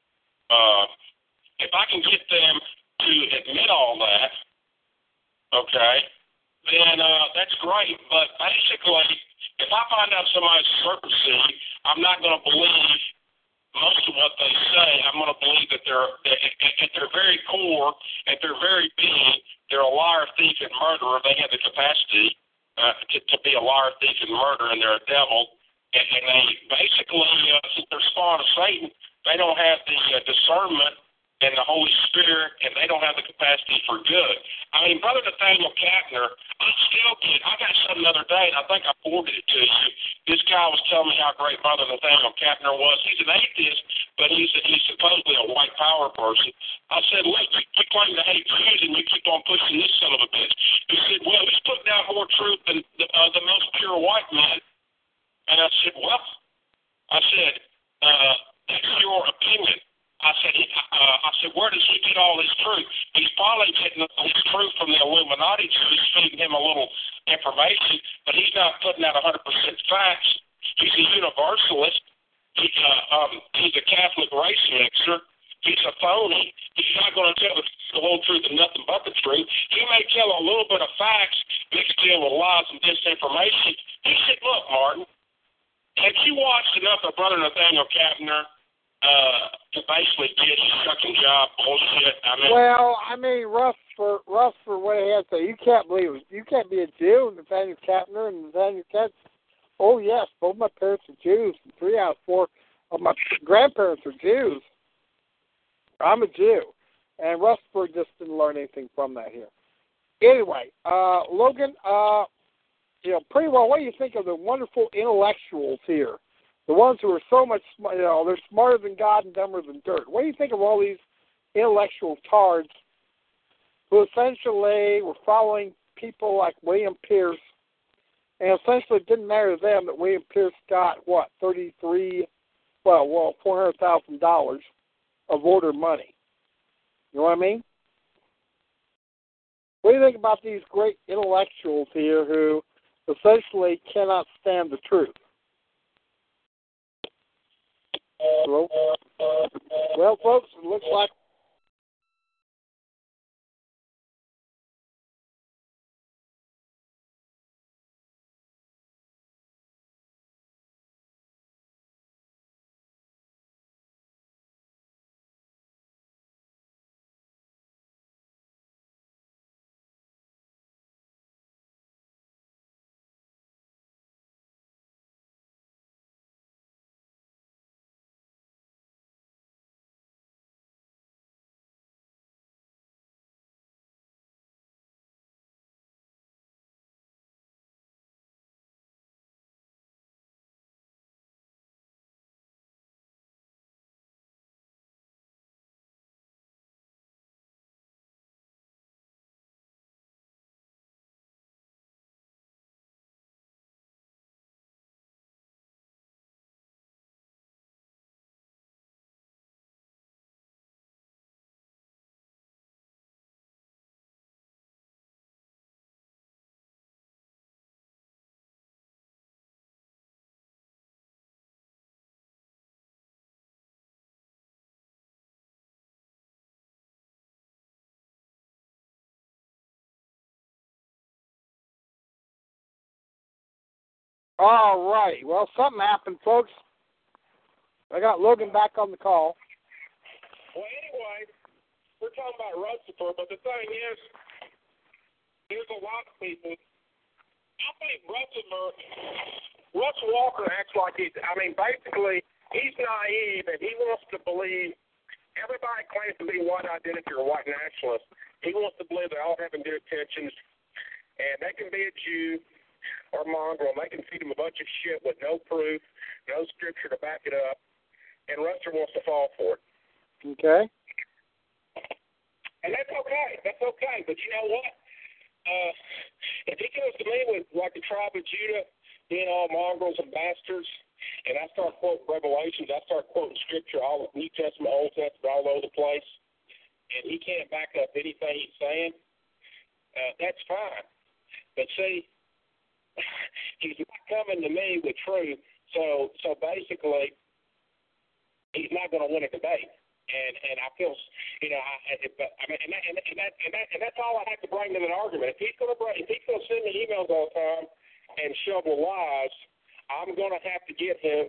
If I can get them to admit all that, okay, then that's great. But basically, if I find out somebody's serpent seed, I'm not going to believe most of what they say. I'm going to believe that at their very core, at their very being, they're a liar, thief, and murderer. They have the capacity to be a liar, thief, and murderer, and they're a devil. And they basically, since they're spawn of Satan, they don't have the discernment and the Holy Spirit, and they don't have the capacity for good. I mean, Brother Nathaniel Kapner, I got something the other day, and I think I forwarded it to you. This guy was telling me how great Brother Nathaniel Kapner was. He's an atheist, but he's supposedly a white power person. I said, look, you claim to hate Jews, and you keep on pushing this son of a bitch. He said, well, he's putting out more truth than the most pure white man. And I said, well, that's your opinion. I said, where does he get all his truth? He's probably getting his truth from the Illuminati, so he's feeding him a little information, but he's not putting out 100% facts. He's a universalist. He's a Catholic race mixer. He's a phony. He's not going to tell the whole truth and nothing but the truth. He may tell a little bit of facts mixed in with lies and disinformation. He said, look, Martin, have you watched enough of Brother Nathaniel Kapner to basically get sucking job bullshit? Russ for what he had to say. You can't believe it. You can't be a Jew, Nathaniel Kapner and Nathaniel Katz. Oh yes, both my parents are Jews. 3 out of 4 of my grandparents are Jews. I'm a Jew, and Rustford just didn't learn anything from that here. Anyway, Logan, pretty well. What do you think of the wonderful intellectuals here The ones who are so much, they're smarter than God and dumber than dirt. What do you think of all these intellectual tards who essentially were following people like William Pierce, and essentially it didn't matter to them that William Pierce got, $400,000 of order money. You know what I mean? What do you think about these great intellectuals here who essentially cannot stand the truth? Hello? Well, folks, it looks like all right. Well, something happened, folks. I got Logan back on the call. Well, anyway, we're talking about Rutherford, but the thing is, there's a lot of people. I think Russ Walker acts like basically, he's naive and he wants to believe everybody claims to be white identity or white nationalist. He wants to believe they all have good intentions and they can be a Jew or mongrel, and they can feed him a bunch of shit with no proof, no scripture to back it up, and Ruster wants to fall for it. Okay. And that's okay. That's okay. But you know what? If he comes to me with, like, the tribe of Judah being all mongrels and bastards, and I start quoting Revelations, I start quoting Scripture, all New Testament, Old Testament, all over the place, and he can't back up anything he's saying, that's fine. But see, he's not coming to me with truth, so basically, he's not going to win a debate. And I feel, and that's all I have to bring to that argument. If he's going to send me emails all the time and shovel lies, I'm going to have to get him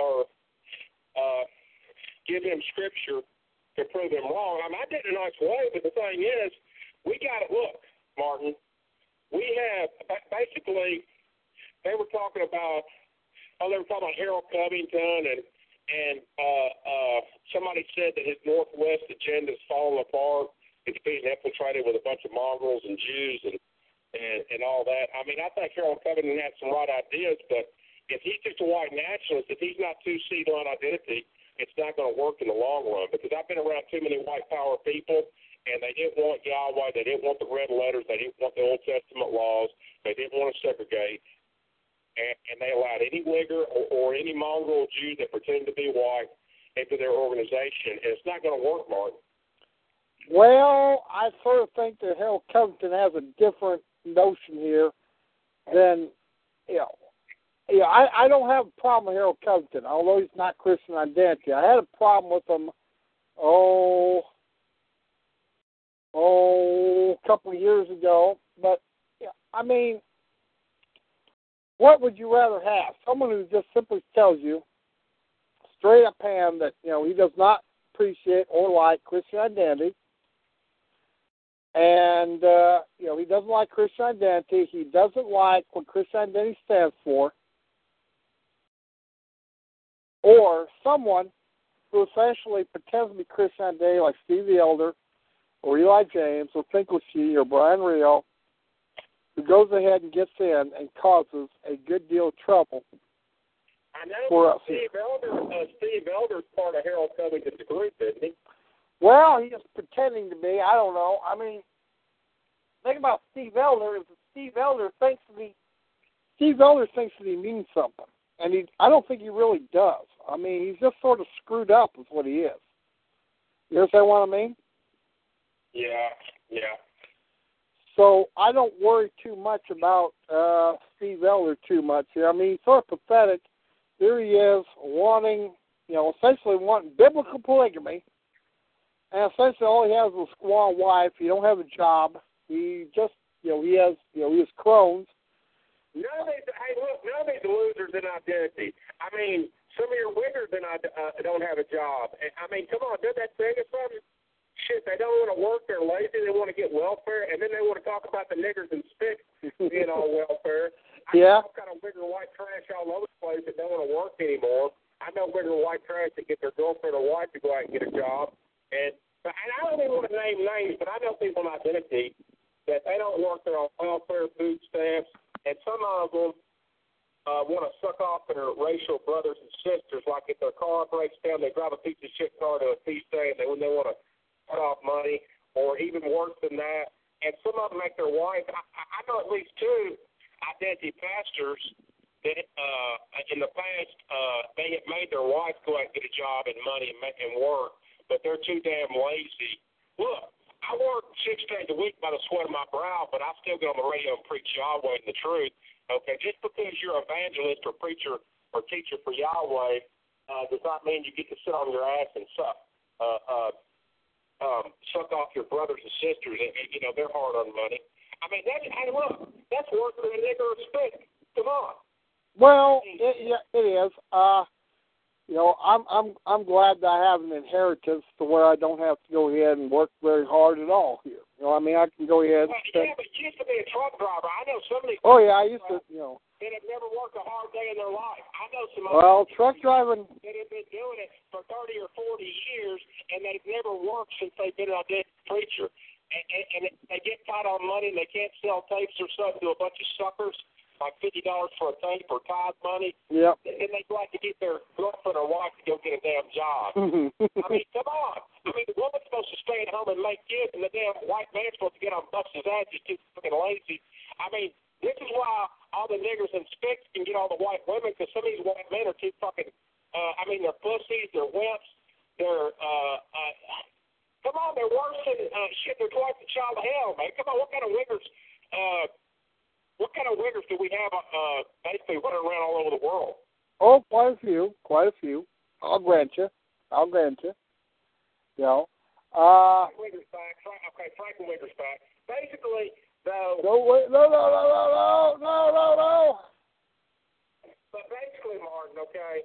give him scripture to prove him wrong. I did it a nice way, but the thing is, we got to look, Martin. We have basically they were talking about Harold Covington and somebody said that his Northwest agenda is falling apart. It's being infiltrated with a bunch of mongrels and Jews and all that. I think Harold Covington had some right ideas, but if he's just a white nationalist, if he's not two-seed line identity, it's not going to work in the long run, because I've been around too many white power people, and they didn't want Yahweh, they didn't want the red letters, they didn't want the Old Testament laws, they didn't want to segregate, and they allowed any wigger or any mongrel Jew that pretended to be white into their organization, and it's not going to work, Martin. Well, I sort of think that Harold Covington has a different notion here than, I don't have a problem with Harold Covington, although he's not Christian identity. I had a problem with him, a couple of years ago. But, what would you rather have? Someone who just simply tells you straight up hand that, he does not appreciate or like Christian identity. And, he doesn't like Christian identity. He doesn't like what Christian identity stands for. Or someone who essentially pretends to be Christian identity, like Steve the Elder, or Eli James, or Finkelstein, or Brian Rio, who goes ahead and gets in and causes a good deal of trouble I know for us. Steve Elder's part of Harold Covington's group, isn't he? Well, he's pretending to be. I don't know. I mean, the thing about Steve Elder is that Steve Elder thinks that he means something, and I don't think he really does. I mean, he's just sort of screwed up is what he is. You understand what I mean? Yeah. So I don't worry too much about Steve Elder too much here. I mean, he's sort of pathetic. There he is wanting, essentially wanting biblical polygamy. And essentially all he has is a squaw wife. He don't have a job. He just, he has Crohn's. None of these losers in identity. I mean, some of your wiggers don't have a job. I mean, come on, doesn't that say something? Shit, they don't want to work. They're lazy. They want to get welfare, and then they want to talk about the niggers and sticks being on welfare. Yeah. I know kind of wigger white trash all over the place that don't want to work anymore. I know wigger white trash that get their girlfriend or wife to go out and get a job. And I don't even want to name names, but I know people in identity that they don't work. They're on welfare, food stamps, and some of them want to suck off their racial brothers and sisters. Like if their car breaks down, they drive a piece of shit car to a feast day, and when they want to cut off money, or even worse than that. And some of them make their wife. I know at least two identity pastors that in the past they have made their wife go out and get a job and money and work, but they're too damn lazy. Look, I work 6 days a week by the sweat of my brow, but I still get on the radio and preach Yahweh and the truth. Okay, just because you're an evangelist or preacher or teacher for Yahweh does not mean you get to sit on your ass and suck off your brothers and sisters. They're hard on money. I mean, look, that's worse than a nigger or spit. Come on. Well, it is. I'm glad that I have an inheritance to where I don't have to go ahead and work very hard at all here. I can go ahead. Yeah, but you used to be a truck driver. I know some of these. Oh yeah, I used to. That have never worked a hard day in their life. I know some. Truck driving. That have been doing it for 30 or 40 years, and they've never worked since they've been an identity preacher. And they get caught on money, and they can't sell tapes or something to a bunch of suckers, like $50 for a tape or tithe money. Yep. And they'd like to get their girlfriend or wife to go get a damn job. I mean, come on. I mean, the woman's supposed to stay at home and make kids, and the damn white man's supposed to get on busts his ass. He's too fucking lazy. I mean, this is why all the niggers and spicks can get all the white women, because some of these white men are too fucking, they're pussies, they're wimps, they're, come on, they're worse than, they're twice the child of hell, man. Come on, what kind of wiggers do we have, basically running around all over the world? Oh, quite a few. I'll grant you. Wigger's back. Okay, Franklin Wigger's back. Basically, though. No. But basically, Martin, okay,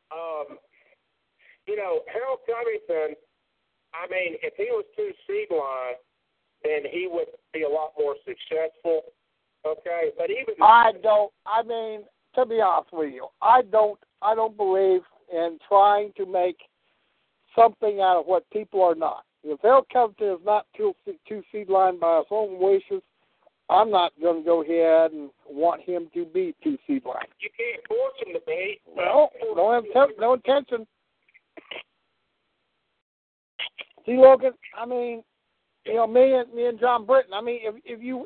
Harold Covington, I mean, if he was 2 seed line, then he would be a lot more successful, okay? But even to be honest with you, I don't believe in trying to make something out of what people are not. If Harold Covington is not 2 seed line by his own wishes, I'm not going to go ahead and want him to be 2 seed line. You can't force him to be. Well, no intention. See, Logan, I mean, me and John Britton. I mean, if you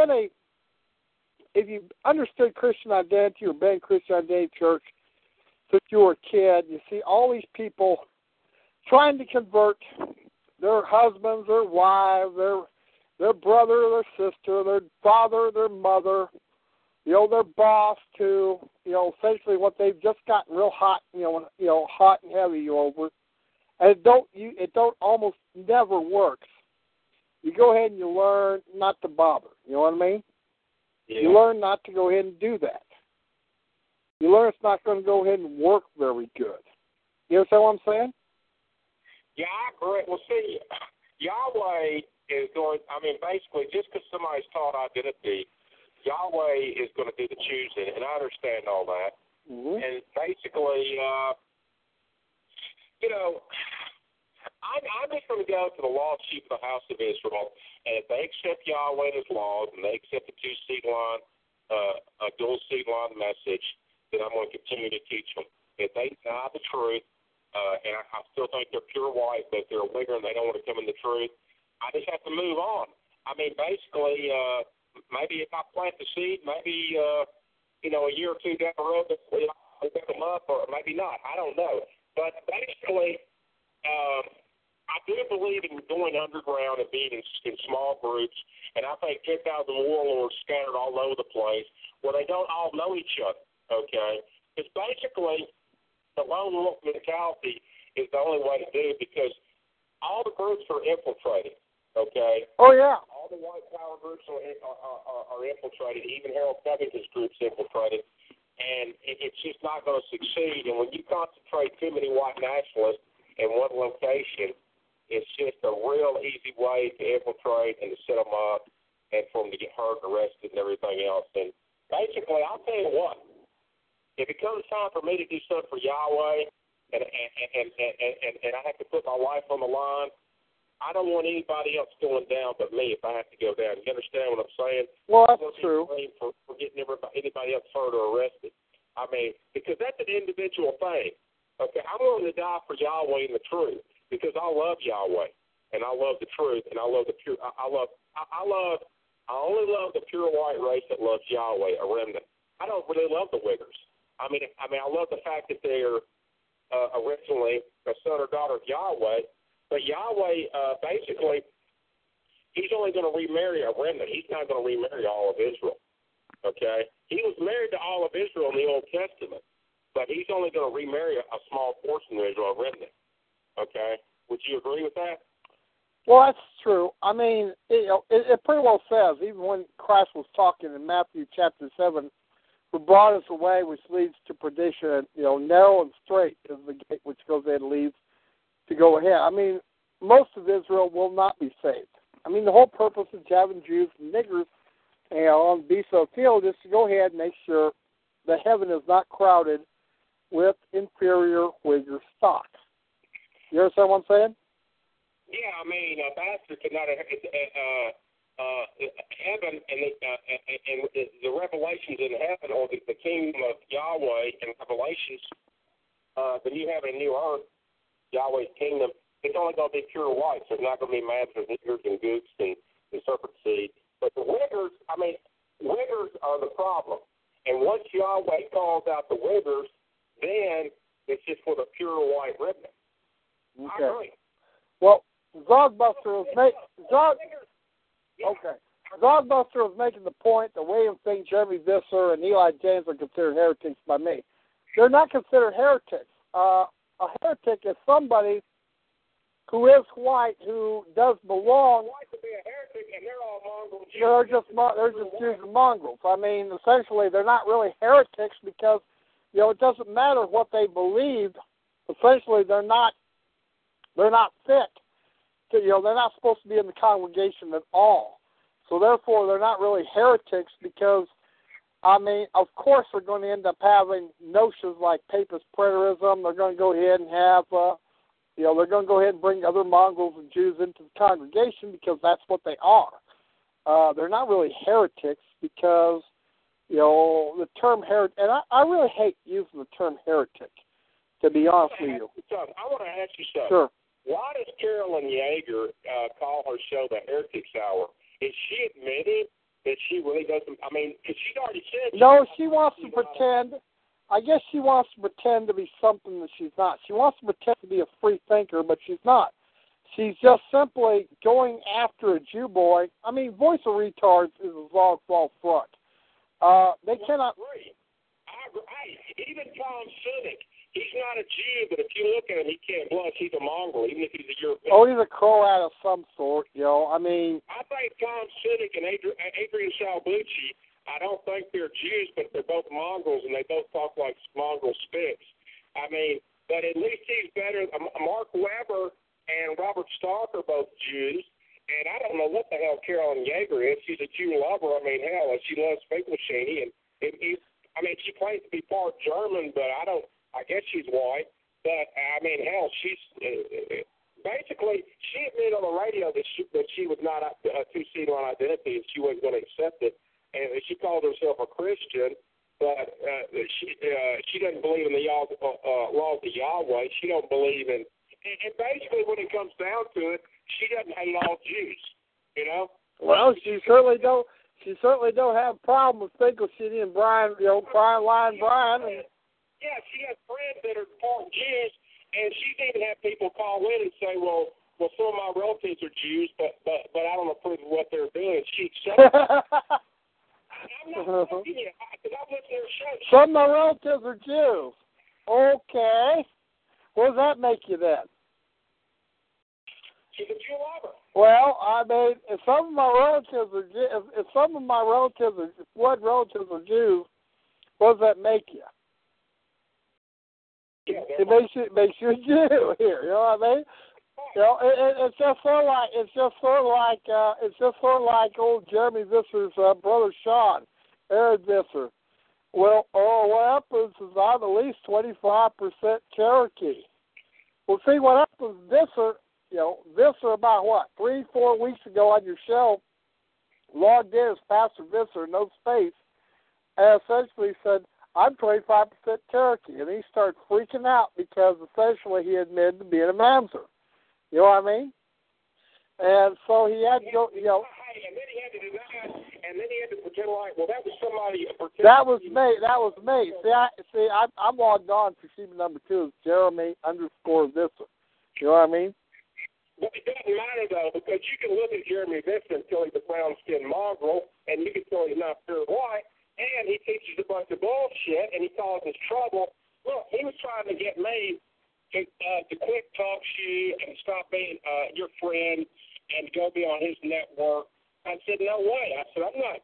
understood Christian identity or been Christian Identity Church since you were a kid, you see all these people trying to convert their husbands, their wives, their brother, their sister, their father, their mother, their boss to, essentially what they've just gotten real hot, hot and heavy over. And it don't almost never works. You go ahead and you learn not to bother. You know what I mean? Yeah. You learn not to go ahead and do that. You learn it's not going to go ahead and work very good. You understand what I'm saying? Yeah, I agree. Well, see, Yahweh is going, basically, just because somebody's taught identity, Yahweh is going to do the choosing, and I understand all that. Mm-hmm. And basically, I'm just going to go to the lost sheep of the house of Israel, and if they accept Yahweh and His laws, and they accept the 2 seed line, a dual seed line message, then I'm going to continue to teach them. If they deny the truth, and I still think they're pure white, but if they're a wigger and they don't want to come in the truth, I just have to move on. I mean, basically, maybe if I plant the seed, maybe, a year or two down the road, they'll pick them up, or maybe not. I don't know. But basically, I do believe in going underground and being in small groups, and I think 10,000 warlords scattered all over the place where they don't all know each other, okay? It's basically the lone wolf mentality is the only way to do it because all the groups are infiltrated, okay? Oh, yeah. All the white power groups are infiltrated. Even Harold Covington's group's infiltrated, and it's just not going to succeed. And when you concentrate too many white nationalists in one location, it's just a real easy way to infiltrate and to set them up and for them to get hurt, arrested, and everything else. And basically, I'll tell you what, if it comes time for me to do something for Yahweh and I have to put my life on the line, I don't want anybody else going down but me if I have to go down. You understand what I'm saying? Well, that's true. For getting anybody else hurt or arrested. I mean, because that's an individual thing. Okay, I'm willing to die for Yahweh and the truth because I love Yahweh and I love the truth and I love the pure. I only love the pure white race that loves Yahweh, a remnant. I don't really love the wiggers. I mean, I love the fact that they're originally a son or daughter of Yahweh, but Yahweh basically, he's only going to remarry a remnant. He's not going to remarry all of Israel. Okay, he was married to all of Israel in the Old Testament, but he's only going to remarry a small portion of Israel, a remnant. Okay, would you agree with that? Well, that's true. I mean, it pretty well says, even when Christ was talking in Matthew chapter 7, "For broad is the way which leads to perdition, narrow and straight is the gate which goes in and leads to go ahead." I mean, most of Israel will not be saved. I mean, the whole purpose of having Jews and niggers on Beso Field is to go ahead and make sure that heaven is not crowded with inferior wigger stock. You understand what I'm saying? Yeah, I mean, a bastard cannot heaven and the revelations in heaven, or the kingdom of Yahweh and Revelations, the new heaven and new earth, Yahweh's kingdom, it's only going to be pure whites. There's not going to be masters, niggers, and gooks and serpent seed. But the wiggers, wiggers are the problem. And once Yahweh calls out the wiggers, then it's just for the pure white remnant. Okay. I agree. Well, Zogbuster was making the point that William Fink, Jeremy Visser, and Eli James are considered heretics by me. They're not considered heretics. A heretic is somebody who is white, who does belong. White to be a heretic, and they're all mongrel Jews. They're just Jews and mongrels. I mean, essentially, they're not really heretics because, it doesn't matter what they believed. Essentially, they're not fit. They're not supposed to be in the congregation at all. So therefore, they're not really heretics because, of course, they're going to end up having notions like papist preterism. They're going to go ahead and have, they're going to go ahead and bring other mongrels and Jews into the congregation because that's what they are. They're not really heretics because, the term heretic, and I really hate using the term heretic, to be honest with you. I want to ask you something. Sure. Why does Carolyn Yeager call her show the Heretics Hour? Is she admitting that she really doesn't? I mean, because she's already said. No, she wants to pretend. I guess she wants to pretend to be something that she's not. She wants to pretend to be a free thinker, but she's not. She's just simply going after a Jew boy. I mean, Voice of Retards is a Zog Fall front. They cannot. I agree. Hey, even Tom Sinek. He's not a Jew, but if you look at him, he can't blush. He's a mongrel, even if he's a European. Oh, he's a Croat of some sort, I mean. I think Tom Sinek and Adrian Shalbucci, I don't think they're Jews, but they're both mongrels, and they both talk like mongrel spicks. I mean, but at least he's better. Mark Weber and Robert Stark are both Jews, and I don't know what the hell Carolyn Yeager is. She's a Jew lover. I mean, hell, she loves Finkelstein, and she claims to be part German, but I guess she's white, but, hell, she's basically, she admitted on the radio that she was not a two-seed on identity and she wasn't going to accept it, and she called herself a Christian, but she doesn't believe in the laws of Yahweh. She don't believe in, and basically when it comes down to it, she doesn't hate all Jews, you know. Well, she certainly don't have a problem with Finkel City and Brian, Brian Lion Brian. And, yeah, she has friends that are part Jews, and she's even had people call in and say, well, some of my relatives are Jews, but I don't approve of what they're doing. She accepts it. I'm not talking you, because I've listened to her show. Some of my relatives are Jews. Okay. What does that make you then? She's a Jew lover. Well, I mean, if some of my relatives are if some of my relatives are blood relatives are Jews, what does that make you? Yeah, it makes you a Jew here. You know what I mean? It's just sort of like old Jeremy Visser's brother Sean, Aaron Visser. Well, what happens is I'm at least 25% Cherokee. Well, see what happens, Visser. Visser about 3-4 weeks ago on your show logged in as Pastor Visser, no space, and essentially said, I'm 25% Cherokee. And he started freaking out because essentially he admitted to being a mamzer. You know what I mean? And so he had to go, and then he had to deny, and then he had to pretend like, well, that was somebody. That was me. I'm logged on for sheet number 2 is Jeremy_Visser. You know what I mean? But it doesn't matter, though, because you can look at Jeremy Visser until he's a brown-skinned mongrel, and you can tell he's not pure white, and he teaches a bunch of bullshit, and he causes trouble. Look, he was trying to get me to quit talk shoe and stop being your friend and go be on his network. I said, no way. I said, I'm not.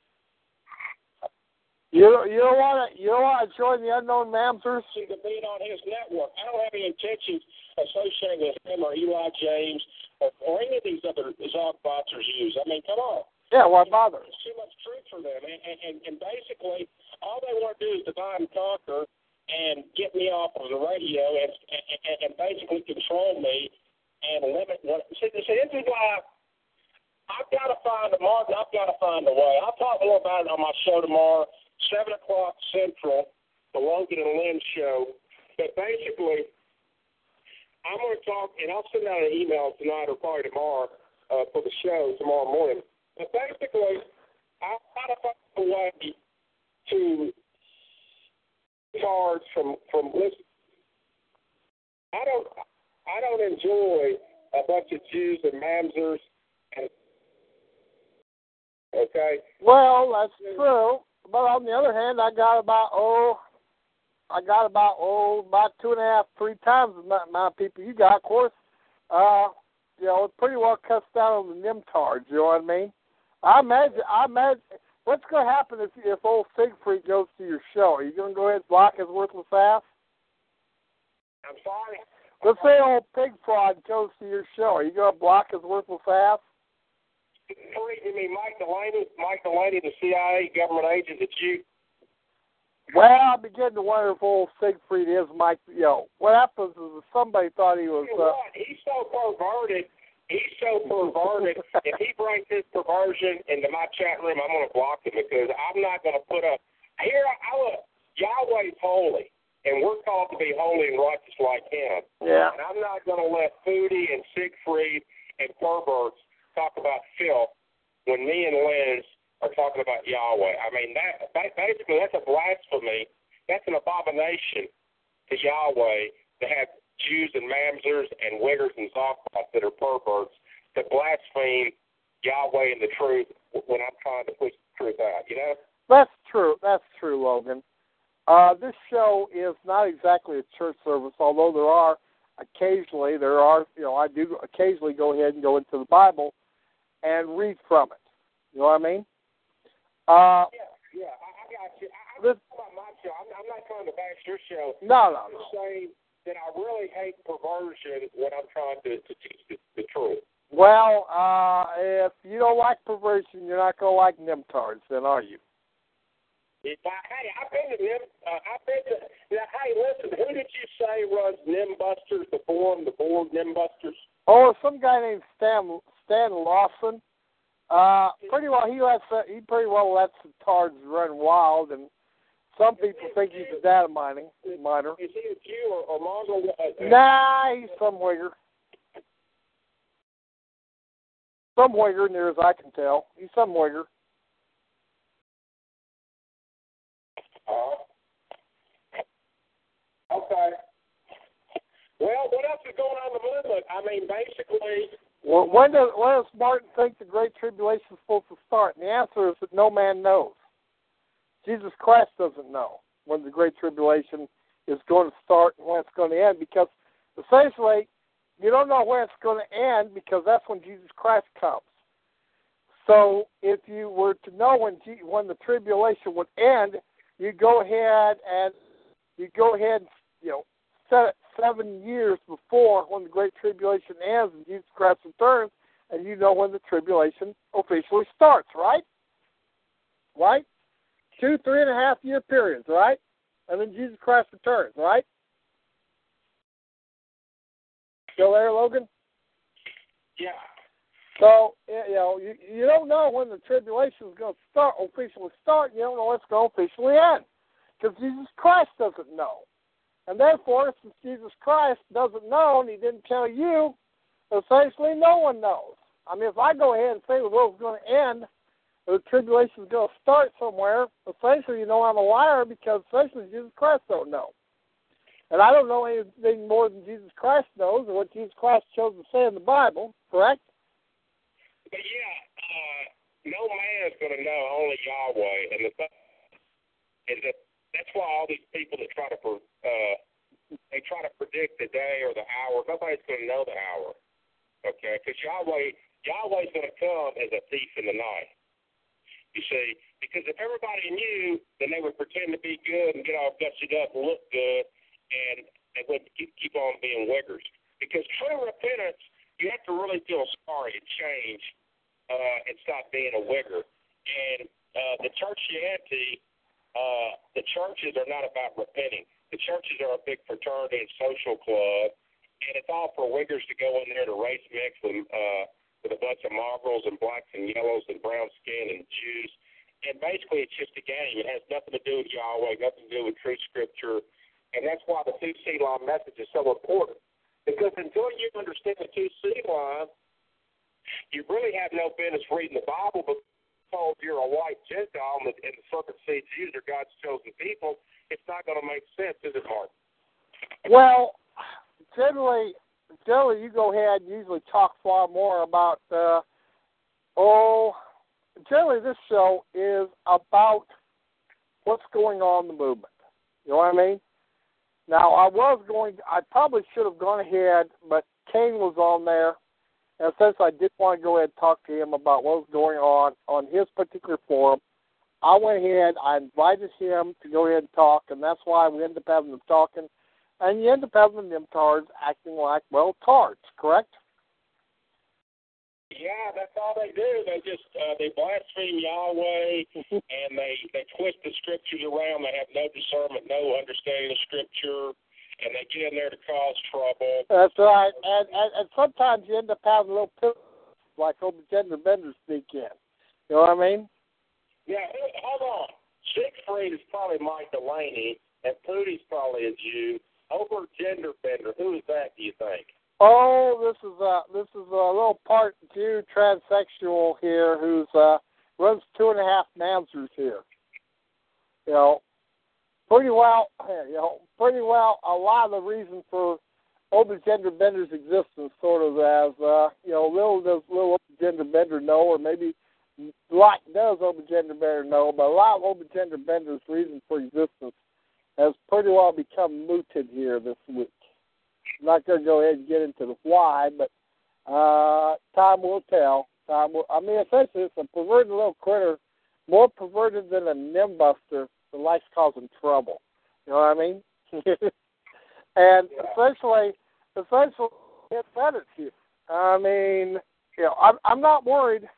You don't want to join the Unknown Mamzers? To be on his network. I don't have any intentions associated with him or Eli James or any of these other Zogbots or Jews. I mean, come on. Yeah, why bother? There's too much truth for them. And basically, all they want to do is divide and conquer and get me off of the radio and basically control me and limit what. See, this is why I've got to find a market. I've got to find a way. I'll talk more about it on my show tomorrow, 7 o'clock Central, the Logan and Lynn show. But basically, I'm going to talk, and I'll send out an email tonight or probably tomorrow for the show tomorrow morning. But basically, I've got to find a way to charge from listening. I don't enjoy a bunch of Jews and mamzers. Okay. Well, that's true. But on the other hand, I got about 2.5, 3 times the amount of people you got. Of course, it pretty well cuts down on the nimtards. You know what I mean? I imagine. What's going to happen if old Siegfried goes to your show? Are you going to go ahead and block his worthless ass? I'm sorry. Let's say old Pig Fraud goes to your show. Are you going to block his worthless ass? You mean Mike Delaney? Mike Delaney, the CIA government agent that you... Well, I'm beginning to wonder if old Siegfried is Mike. What happens is if somebody thought he was... He's so perverted. If he brings his perversion into my chat room, I'm going to block him because I'm not going to put up... Here, look, Yahweh's holy, and we're called to be holy and righteous like him. Yeah. And I'm not going to let Foodie and Siegfried and perverts talk about filth when me and Liz are talking about Yahweh. I mean, basically that's a blasphemy. That's an abomination to Yahweh to have Jews and mamzers and wiggers and zogbots that are perverts to blaspheme Yahweh and the truth when I'm trying to push the truth out, you know? That's true, Logan. This show is not exactly a church service, although I do occasionally go ahead and go into the Bible and read from it. You know what I mean? I got you. I'm talking about my show. I'm not trying to bash your show. No. I'm just saying that I really hate perversion when I'm trying to teach the truth. Well, if you don't like perversion, you're not going to like nimtards, then are you? Hey, I've been to hey, listen, who did you say runs Nimbusters, the board Nimbusters? Oh, some guy named Stan Lawson. He pretty well lets the tards run wild, and Some people think he's a data miner. Is he a Jew or Mongol? Nah, he's some Uyghur. Some Uyghur, near as I can tell. He's some Uyghur. Okay. Well, what else is going on in the movement? I mean, basically... Well, when does Martin think the Great Tribulation is supposed to start? And the answer is that no man knows. Jesus Christ doesn't know when the Great Tribulation is going to start and when it's going to end, because essentially you don't know when it's going to end because that's when Jesus Christ comes. So if you were to know when the tribulation would end, you go ahead and set it 7 years before when the Great Tribulation ends and Jesus Christ returns, and you know when the tribulation officially starts, right? Right? 2 3.5 year periods, right? And then Jesus Christ returns, right? Still there, Logan? Yeah. So, you don't know when the tribulation is going to officially start. You don't know when it's going to officially end. Because Jesus Christ doesn't know. And therefore, since Jesus Christ doesn't know and he didn't tell you, essentially no one knows. I mean, if I go ahead and say the world's going to end, the tribulation is going to start somewhere, essentially you know I'm a liar because essentially Jesus Christ don't know. And I don't know anything more than Jesus Christ knows or what Jesus Christ chose to say in the Bible, correct? But no man is going to know, only Yahweh. And the thing is that's why all these people that try to predict the day or the hour, nobody's going to know the hour. Okay? Because Yahweh's going to come as a thief in the night. You see, because if everybody knew, then they would pretend to be good and get all gutsied up and look good, and they wouldn't keep on being wiggers. Because true repentance, you have to really feel sorry and change and stop being a wigger. And the churchianity, the churches are not about repenting. The churches are a big fraternity and social club, and it's all for wiggers to go in there to race mix with a bunch of mongrels and blacks and yellows and brown skin and Jews. And basically it's just a game. It has nothing to do with Yahweh, nothing to do with true scripture. And that's why the 2C line message is so important. Because until you understand the 2C line, you really have no business reading the Bible, but told you're a white Gentile and the circumcised Jews are God's chosen people, it's not going to make sense, is it, Mark? Well, generally you go ahead and usually talk far more about, generally this show is about what's going on in the movement. You know what I mean? Now, I probably should have gone ahead, but Kane was on there, and since I did want to go ahead and talk to him about what was going on his particular forum, I went ahead, I invited him to go ahead and talk, and that's why we ended up having them talking. And you end up having them tards acting like, tards, correct? Yeah, that's all they do. They just they blaspheme Yahweh and they twist the scriptures around. They have no discernment, no understanding of scripture, and they get in there to cause trouble. That's right. And sometimes you end up having little pills like gender benders sneak in. You know what I mean? Yeah, hold on. Siegfried is probably Mike Delaney, and Pootie's probably a Jew. Over gender bender, who is that, do you think? Oh, this is a little part Jew transsexual here who's runs 2.5 Mansers here. Pretty well a lot of the reason for over-gender bender's existence sort of as little does over-gender bender know, or maybe like does over-gender bender know, but a lot of over-gender bender's reason for existence has pretty well become mooted here this week. I'm not going to go ahead and get into the why, but time will tell. Essentially, it's a perverted little critter, more perverted than a nimbuster that likes causing trouble. You know what I mean? And essentially, it's better to you. I'm not worried.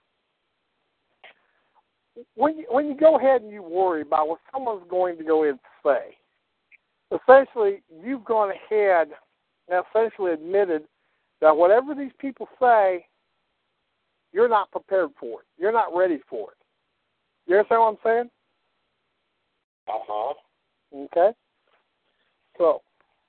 When you go ahead and you worry about what someone's going to go in and say, essentially, you've gone ahead and essentially admitted that whatever these people say, you're not prepared for it. You're not ready for it. You understand what I'm saying? Uh-huh. Okay? So,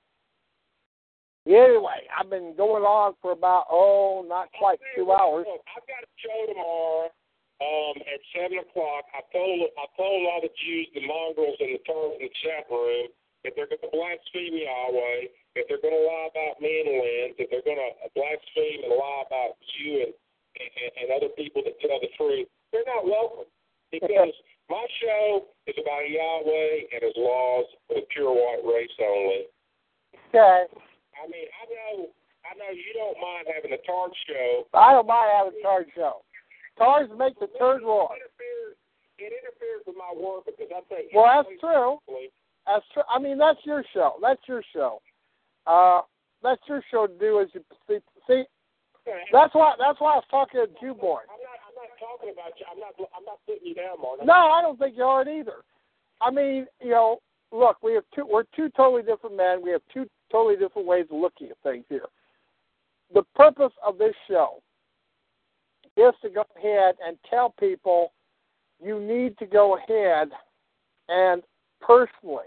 anyway, I've been going on for about, not quite 2 hours. Look, I've got a show tomorrow at 7 o'clock. I told all the Jews, the mongrels, and the Turks in the chat room that they're going to blaspheme Yahweh, that they're going to lie about me and Lynn, that they're going to blaspheme and lie about you and other people that tell the truth. They're not welcome, because my show is about Yahweh and his laws for the pure white race only. Okay. I mean, I know you don't mind having a Tard show. I don't mind having a Tard show. Tards make the turd roar. It interferes with my work because I think. Well, that's true. That's true. I mean, that's your show. That's your show. That's your show to do as you see. That's why I was talking to Jew Boy. I'm not talking about you. I'm not putting you down, Martin. No, I don't think you are either. I mean, look, we're two totally different men. We have two totally different ways of looking at things here. The purpose of this show is to go ahead and tell people you need to go ahead and personally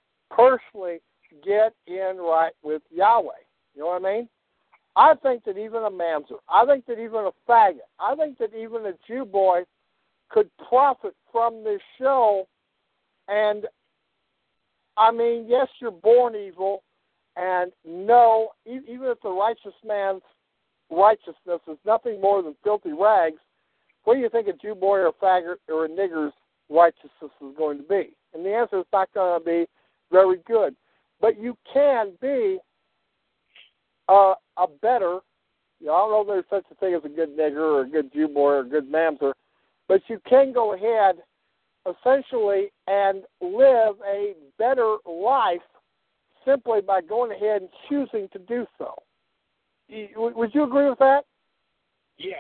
get in right with Yahweh. You know what I mean? I think that even a mamzer, I think that even a faggot, I think that even a Jew boy could profit from this show. And, I mean, yes, you're born evil, and no, even if the righteous man's righteousness is nothing more than filthy rags, what do you think a Jew boy or a faggot or a nigger's righteousness is going to be? And the answer is not going to be very good. But you can be a better, I don't know if there's such a thing as a good nigger or a good Jew boy or a good mamzer, but you can go ahead essentially and live a better life simply by going ahead and choosing to do so. Would you agree with that? Yeah.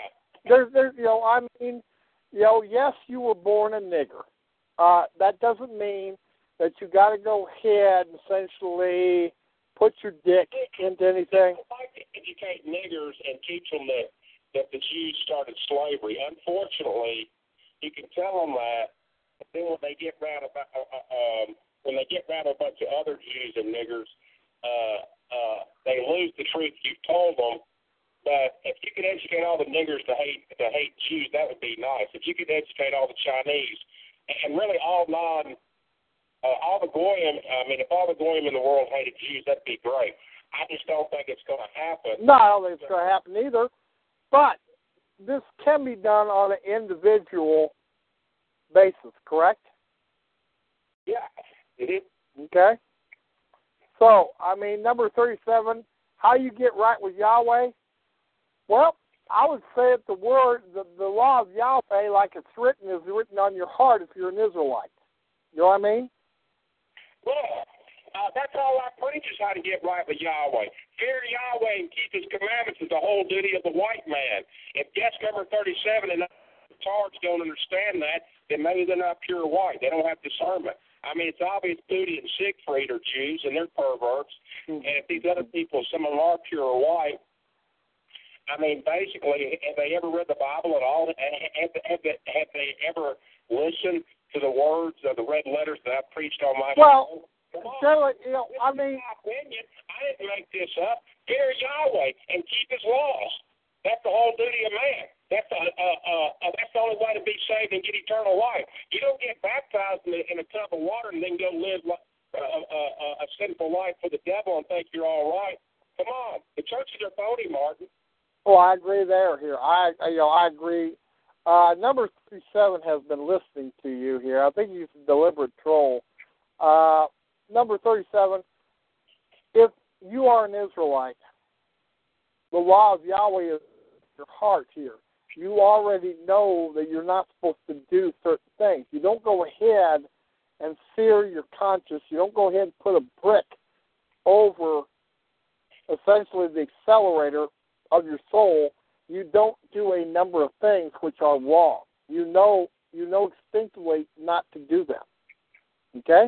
Yes, you were born a nigger. That doesn't mean that you got to go ahead and essentially put your dick into anything. I'd like to educate niggers and teach them that the Jews started slavery. Unfortunately, you can tell them that, but then when they get around a bunch of other Jews and niggers, they lose the truth you've told them. But if you could educate all the niggers to hate Jews, that would be nice. If you could educate all the Chinese and really all the goyim, if all the goyim in the world hated Jews, that'd be great. I just don't think it's going to happen. No, I don't think it's going to happen either. But this can be done on an individual basis, correct? Yeah, it is. Okay. So, number 37, how you get right with Yahweh? Well, I would say that the law of Yahweh, like it's written, is written on your heart if you're an Israelite. You know what I mean? Well, that's all I preach is how to get right with Yahweh. Fear Yahweh and keep his commandments is the whole duty of the white man. If guest number 37 and the Tards don't understand that, then maybe they're not pure white. They don't have discernment. It's obvious Booty and Siegfried are Jews, and they're perverts. Mm-hmm. And if these other people, some of them are pure white, basically, have they ever read the Bible at all? Have they ever listened to the words of the red letters that I preached on my show? Well, my opinion. I didn't make this up. Fear Yahweh and keep his laws. That's the whole duty of man. That's the only way to be saved and get eternal life. You don't get baptized in a tub of water and then go live a sinful life for the devil and think you're all right. Come on, the churches are phony, Martin. Oh, I agree there. Here, I agree. Number 37 has been listening to you here. I think he's a deliberate troll. Number 37, if you are an Israelite, the law of Yahweh is in your heart here. You already know that you're not supposed to do certain things. You don't go ahead and sear your conscience. You don't go ahead and put a brick over essentially the accelerator of your soul. You don't do a number of things which are wrong. You know instinctively not to do them. Okay?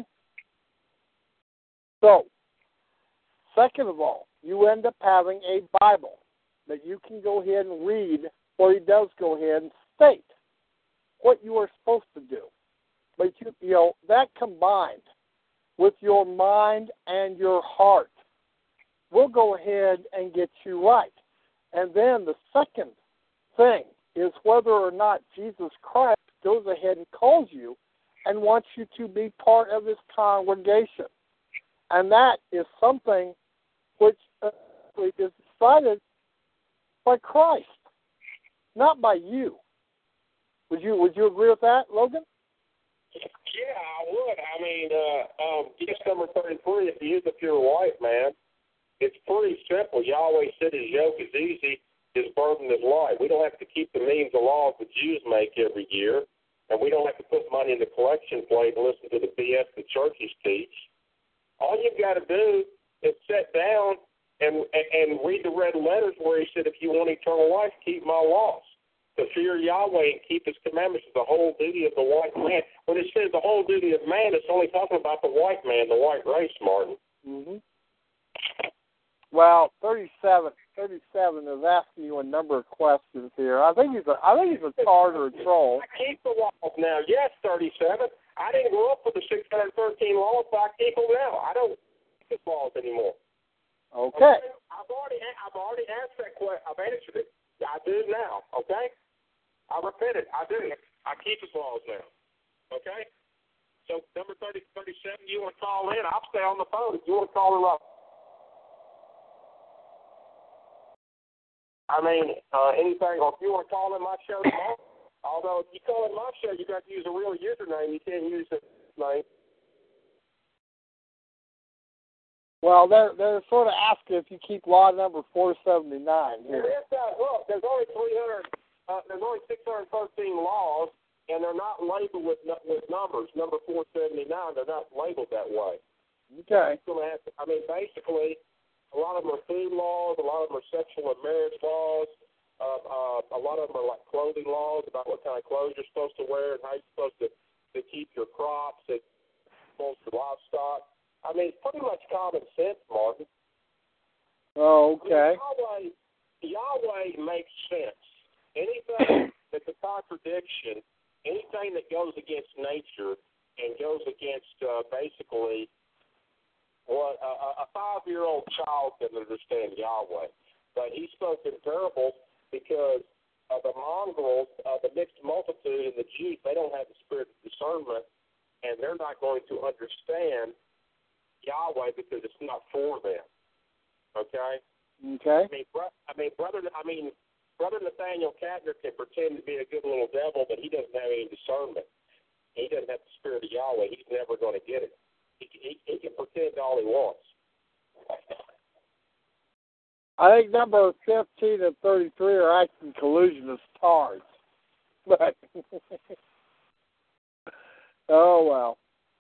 So, second of all, you end up having a Bible that you can go ahead and read, or he does go ahead and state what you are supposed to do. But that combined with your mind and your heart, we'll go ahead and get you right. And then the second thing is whether or not Jesus Christ goes ahead and calls you and wants you to be part of his congregation. And that is something which is decided by Christ, not by you. Would you agree with that, Logan? Yeah, I would. I mean, guess number 33, if he is a pure white man, it's pretty simple. Yahweh said his yoke is easy, his burden is light. We don't have to keep the millions of laws the Jews make every year, and we don't have to put money in the collection plate and listen to the BS the churches teach. All you've got to do is sit down and read the red letters where he said, if you want eternal life, keep my laws. To fear Yahweh and keep his commandments is the whole duty of the white man. When it says the whole duty of man, it's only talking about the white man, the white race, Martin. Mm-hmm. Well, 37 is asking you a number of questions here. I think he's a tard or a troll. I keep the laws now. Yes, 37. I didn't grow up with the 613 laws, but I keep them now. I don't keep the laws anymore. Okay. I've already asked that question. I've answered it. I do now. Okay. I repented. I do. I keep his laws now. Okay? So, number 37, you want to call in? I'll stay on the phone. If you want to call in up. I mean, anything, or if you want to call in my show tomorrow, although if you call in my show, you got to use a real username. You can't use a name. Well, they're sort of asking if you keep law number 479 here. Look, there's only 613 laws, and they're not labeled with numbers. Number 479, they're not labeled that way. Okay. Basically, a lot of them are food laws, a lot of them are sexual and marriage laws, a lot of them are like clothing laws about what kind of clothes you're supposed to wear and how you're supposed to keep your crops and your livestock. I mean, it's pretty much common sense, Martin. Oh, okay. Yahweh makes sense. Anything that's a contradiction, anything that goes against nature and goes against basically what a 5-year-old child can understand Yahweh. But he spoke in parables because the mongrels, the mixed multitude, and the Jews, they don't have the spirit of discernment, and they're not going to understand Yahweh because it's not for them. Okay? Okay. Brother Nathaniel Kattner can pretend to be a good little devil, but he doesn't have any discernment. He doesn't have the spirit of Yahweh. He's never going to get it. He can pretend all he wants. I think number 15 and 33 are acting collusionists tards. But oh well.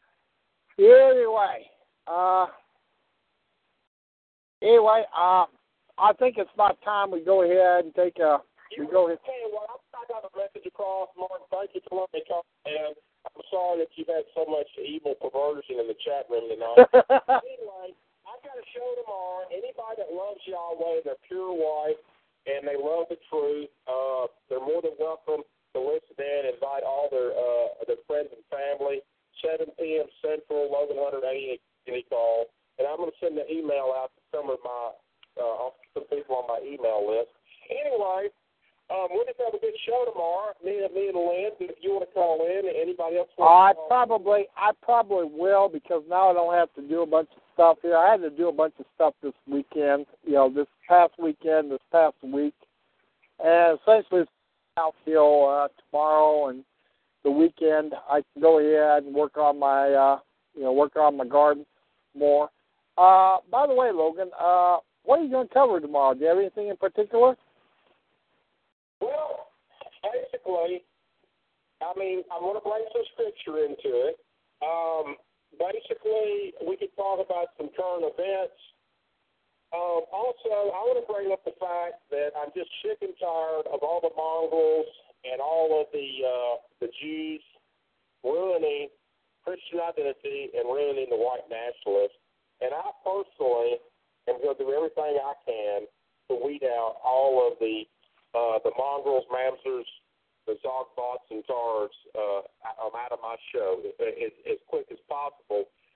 Anyway, I think it's about time we go ahead and take a. I got a message across, Martin. Thank you for letting me come. And I'm sorry that you've had so much evil perversion in the chat room tonight. Anyway, I've got a show tomorrow. Anybody that loves Yahweh, they're pure white, and they love the truth, they're more than welcome to listen in. Invite all their friends and family. 7 p.m. Central, 1180 call. And I'm going to send an email out to some people on my email list. Anyway, we're going to have a good show tomorrow. Me and Lynn. If you want to call in, anybody else want to call in? I probably will, because now I don't have to do a bunch of stuff here. I had to do a bunch of stuff this weekend. This past weekend, this past week, and essentially it's out till tomorrow and the weekend. I can go ahead and work on my garden more. By the way, Logan, what are you going to cover tomorrow? Do you have anything in particular? Well, basically, I'm going to bring some scripture into it. Basically, we could talk about some current events. Also, I want to bring up the fact that I'm just sick and tired of all the mongrels and all of the Jews ruining Christian identity and ruining the white nationalists. And I personally am going to do everything I can to weed out all of the mongrels, mamsers, the Zogbots, and Tards out of my show as quick as possible.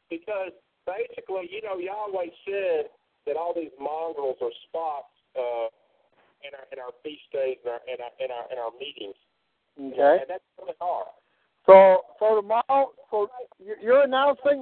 because basically, you know, you always said that all these mongrels are spots in our feast days and in our meetings. Okay. And that's what they are. So tomorrow, so you're announcing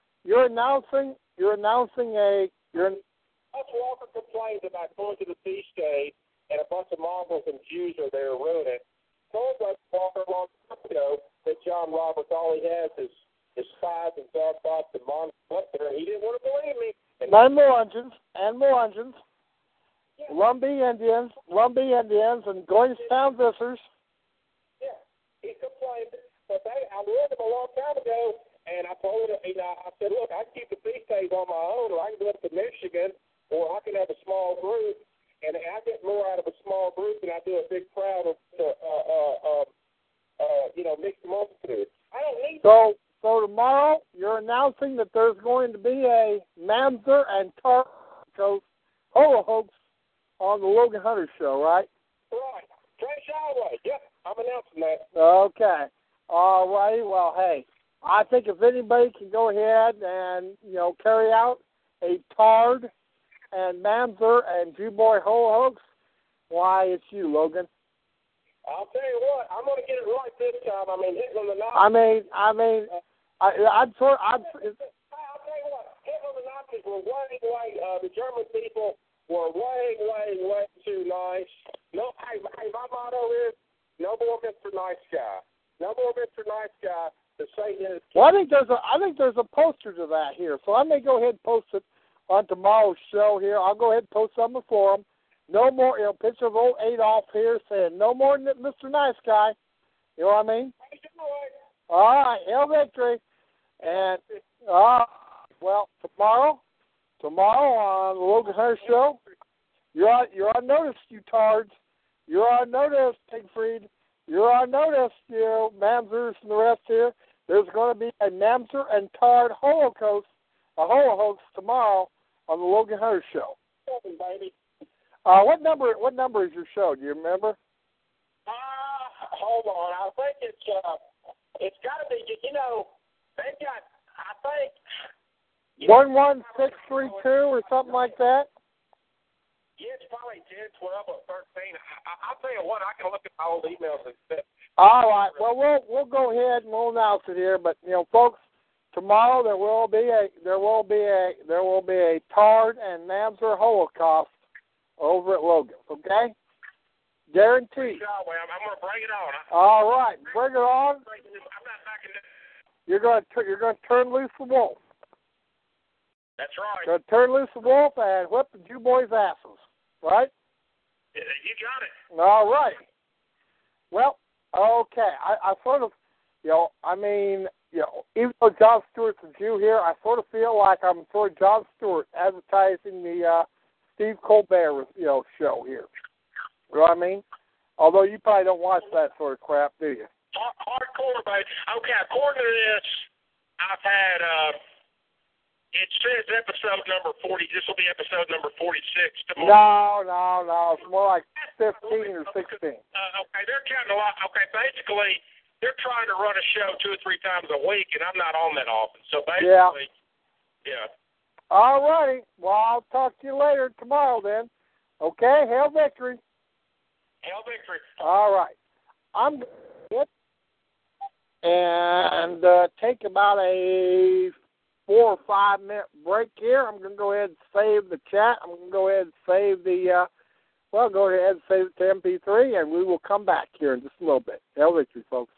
Butch Walker complains about going to the feast day and a bunch of mongrels and Jews are there ruining it. Told Butch Walker a long time ago that John Roberts, all he has is spies and dogbots and mongrels up there, and he didn't want to believe me. and Melungeons, Lumbee Indians, and Goystown Vissers. Yeah, he complained, but I warned him a long time ago, and I told him, I said, look, I can keep the feast days on my own, or I can go up to Michigan, or I can have a small group, and I get more out of a small group than I do a big crowd of, mixed multitude. I don't need So tomorrow, you're announcing that there's going to be a Mamzer and Tart Holo Hoax on the Logan Hunter Show, right? Right. Trey Shawway. Yep, I'm announcing that. Okay. All righty. Well, hey, I think if anybody can go ahead and, carry out a Tard and Mamzer and Jew Boy Holo Hoax, why, it's you, Logan. I'll tell you what, I'm going to get it right this time. I mean, hitting on the notches. I'll tell you what, hitting on the notches were way, the German people were way too nice. No, hey, my motto is, no more Mr. Nice Guy. No more Mr. Nice Guy to say his. Well, I think there's a poster to that here, so I may go ahead and post it on tomorrow's show here. I'll go ahead and post something for them. No more, picture of old Adolf here saying, no more Mr. Nice Guy. You know what I mean? All right, Hail Victory. And, well, tomorrow on the Logan Hunter Show, you're on notice, you tards. You're on notice, Pigfried. You're on notice, Mamzers and the rest here. There's going to be a Mamzer and Tard Holo Hoax tomorrow on the Logan Hunter Show. Baby. What number is your show? Do you remember? Hold on. I think it's got to be. They've got. I think 11632 or something like that. Yeah, it's probably 10, 12, or 13. I'll tell you what. I can look at my old emails and stuff. All right. Well, we'll go ahead and we'll announce it here. But folks, tomorrow there will be a Tard and Mamzer Holocaust over at Logan, okay? Guaranteed. I'm going to bring it on. All right, bring it on. I'm not backing down. You're going to turn loose the wolf. That's right. Going to turn loose the wolf and whip the Jew boys' asses, right? You got it. All right. Well, okay. I sort of, even though Jon Stewart's a Jew here, I sort of feel like I'm sort of Jon Stewart advertising the Steve Colbert, show here. You know what I mean? Although you probably don't watch that sort of crap, do you? Hardcore, baby. Okay, according to this, I've had, it says episode number 40. This will be episode number 46 tomorrow. No. It's more like 15 or 16. Okay, they're counting a lot. Okay, basically, they're trying to run a show 2 or 3 times a week, and I'm not on that often. So basically, yeah. All righty. Well, I'll talk to you later tomorrow then. Okay? Hail Victory. Hail Victory. All right. I'm going to and take about a 4 or 5 minute break here. I'm going to go ahead and save the chat. I'm going to go ahead and save the, go ahead and save it to MP3, and we will come back here in just a little bit. Hail Victory, folks.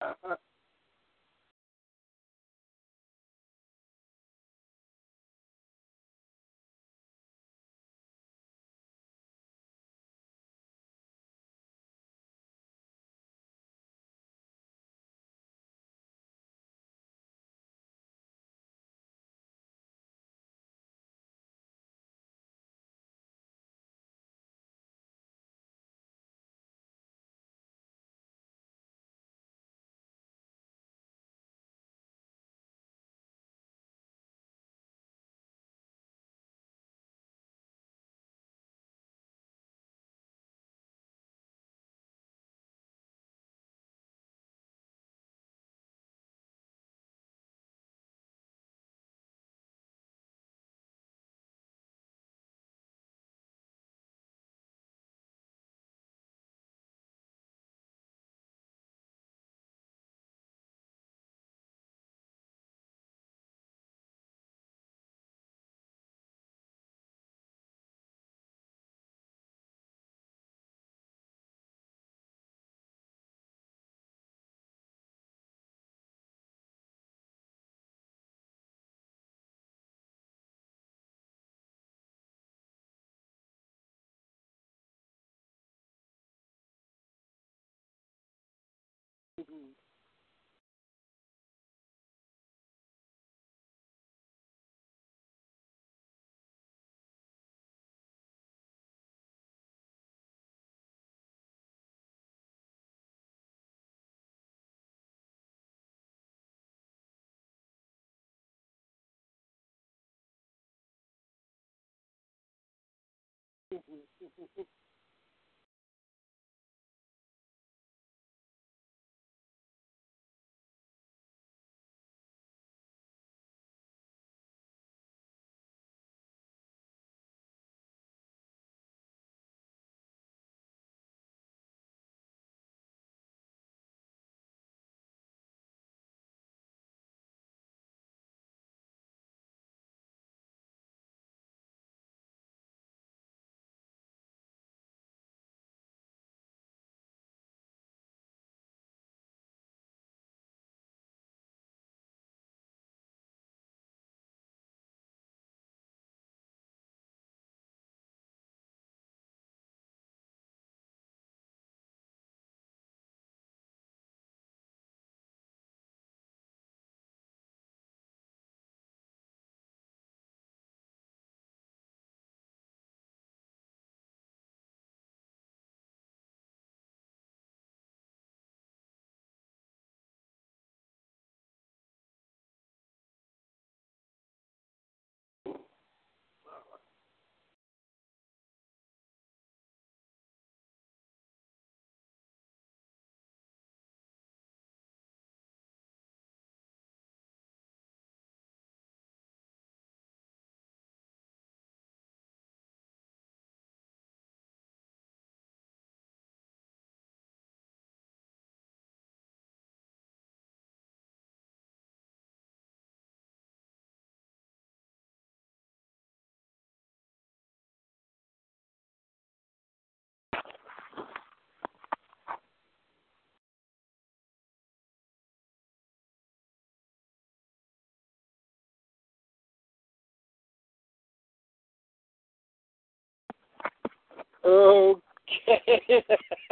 Okay.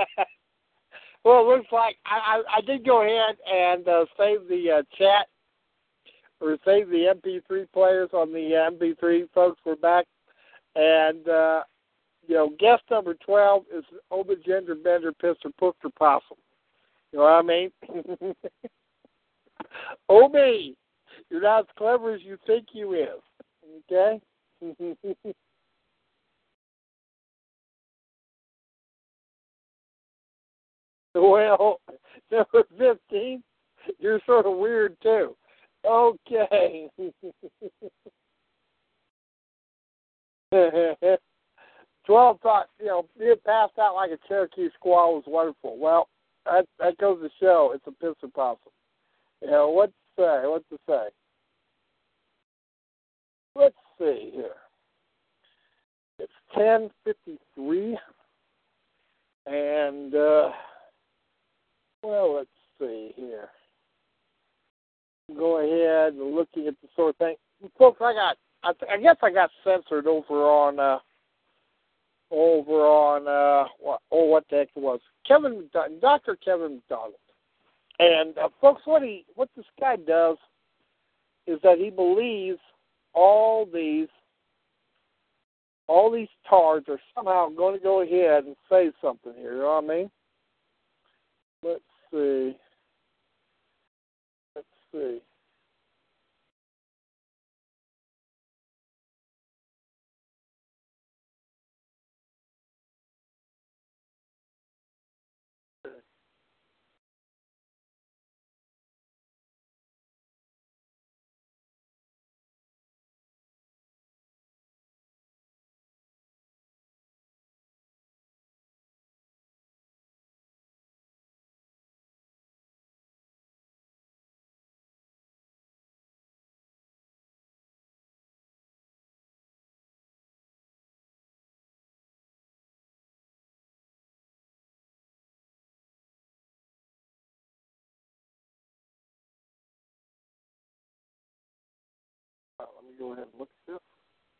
Well, it looks like I did go ahead and save the chat or save the MP3 players on the MP3. Folks, we're back. And, guest number 12 is Oba Gender Bender Pisser Pooker Possum. You know what I mean? Obi, you're not as clever as you think you is. Okay? Well, number 15, you're sort of weird, too. Okay. 12 thought, being passed out like a Cherokee squaw was wonderful. Well, that goes to show it's a pisser possum. What to say? Let's see here. It's 10:53, and, let's see here. Go ahead and looking at the sort of thing. Folks, I guess I got censored over on what the heck it was. Dr. Kevin McDonald. And folks, what this guy does is that he believes all these tards are somehow going to go ahead and say something here. You know what I mean? Let's see. Let me go ahead and look at this.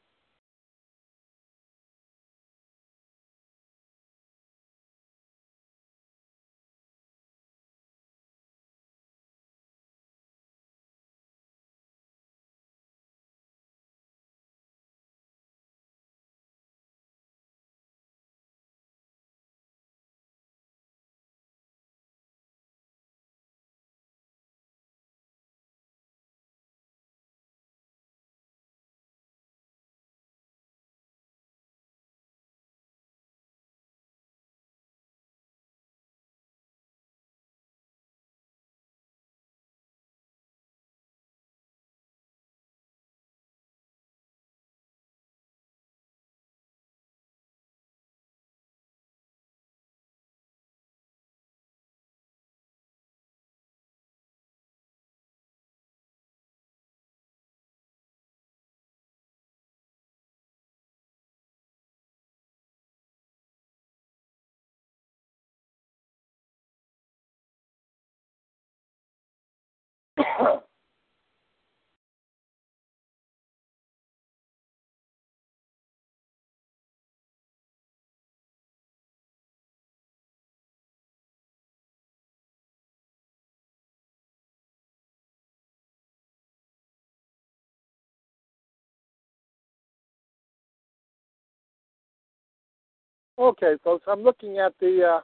Okay, folks, I'm looking at the.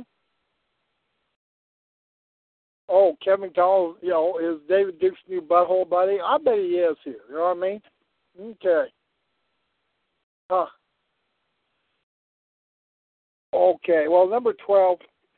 Oh, Kevin McDonald, is David Duke's new butthole buddy? I bet he is here. You know what I mean? Okay. Huh. Okay, well, number 12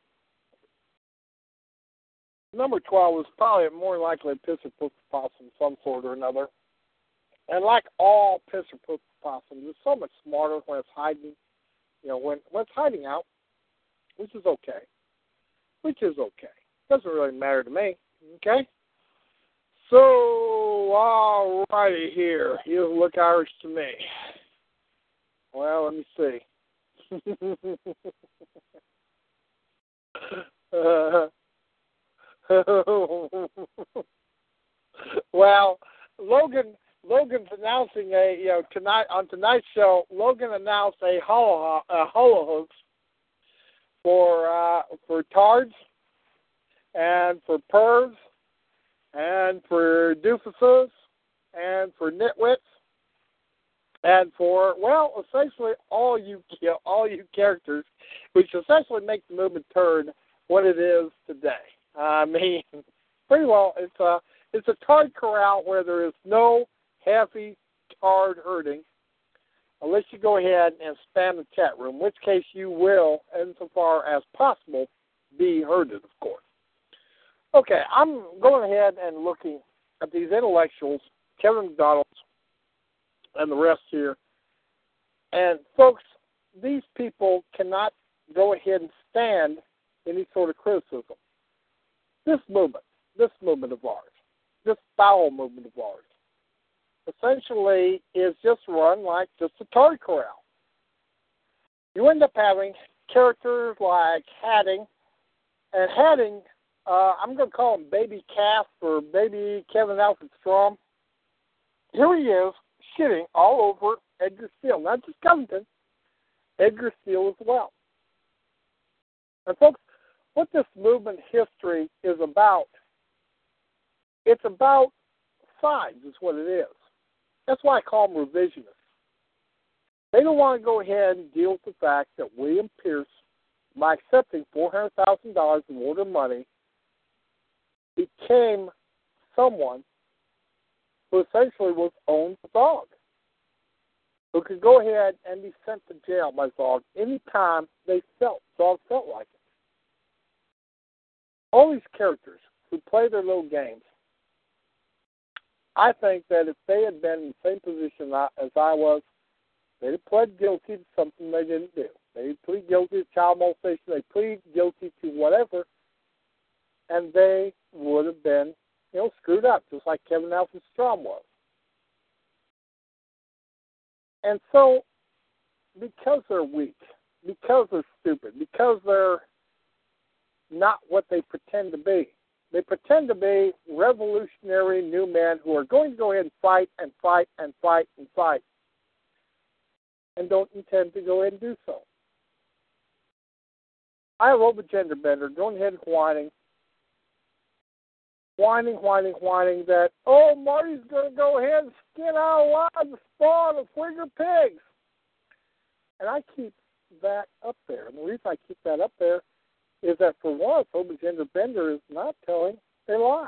is probably more likely a piss or puss possum of some sort or another. And like all piss or puss possums, it's so much smarter when it's hiding, when it's hiding out, which is okay. Doesn't really matter to me, okay? So, all righty here. You look Irish to me. Well, let me see. Well, Logan's announcing tonight on tonight's show. Logan announced a hula hoops for tards and for pervs and for doofuses and for nitwits and for essentially all you characters, which essentially make the movement turn what it is today. I mean, pretty well, it's a tard corral where there is no heavy tard herding, unless you go ahead and spam the chat room, in which case you will, insofar as possible, be herded, of course. Okay, I'm going ahead and looking at these intellectuals, Kevin McDonald and the rest here. And, folks, these people cannot go ahead and stand any sort of criticism. This movement of ours, this foul movement of ours, essentially is just run like just a tard corral. You end up having characters like Hadding, and Hadding I'm going to call him Baby Calf or Baby Kevin Alfred Strom. Here he is, shitting all over Edgar Steele. Not just Covington, Edgar Steele as well. And folks, what this movement history is about, it's about sides is what it is. That's why I call them revisionists. They don't want to go ahead and deal with the fact that William Pierce, by accepting $400,000 in order money, became someone who essentially was owned the dog, who could go ahead and be sent to jail by Zog anytime Zog felt like it. All these characters who play their little games, I think that if they had been in the same position as I was, they'd have pled guilty to something they didn't do. They'd plead guilty to child molestation, they'd plead guilty to whatever, and they would have been, screwed up, just like Kevin Alfred Strom was. And so, because they're weak, because they're stupid, because they're not what they pretend to be, they pretend to be revolutionary new men who are going to go ahead and fight and fight and fight and fight, and don't intend to go ahead and do so. I love a gender bender going ahead and whining that, oh, Marty's going to go ahead and skin out alive the spawn of Fligger pigs. And I keep that up there. And the reason I keep that up there is that, for once, Obagender Bender is not telling a lie.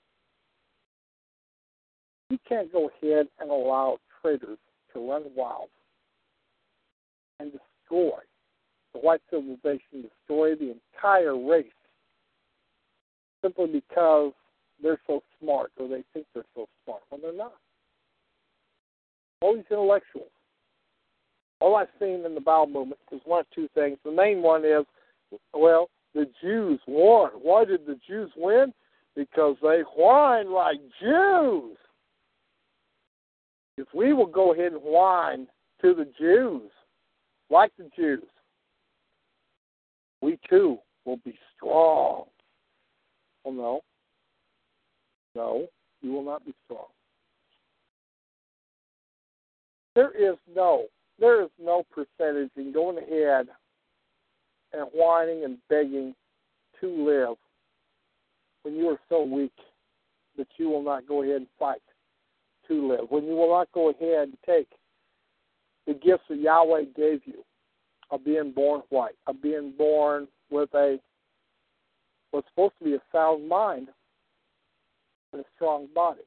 You can't go ahead and allow traitors to run wild and destroy the white civilization, destroy the entire race, simply because they're so smart or they think they're so smart when they're not. All these intellectuals. All I've seen in the bowel movement is one of two things. The main one is, well, the Jews won. Why did the Jews win? Because they whine like Jews. If we will go ahead and whine to the Jews, like the Jews, we too will be strong. Well, no. No, you will not be strong. There is no percentage in going ahead and whining and begging to live when you are so weak that you will not go ahead and fight to live, when you will not go ahead and take the gifts that Yahweh gave you of being born white, of being born with what's supposed to be a sound mind and a strong body.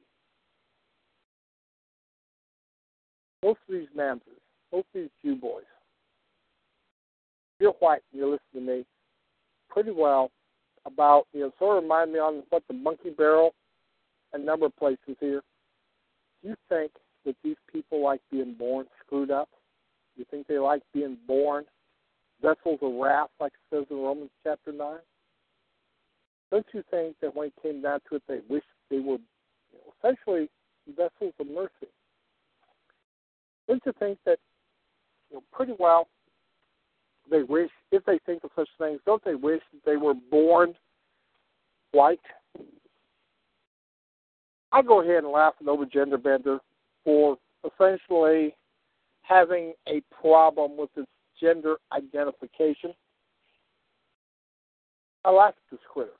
Most of these Mamzers, most of these Jew boys, you're white and you listen to me pretty well about, sort of remind me on what the Monkey Barrel and a number of places here. Do you think that these people like being born screwed up? Do you think they like being born vessels of wrath, like it says in Romans chapter 9? Don't you think that when it came down to it, they wished they were essentially vessels of mercy? Don't you think that pretty well they wish, if they think of such things, don't they wish that they were born white? I go ahead and laugh at Obagender Bender for essentially having a problem with its gender identification. I laugh at this critter.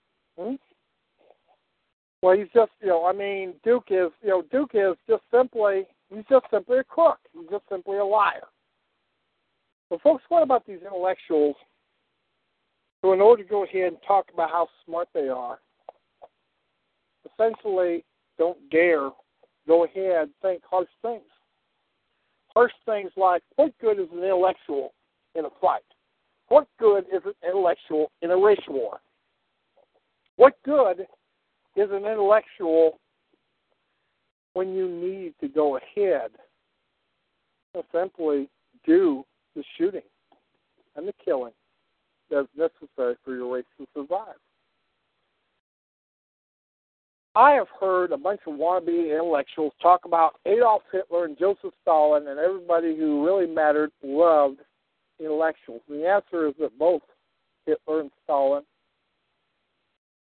Well, he's just, Duke is just simply, he's just simply a crook. He's just simply a liar. But folks, what about these intellectuals who, in order to go ahead and talk about how smart they are, essentially don't dare go ahead and think harsh things? Harsh things like, what good is an intellectual in a fight? What good is an intellectual in a race war? What good is an intellectual when you need to go ahead and simply do the shooting and the killing that's necessary for your race to survive? I have heard a bunch of wannabe intellectuals talk about Adolf Hitler and Joseph Stalin, and everybody who really mattered loved intellectuals. And the answer is that both Hitler and Stalin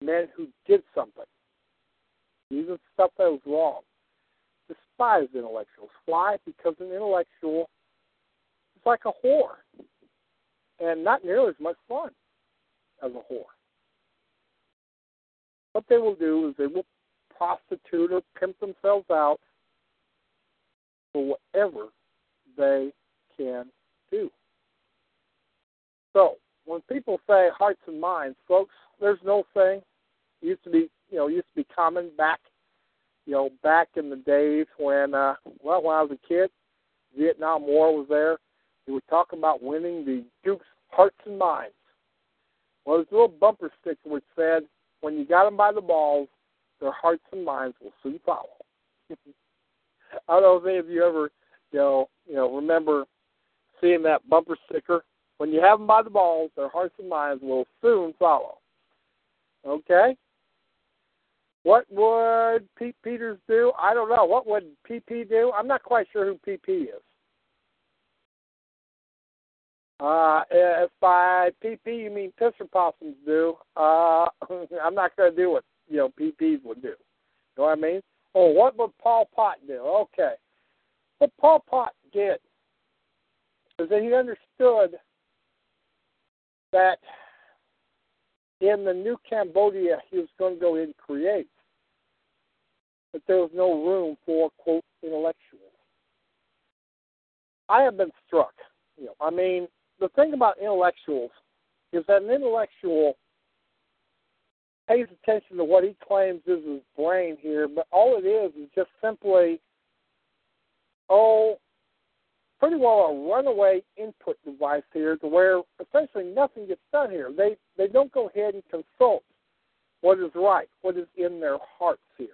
men who did something, even stuff that was wrong, despise intellectuals. Why? Because an intellectual is like a whore, and not nearly as much fun as a whore. What they will do is they will prostitute or pimp themselves out for whatever they can do. So when people say hearts and minds, folks, there's no thing. It used to be common back in the days when I was a kid, Vietnam War was there. They were talking about winning the Duke's hearts and minds. Well, there's a little bumper sticker which said, when you got them by the balls, their hearts and minds will soon follow. I don't know if any of you ever, remember seeing that bumper sticker. When you have them by the balls, their hearts and minds will soon follow. Okay? What would Pete Peters do? I don't know. What would PP do? I'm not quite sure who PP is. If by PP you mean pisser possums do, I'm not going to do what PPs would do. You know what I mean? Oh, what would Paul Pot do? Okay. What Paul Pot did is that he understood that in the new Cambodia he was going to go in and create, that there was no room for, quote, intellectuals. I have been struck. The thing about intellectuals is that an intellectual pays attention to what he claims is his brain here, but all it is just simply, pretty well a runaway input device here to where essentially nothing gets done here. They don't go ahead and consult what is right, what is in their hearts here.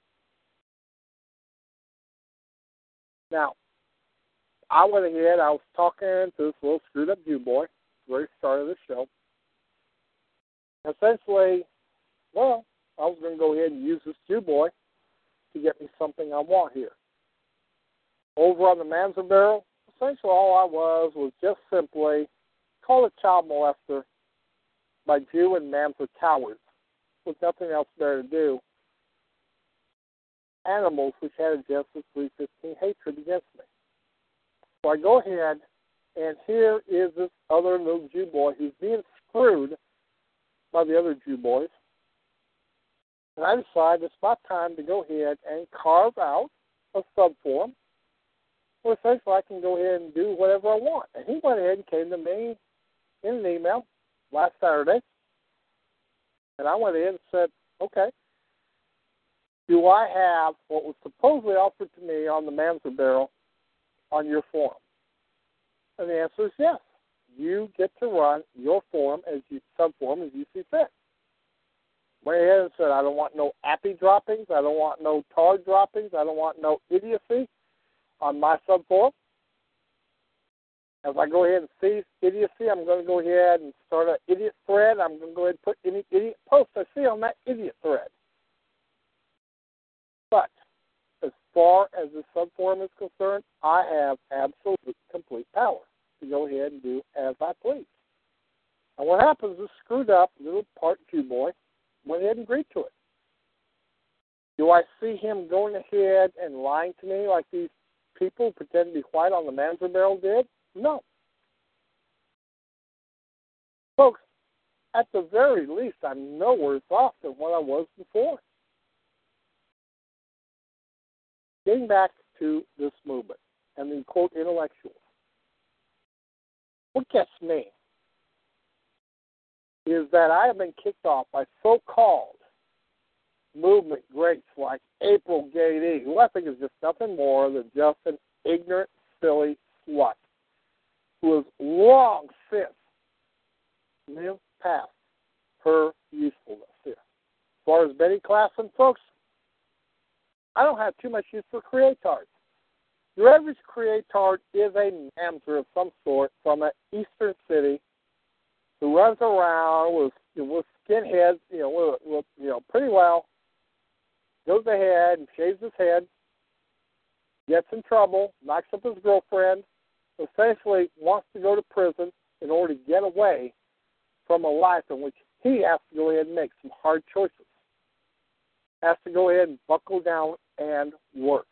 Now, I went ahead, I was talking to this little screwed up Jew boy at the very start of the show. Essentially, I was going to go ahead and use this Jew boy to get me something I want here. Over on the Manzer Barrel, essentially all I was just simply called a child molester by Jew and Manzer cowards with nothing else there to do. Animals which had a Genesis 3:15 hatred against me. So I go ahead, and here is this other little Jew boy who's being screwed by the other Jew boys. And I decide it's my time to go ahead and carve out a subform where essentially I can go ahead and do whatever I want. And he went ahead and came to me in an email last Saturday, and I went ahead and said, okay, do I have what was supposedly offered to me on the Manzer Barrel on your forum? And the answer is yes. You get to run your subform as you see fit. Went ahead and said, I don't want no appy droppings. I don't want no tar droppings. I don't want no idiocy on my subforum. As I go ahead and see idiocy, I'm going to go ahead and start an idiot thread. I'm going to go ahead and put any idiot post I see on that idiot thread. But as far as the subforum is concerned, I have absolute complete power to go ahead and do as I please. And what happens is screwed up little part Jew boy went ahead and agreed to it. Do I see him going ahead and lying to me like these people who pretend to be white on the Manzer Barrel did? No. Folks, at the very least, I'm no worse off than what I was before. Getting back to this movement and the, quote, intellectuals. What gets me is that I have been kicked off by so-called movement greats like April Gady, who I think is just nothing more than just an ignorant, silly slut who has long since lived past her usefulness here. As far as Betty Claflin, folks, I don't have too much use for creatards. Your average creatard is a mamzer of some sort from an eastern city who runs around with skinheads, with pretty well, goes ahead and shaves his head, gets in trouble, knocks up his girlfriend, essentially wants to go to prison in order to get away from a life in which he has to go ahead and make some hard choices. Has to go ahead and buckle down and work.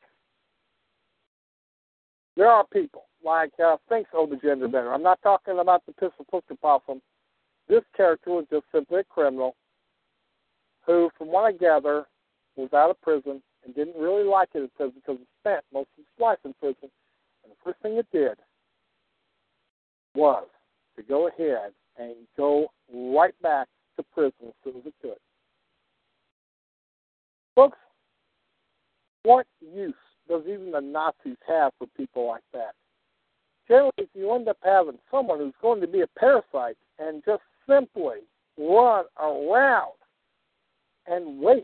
There are people like thinks the gender bender. I'm not talking about the pistol pushing possum. This character was just simply a criminal who, from what I gather, was out of prison and didn't really like it in prison because he spent most of his life in prison. And the first thing it did was to go ahead and go right back to prison as soon as it could. Folks, what use does even the Nazis have for people like that? Generally, if you end up having someone who's going to be a parasite and just simply run around and waste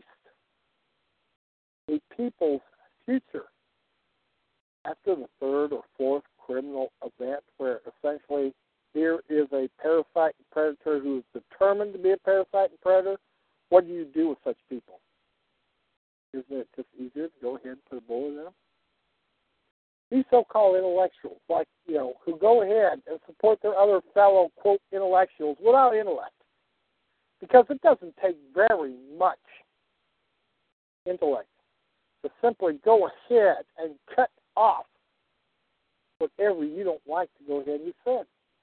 a people's future after the third or fourth criminal event where essentially here is a parasite and predator who is determined to be a parasite and predator, what do you do with such people? Isn't it just easier to go ahead and put a bullet in them? These so-called intellectuals, like, who go ahead and support their other fellow, quote, intellectuals without intellect. Because it doesn't take very much intellect to simply go ahead and cut off whatever you don't like to go ahead and be said.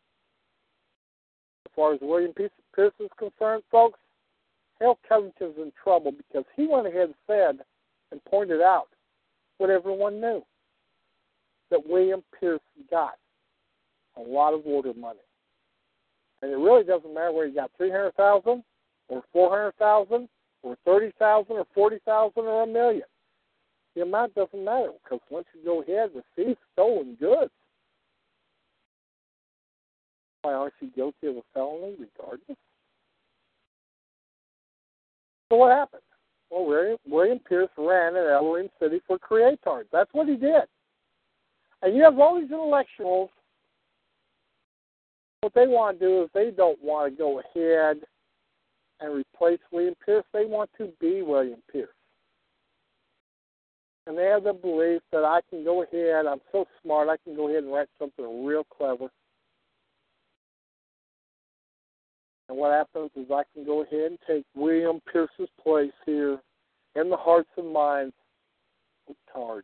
As far as William Pierce is concerned, folks, Harold Covington's in trouble because he went ahead and said and pointed out what everyone knew, that William Pierce got a lot of order money. And it really doesn't matter whether you got $300,000 or $400,000 or $30,000 or $40,000 or $1 million. The amount doesn't matter because once you go ahead and receive stolen goods, why aren't you guilty of a felony regardless? So what happened? Well, William Pierce ran in Elohim City for Creatard. That's what he did. And you have all these intellectuals, what they want to do is they don't want to go ahead and replace William Pierce. They want to be William Pierce. And they have the belief that I can go ahead, I'm so smart, I can go ahead and write something real clever. And what happens is I can go ahead and take William Pierce's place here in the hearts and minds of tards.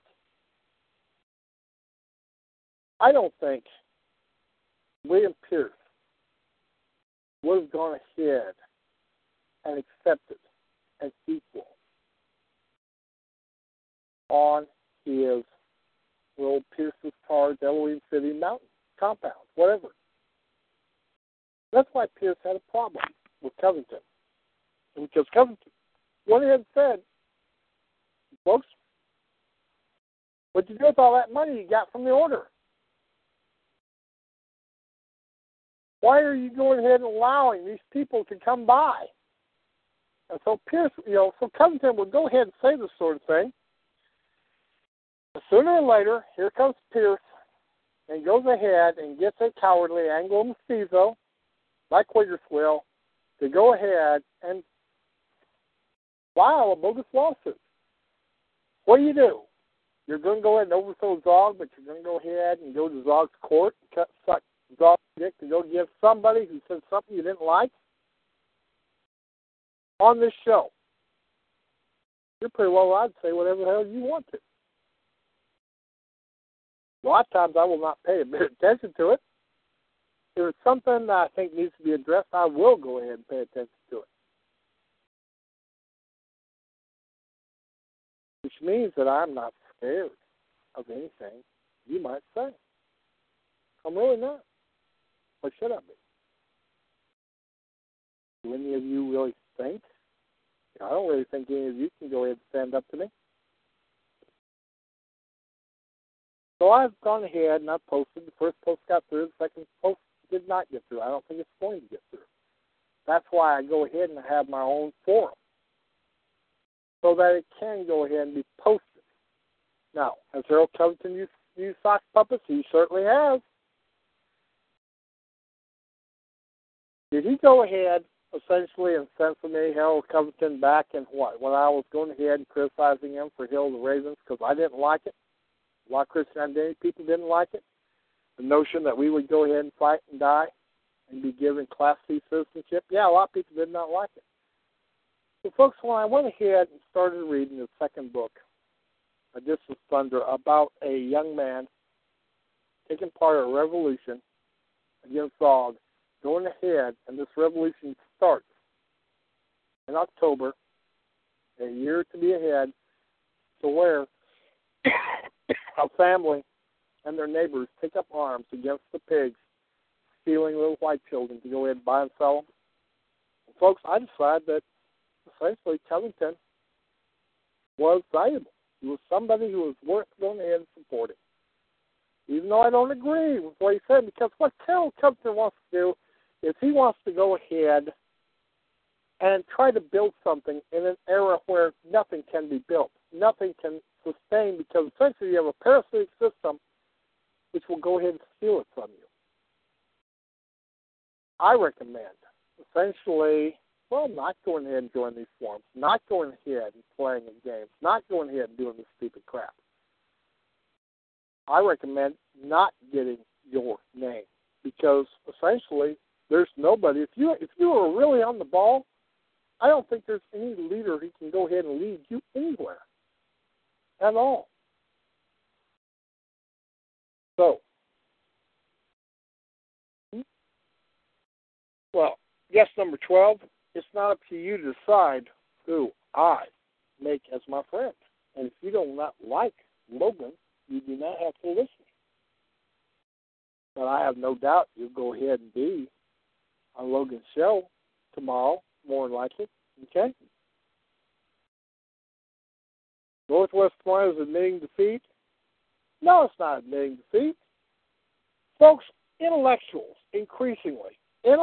I don't think William Pierce would have gone ahead and accepted an equal on his little Pierce's Tards, Elohim City mountain compound, whatever. That's why Pierce had a problem with Covington. And because Covington went ahead and said, folks, what'd you do with all that money you got from the order? Why are you going ahead and allowing these people to come by? And so Pierce, so Covington would go ahead and say this sort of thing. But sooner or later, here comes Pierce and goes ahead and gets a cowardly Anglo-mestizo, like Wigglesworth, to go ahead and file a bogus lawsuit. What do? You're going to go ahead and overthrow Zog, but you're going to go ahead and go to Zog's court and suck Zog's dick to go give somebody who said something you didn't like on this show. You're pretty well allowed to say whatever the hell you want to. A lot of times I will not pay a bit of attention to it. If it's something that I think needs to be addressed, I will go ahead and pay attention to it. Which means that I'm not scared of anything you might say. I'm really not. Or should I be? Do any of you really think? I don't really think any of you can go ahead and stand up to me. So I've gone ahead and I've posted. The first post got through. The second post did not get through. I don't think it's going to get through. That's why I go ahead and have my own forum, so that it can go ahead and be posted. Now, has Harold Covington used sock puppets? He certainly has. Did he go ahead, essentially, and censor me, Harold Covington, back in what? When I was going ahead and criticizing him for Hill of the Ravens because I didn't like it? A lot of Christian Identity people didn't like it. The notion that we would go ahead and fight and die and be given Class C citizenship. Yeah, a lot of people did not like it. So, folks, when I went ahead and started reading the second book, This is Thunder, about a young man taking part in a revolution against Zog, going ahead, and this revolution starts in October, a year to be ahead, to where a family and their neighbors take up arms against the pigs, stealing little white children to go ahead and buy and sell them. And folks, I decided that essentially Covington was valuable. He was somebody who was worth going ahead and supporting. Even though I don't agree with what he said, because what Carol Covington wants to do is he wants to go ahead and try to build something in an era where nothing can be built. Nothing can sustain, because essentially you have a parasitic system which will go ahead and steal it from you. I recommend essentially, well, not going ahead and joining these forums, not going ahead and playing in games, not going ahead and doing this stupid crap. I recommend not getting your name, because essentially there's nobody. If you are really on the ball, I don't think there's any leader who can go ahead and lead you anywhere at all. So, well, guess number 12, it's not up to you to decide who I make as my friend. And if you do not like Logan, you do not have to listen. But I have no doubt you'll go ahead and be on Logan's show tomorrow, more than likely. Okay? Northwest Flyer is admitting defeat. No, it's not admitting defeat. Folks, intellectuals increasingly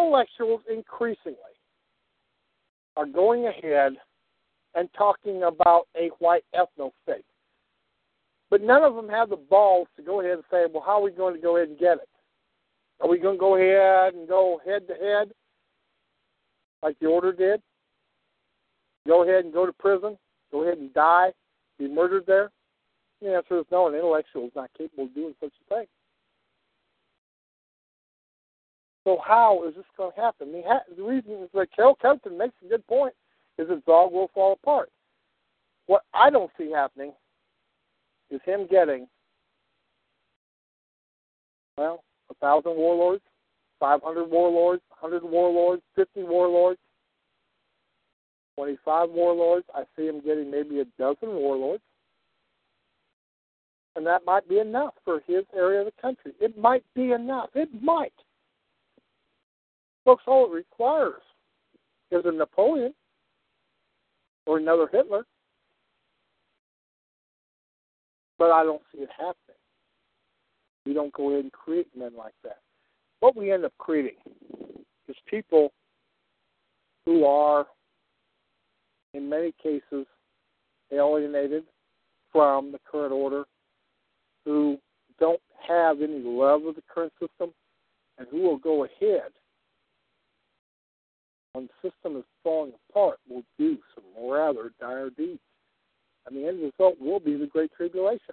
are going ahead and talking about a white ethno-state. But none of them have the balls to go ahead and say, well, how are we going to go ahead and get it? Are we going to go ahead and go head-to-head like the Order did? Go ahead and go to prison? Go ahead and die? Be murdered there? The answer is no, an intellectual is not capable of doing such a thing. So how is this going to happen? The reason is that Carol Covington makes a good point, is that Zog will fall apart. What I don't see happening is him getting, 1,000 warlords, 500 warlords, 100 warlords, 50 warlords, 25 warlords. I see him getting maybe a dozen warlords. And that might be enough for his area of the country. It might be enough. It might. Folks, all it requires is a Napoleon or another Hitler. But I don't see it happening. We don't go ahead and create men like that. What we end up creating is people who are, in many cases, alienated from the current order, who don't have any love of the current system, and who will go ahead, when the system is falling apart, will do some rather dire deeds. And the end result will be the Great Tribulation.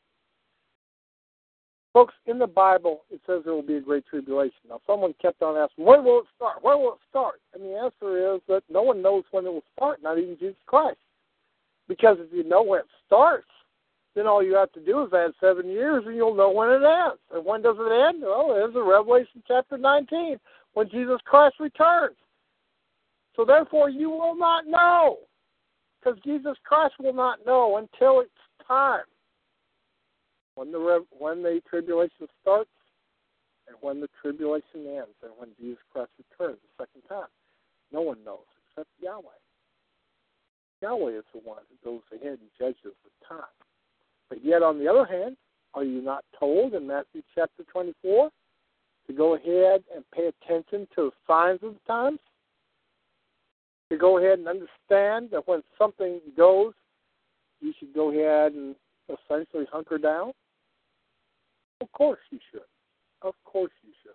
Folks, in the Bible, it says there will be a Great Tribulation. Now, someone kept on asking, when will it start? Where will it start? And the answer is that no one knows when it will start, not even Jesus Christ. Because if you know when it starts, then all you have to do is add 7 years and you'll know when it ends. And when does it end? Well, it ends in Revelation chapter 19, when Jesus Christ returns. So therefore, you will not know, because Jesus Christ will not know until it's time. When the tribulation starts and when the tribulation ends and when Jesus Christ returns the second time. No one knows except Yahweh. Yahweh is the one who goes ahead and judges the time. But yet, on the other hand, are you not told in Matthew chapter 24 to go ahead and pay attention to the signs of the times? To go ahead and understand that when something goes, you should go ahead and essentially hunker down? Of course you should. Of course you should.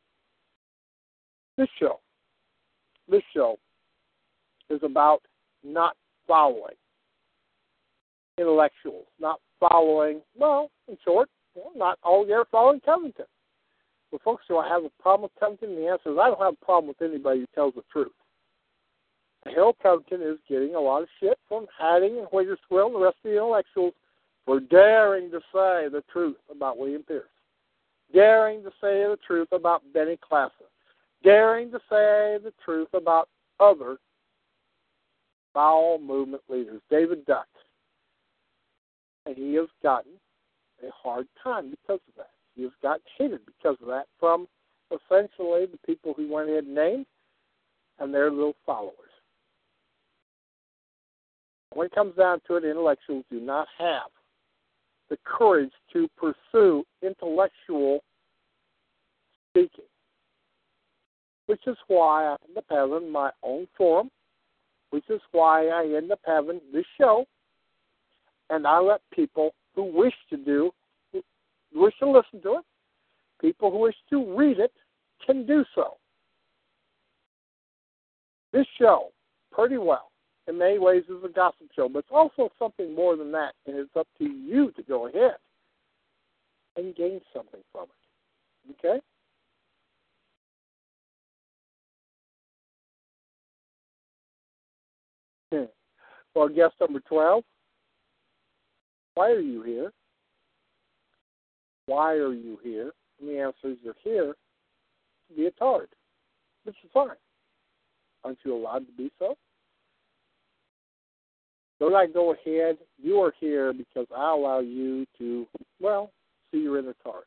This show is about not following intellectuals, not following, well, in short, not all they're following Covington. Well, folks, do I have a problem with Covington? The answer is I don't have a problem with anybody who tells the truth. Harold Covington is getting a lot of shit from Hattie and Wiggersville and the rest of the intellectuals for daring to say the truth about William Pierce, daring to say the truth about Benny Classen, daring to say the truth about other bowel movement leaders, David Duck. And he has gotten a hard time because of that. He has gotten hated because of that from essentially the people who went ahead and named and their little followers. When it comes down to it, intellectuals do not have the courage to pursue intellectual speaking, which is why I end up having my own forum, which is why I end up having this show, and I let people who wish to listen to it, people who wish to read it, can do so. This show, pretty well, in many ways is a gossip show, but it's also something more than that, and it's up to you to go ahead and gain something from it. Okay? Well, guest number 12, why are you here? Why are you here? And the answer is you're here to be a tard, which is fine. Aren't you allowed to be so? Don't I go ahead? You are here because I allow you to, well, see your inner tard.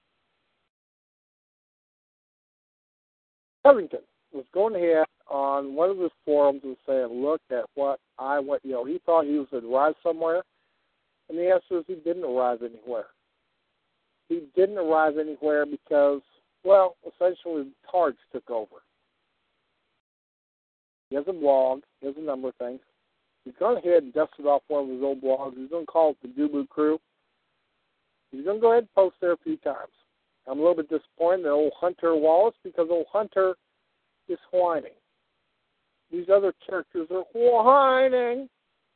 Covington was going ahead on one of his forums and saying, look at he thought he was going to arrive somewhere. And the answer is he didn't arrive anywhere. He didn't arrive anywhere because, well, essentially the tards took over. He has a blog. He has a number of things. He's gone ahead and dusted off one of his old blogs. He's going to call it the Gubu Crew. He's going to go ahead and post there a few times. I'm a little bit disappointed in old Hunter Wallace because old Hunter is whining. These other characters are whining.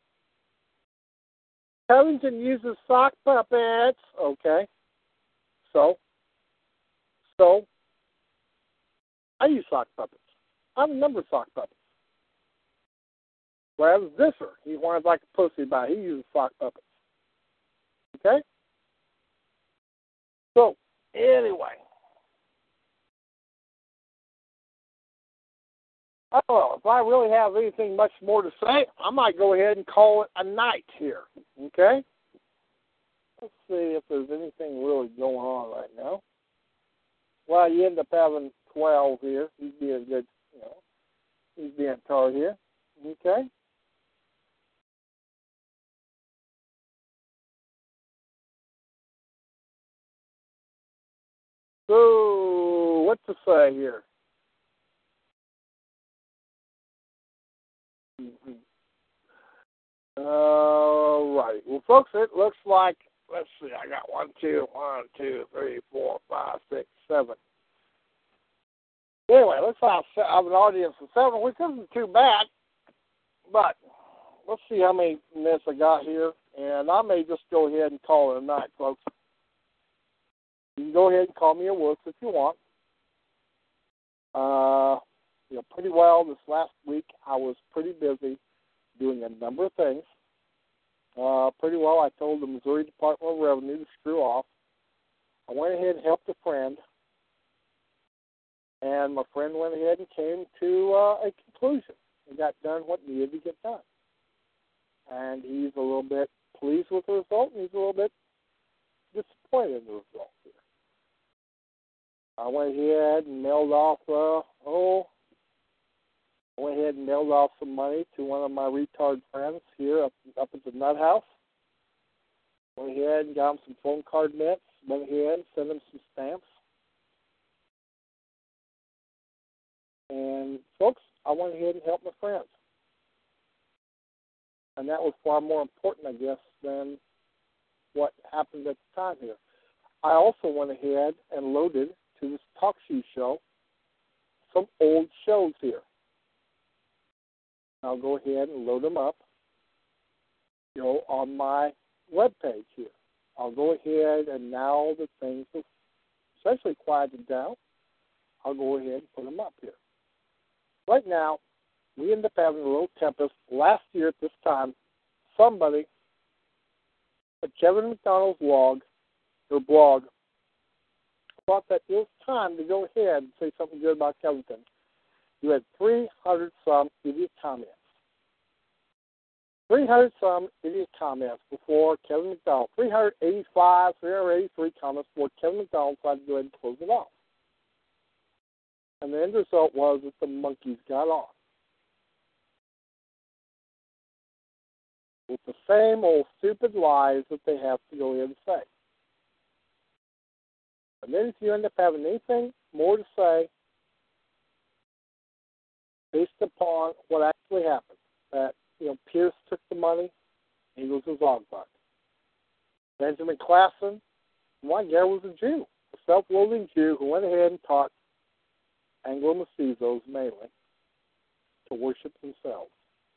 Covington uses sock puppets. Okay. So I use sock puppets. I have a number of sock puppets. Whereas Visser, he whines like a pussy about it. He uses sock puppets. Okay? So, anyway. I don't know. If I really have anything much more to say, I might go ahead and call it a night here. Okay? Let's see if there's anything really going on right now. Well, you end up having 12 here. He's being good, he's being tart here. Okay? So, what to say here? All right. Well, folks, it looks like, let's see, I got 1, 2, 3, 4, 5, 6, 7. Anyway, let's have an audience of 7, which isn't too bad, but let's see how many minutes I got here, and I may just go ahead and call it a night, folks. You can go ahead and call me a wuss if you want. Pretty well this last week I was pretty busy doing a number of things. Pretty well I told the Missouri Department of Revenue to screw off. I went ahead and helped a friend, and my friend went ahead and came to a conclusion and got done what needed to get done. And he's a little bit pleased with the result, and he's a little bit disappointed in the result here. I went ahead and mailed off some money to one of my retard friends here up at the Nut House. Went ahead and got him some phone card nets. Went ahead and sent him some stamps. And folks, I went ahead and helped my friends. And that was far more important, I guess, than what happened at the time here. I also went ahead and loaded to this talk show some old shows here. I'll go ahead and load them up, on my webpage here. I'll go ahead and now that things have essentially quieted down, I'll go ahead and put them up here. Right now, we end up having a little tempest. Last year at this time, somebody at Kevin McDonald's blog thought that it was time to go ahead and say something good about Covington. You had 300-some idiot comments. 300-some idiot comments before Kevin McDonald. 385, 383 comments before Kevin McDonald decided to go ahead and close it off. And the end result was that the monkeys got on with the same old stupid lies that they have to go ahead and say. And then if you end up having anything more to say based upon what actually happened, that, Pierce took the money, he was a Zogbot. Benjamin Klassen, one guy was a Jew, a self-loathing Jew who went ahead and taught Anglo-Mestizos mainly to worship themselves.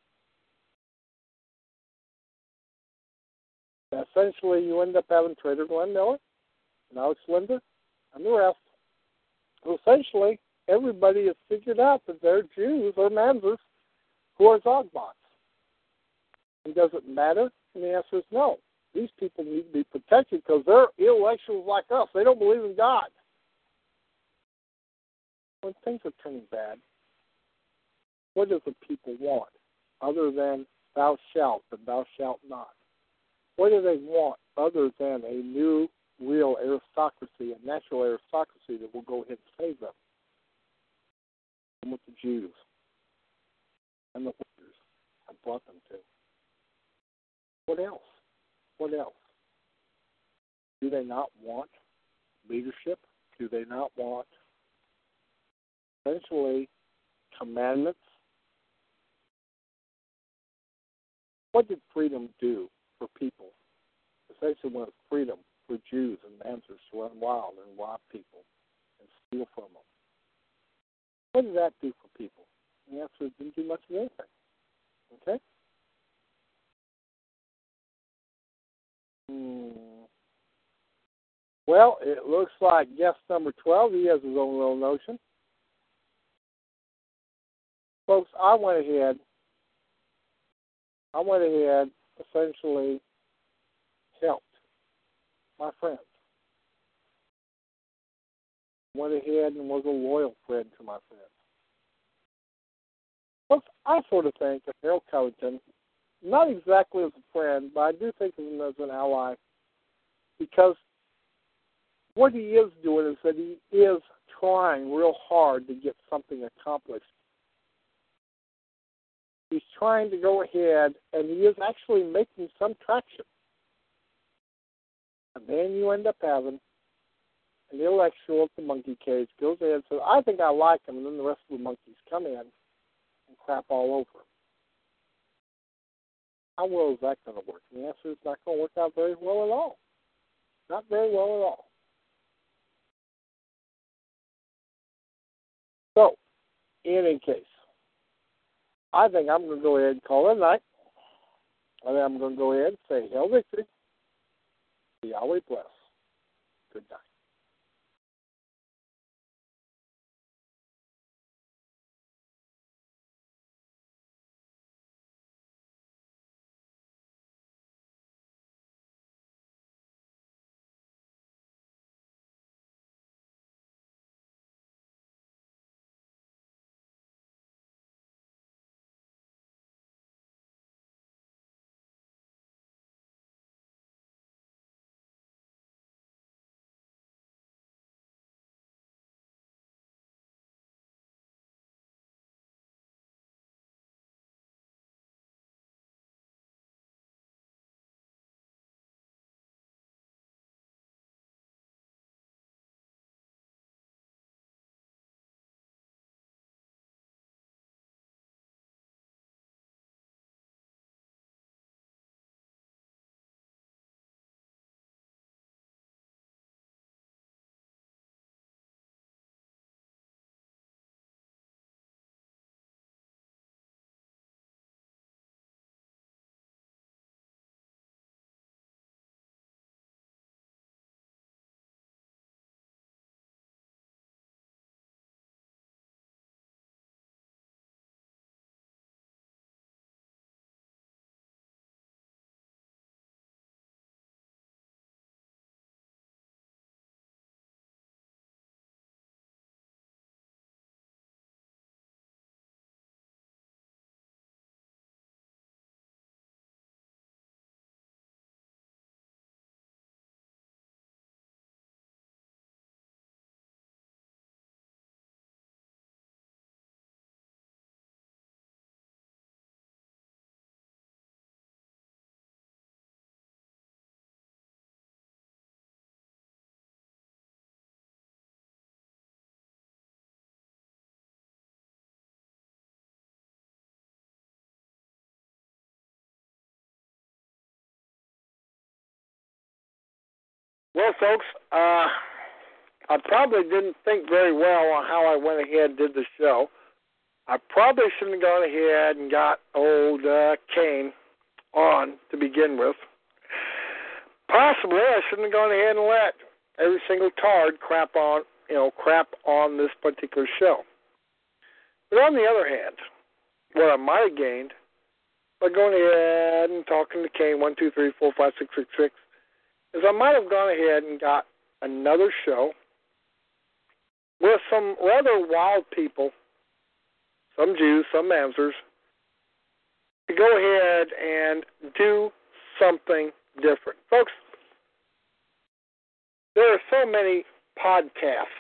Essentially, you end up having Trader Glenn Miller and Alex Linder and the rest. So essentially, everybody has figured out that they're Jews or Manzers who are Zogbots. And does it matter? And the answer is no. These people need to be protected because they're intellectuals like us. They don't believe in God. When things are turning bad, what does the people want other than thou shalt and thou shalt not? What do they want other than a new, real aristocracy, a natural aristocracy that will go ahead and save them? And what the Jews and the Uyghurs have brought them to. What else? What else? Do they not want leadership? Do they not want, essentially, commandments? What did freedom do for people? Essentially, when it's freedom for Jews and Manzers to run wild and rob people and steal from them. What did that do for people? The answer is it didn't do much of anything. Okay? Well, it looks like guest number 12, he has his own little notion. Folks, I went ahead, essentially helped my friends. Went ahead and was a loyal friend to my friends. Folks, I sort of think of Harold Covington, not exactly as a friend, but I do think of him as an ally, because what he is doing is that he is trying real hard to get something accomplished. He's trying to go ahead, and he is actually making some traction. And then you end up having an intellectual at the monkey cage goes ahead and says, I think I like him, and then the rest of the monkeys come in and crap all over him. How well is that going to work? And the answer is not going to work out very well at all. Not very well at all. So, in any case, I think I'm going to go ahead and call it a night. I think I'm going to go ahead and say, Hail Victory. Yahweh bless. Good night. Well, folks, I probably didn't think very well on how I went ahead and did the show. I probably shouldn't have gone ahead and got old Kane on to begin with. Possibly I shouldn't have gone ahead and let every single tard crap on this particular show. But on the other hand, what I might have gained by going ahead and talking to Kane 1, 2, 3, 4, 5, 6, 6, 6 is I might have gone ahead and got another show with some rather wild people, some Jews, some Mamzers, to go ahead and do something different. Folks, there are so many podcasts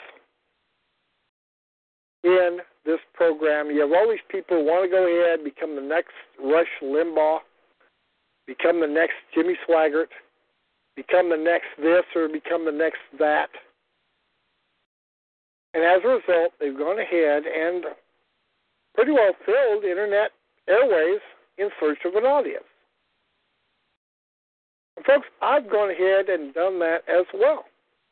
in this program. You have all these people who want to go ahead and become the next Rush Limbaugh, become the next Jimmy Swaggart, become the next this or become the next that. And as a result, they've gone ahead and pretty well filled internet airways in search of an audience. And folks, I've gone ahead and done that as well.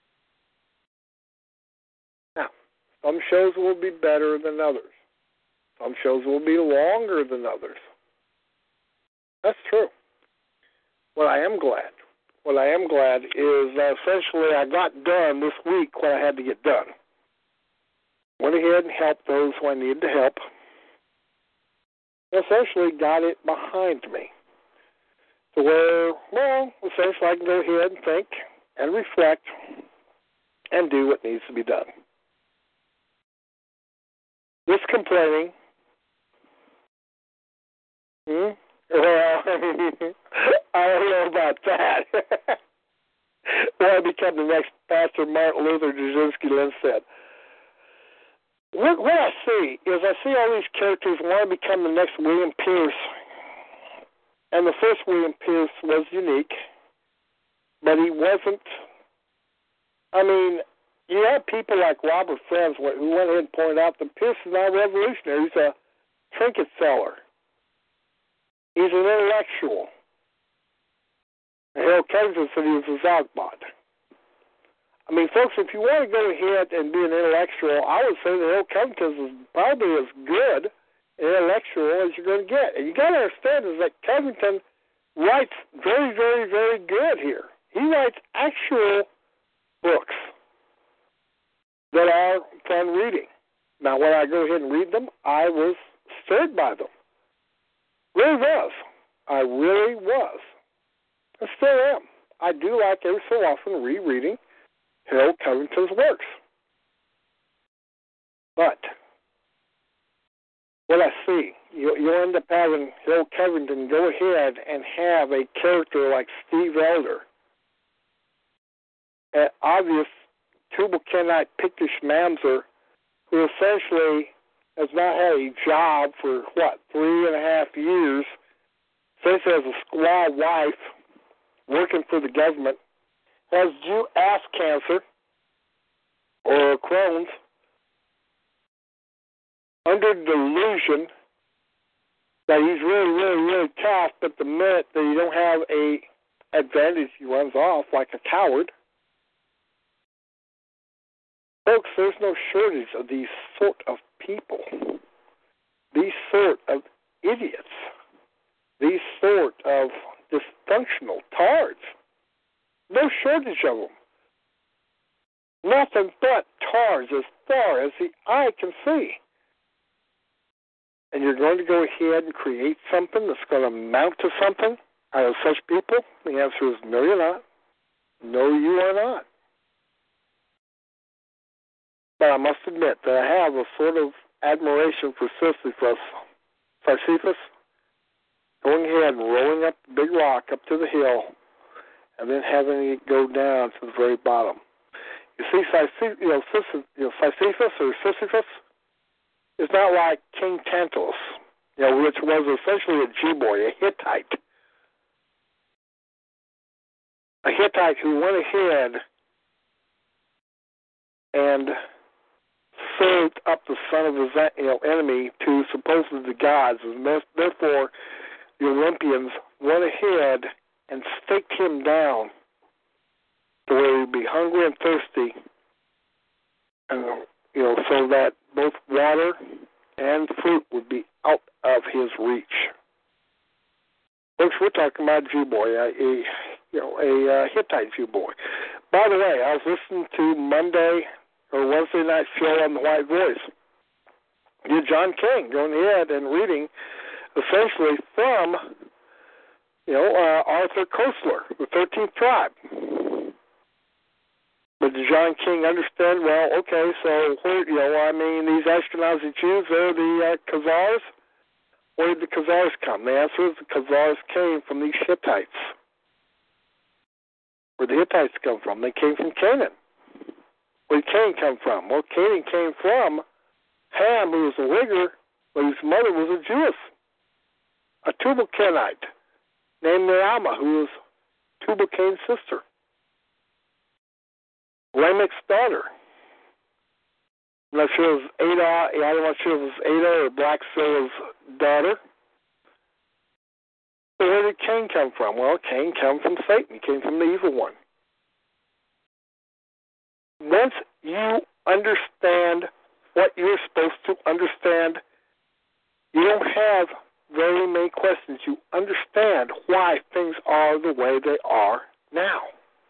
Now, some shows will be better than others. Some shows will be longer than others. That's true. What I am glad is that essentially I got done this week what I had to get done. Went ahead and helped those who I needed to help. Essentially got it behind me to where, well, essentially I can go ahead and think and reflect and do what needs to be done. This complaining, well, I don't know about that. Well, I become the next Pastor Martin Luther Jasinski Lynn said. What I see is I see all these characters want to become the next William Pierce. And the first William Pierce was unique, but he wasn't. I mean, you have people like Robert Friends who went ahead and pointed out that Pierce is not a revolutionary. He's a trinket seller. He's an intellectual. And Harold Kennington said he was a Zogbot. I mean, folks, if you want to go ahead and be an intellectual, I would say that Harold Kennington is probably as good an intellectual as you're going to get. And you got to understand is that Kennington writes very, very, very good here. He writes actual books that are fun reading. Now, when I go ahead and read them, I was stirred by them. Really was. I really was. I still am. I do like every so often rereading Harold Covington's works. But what I see, you'll end up having Harold Covington go ahead and have a character like Steve Elder, an obvious Tubal-Kenite Pictish Mamzer who essentially has not had a job for, 3.5 years, since has a squaw wife working for the government, has ass cancer or Crohn's, under delusion that he's really, really, really tough, but the minute that you don't have a advantage, he runs off like a coward. Folks, there's no shortage of these sort of people, these sort of idiots, these sort of dysfunctional tards. No shortage of them. Nothing but tards as far as the eye can see. And you're going to go ahead and create something that's going to amount to something out of such people? The answer is no, you're not. No, you are not. But I must admit that I have a sort of admiration for Sisyphus, going ahead and rolling up the big rock up to the hill and then having it go down to the very bottom. You see, Sisyphus or Sisyphus is not like King Tantalus, which was essentially a G-boy, a Hittite. A Hittite who went ahead and served up the son of his enemy to supposedly the gods, and therefore the Olympians went ahead and staked him down to where he'd be hungry and thirsty, and so that both water and fruit would be out of his reach. Folks, we're talking about a Jew boy, a Hittite Jew boy. By the way, I was listening to Monday or Wednesday night show on the White Voice. John King going ahead and reading essentially from, Arthur Koestler, the 13th tribe. But did John King understand, well, okay, so, these Ashkenazi Jews, they're the Khazars? Where did the Khazars come? The answer is the Khazars came from these Hittites. Where did the Hittites come from? They came from Canaan. Where did Cain come from? Well, Canaan came from Ham, who was a Uyghur, but his mother was a Jewess, a Tubal-Cainite, named Naamah, who was Tubal-Cain's sister. Lamech's daughter. I'm not sure it was Ada. I'm not sure if it was Ada or Black Sillah's daughter. So where did Cain come from? Well, Cain came from Satan. He came from the evil one. Once you understand what you're supposed to understand, you don't have very many questions. You understand why things are the way they are now.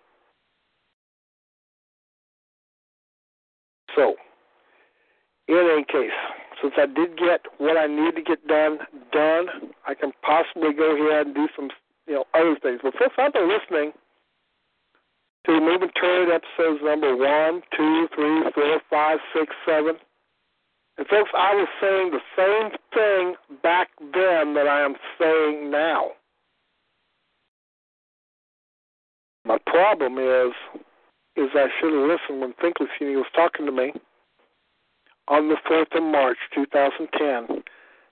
So, in any case, since I did get what I need to get done, I can possibly go ahead and do some, other things. But folks, I've been listening to the Moving Turret episodes number 1, 2, 3, 4, 5, 6, 7. And folks, I was saying the same thing back then that I am saying now. My problem is I should have listened when Finkelstein was talking to me on the 4th of March, 2010,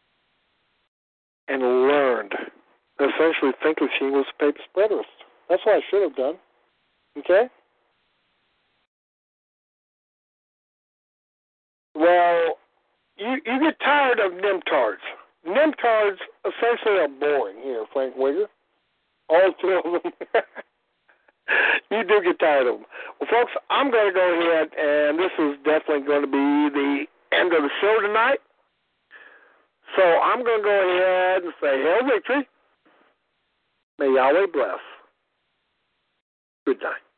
and learned that essentially Finkelstein was a paper spreaderist. That's what I should have done. Okay? Well, you get tired of Nimtards. Nimtards essentially are boring here, Frank Wigger. All two of them. You do get tired of them. Well, folks, I'm going to go ahead, and this is definitely going to be the end of the show tonight. So I'm going to go ahead and say, Hail Victory. May Yahweh bless. Good night.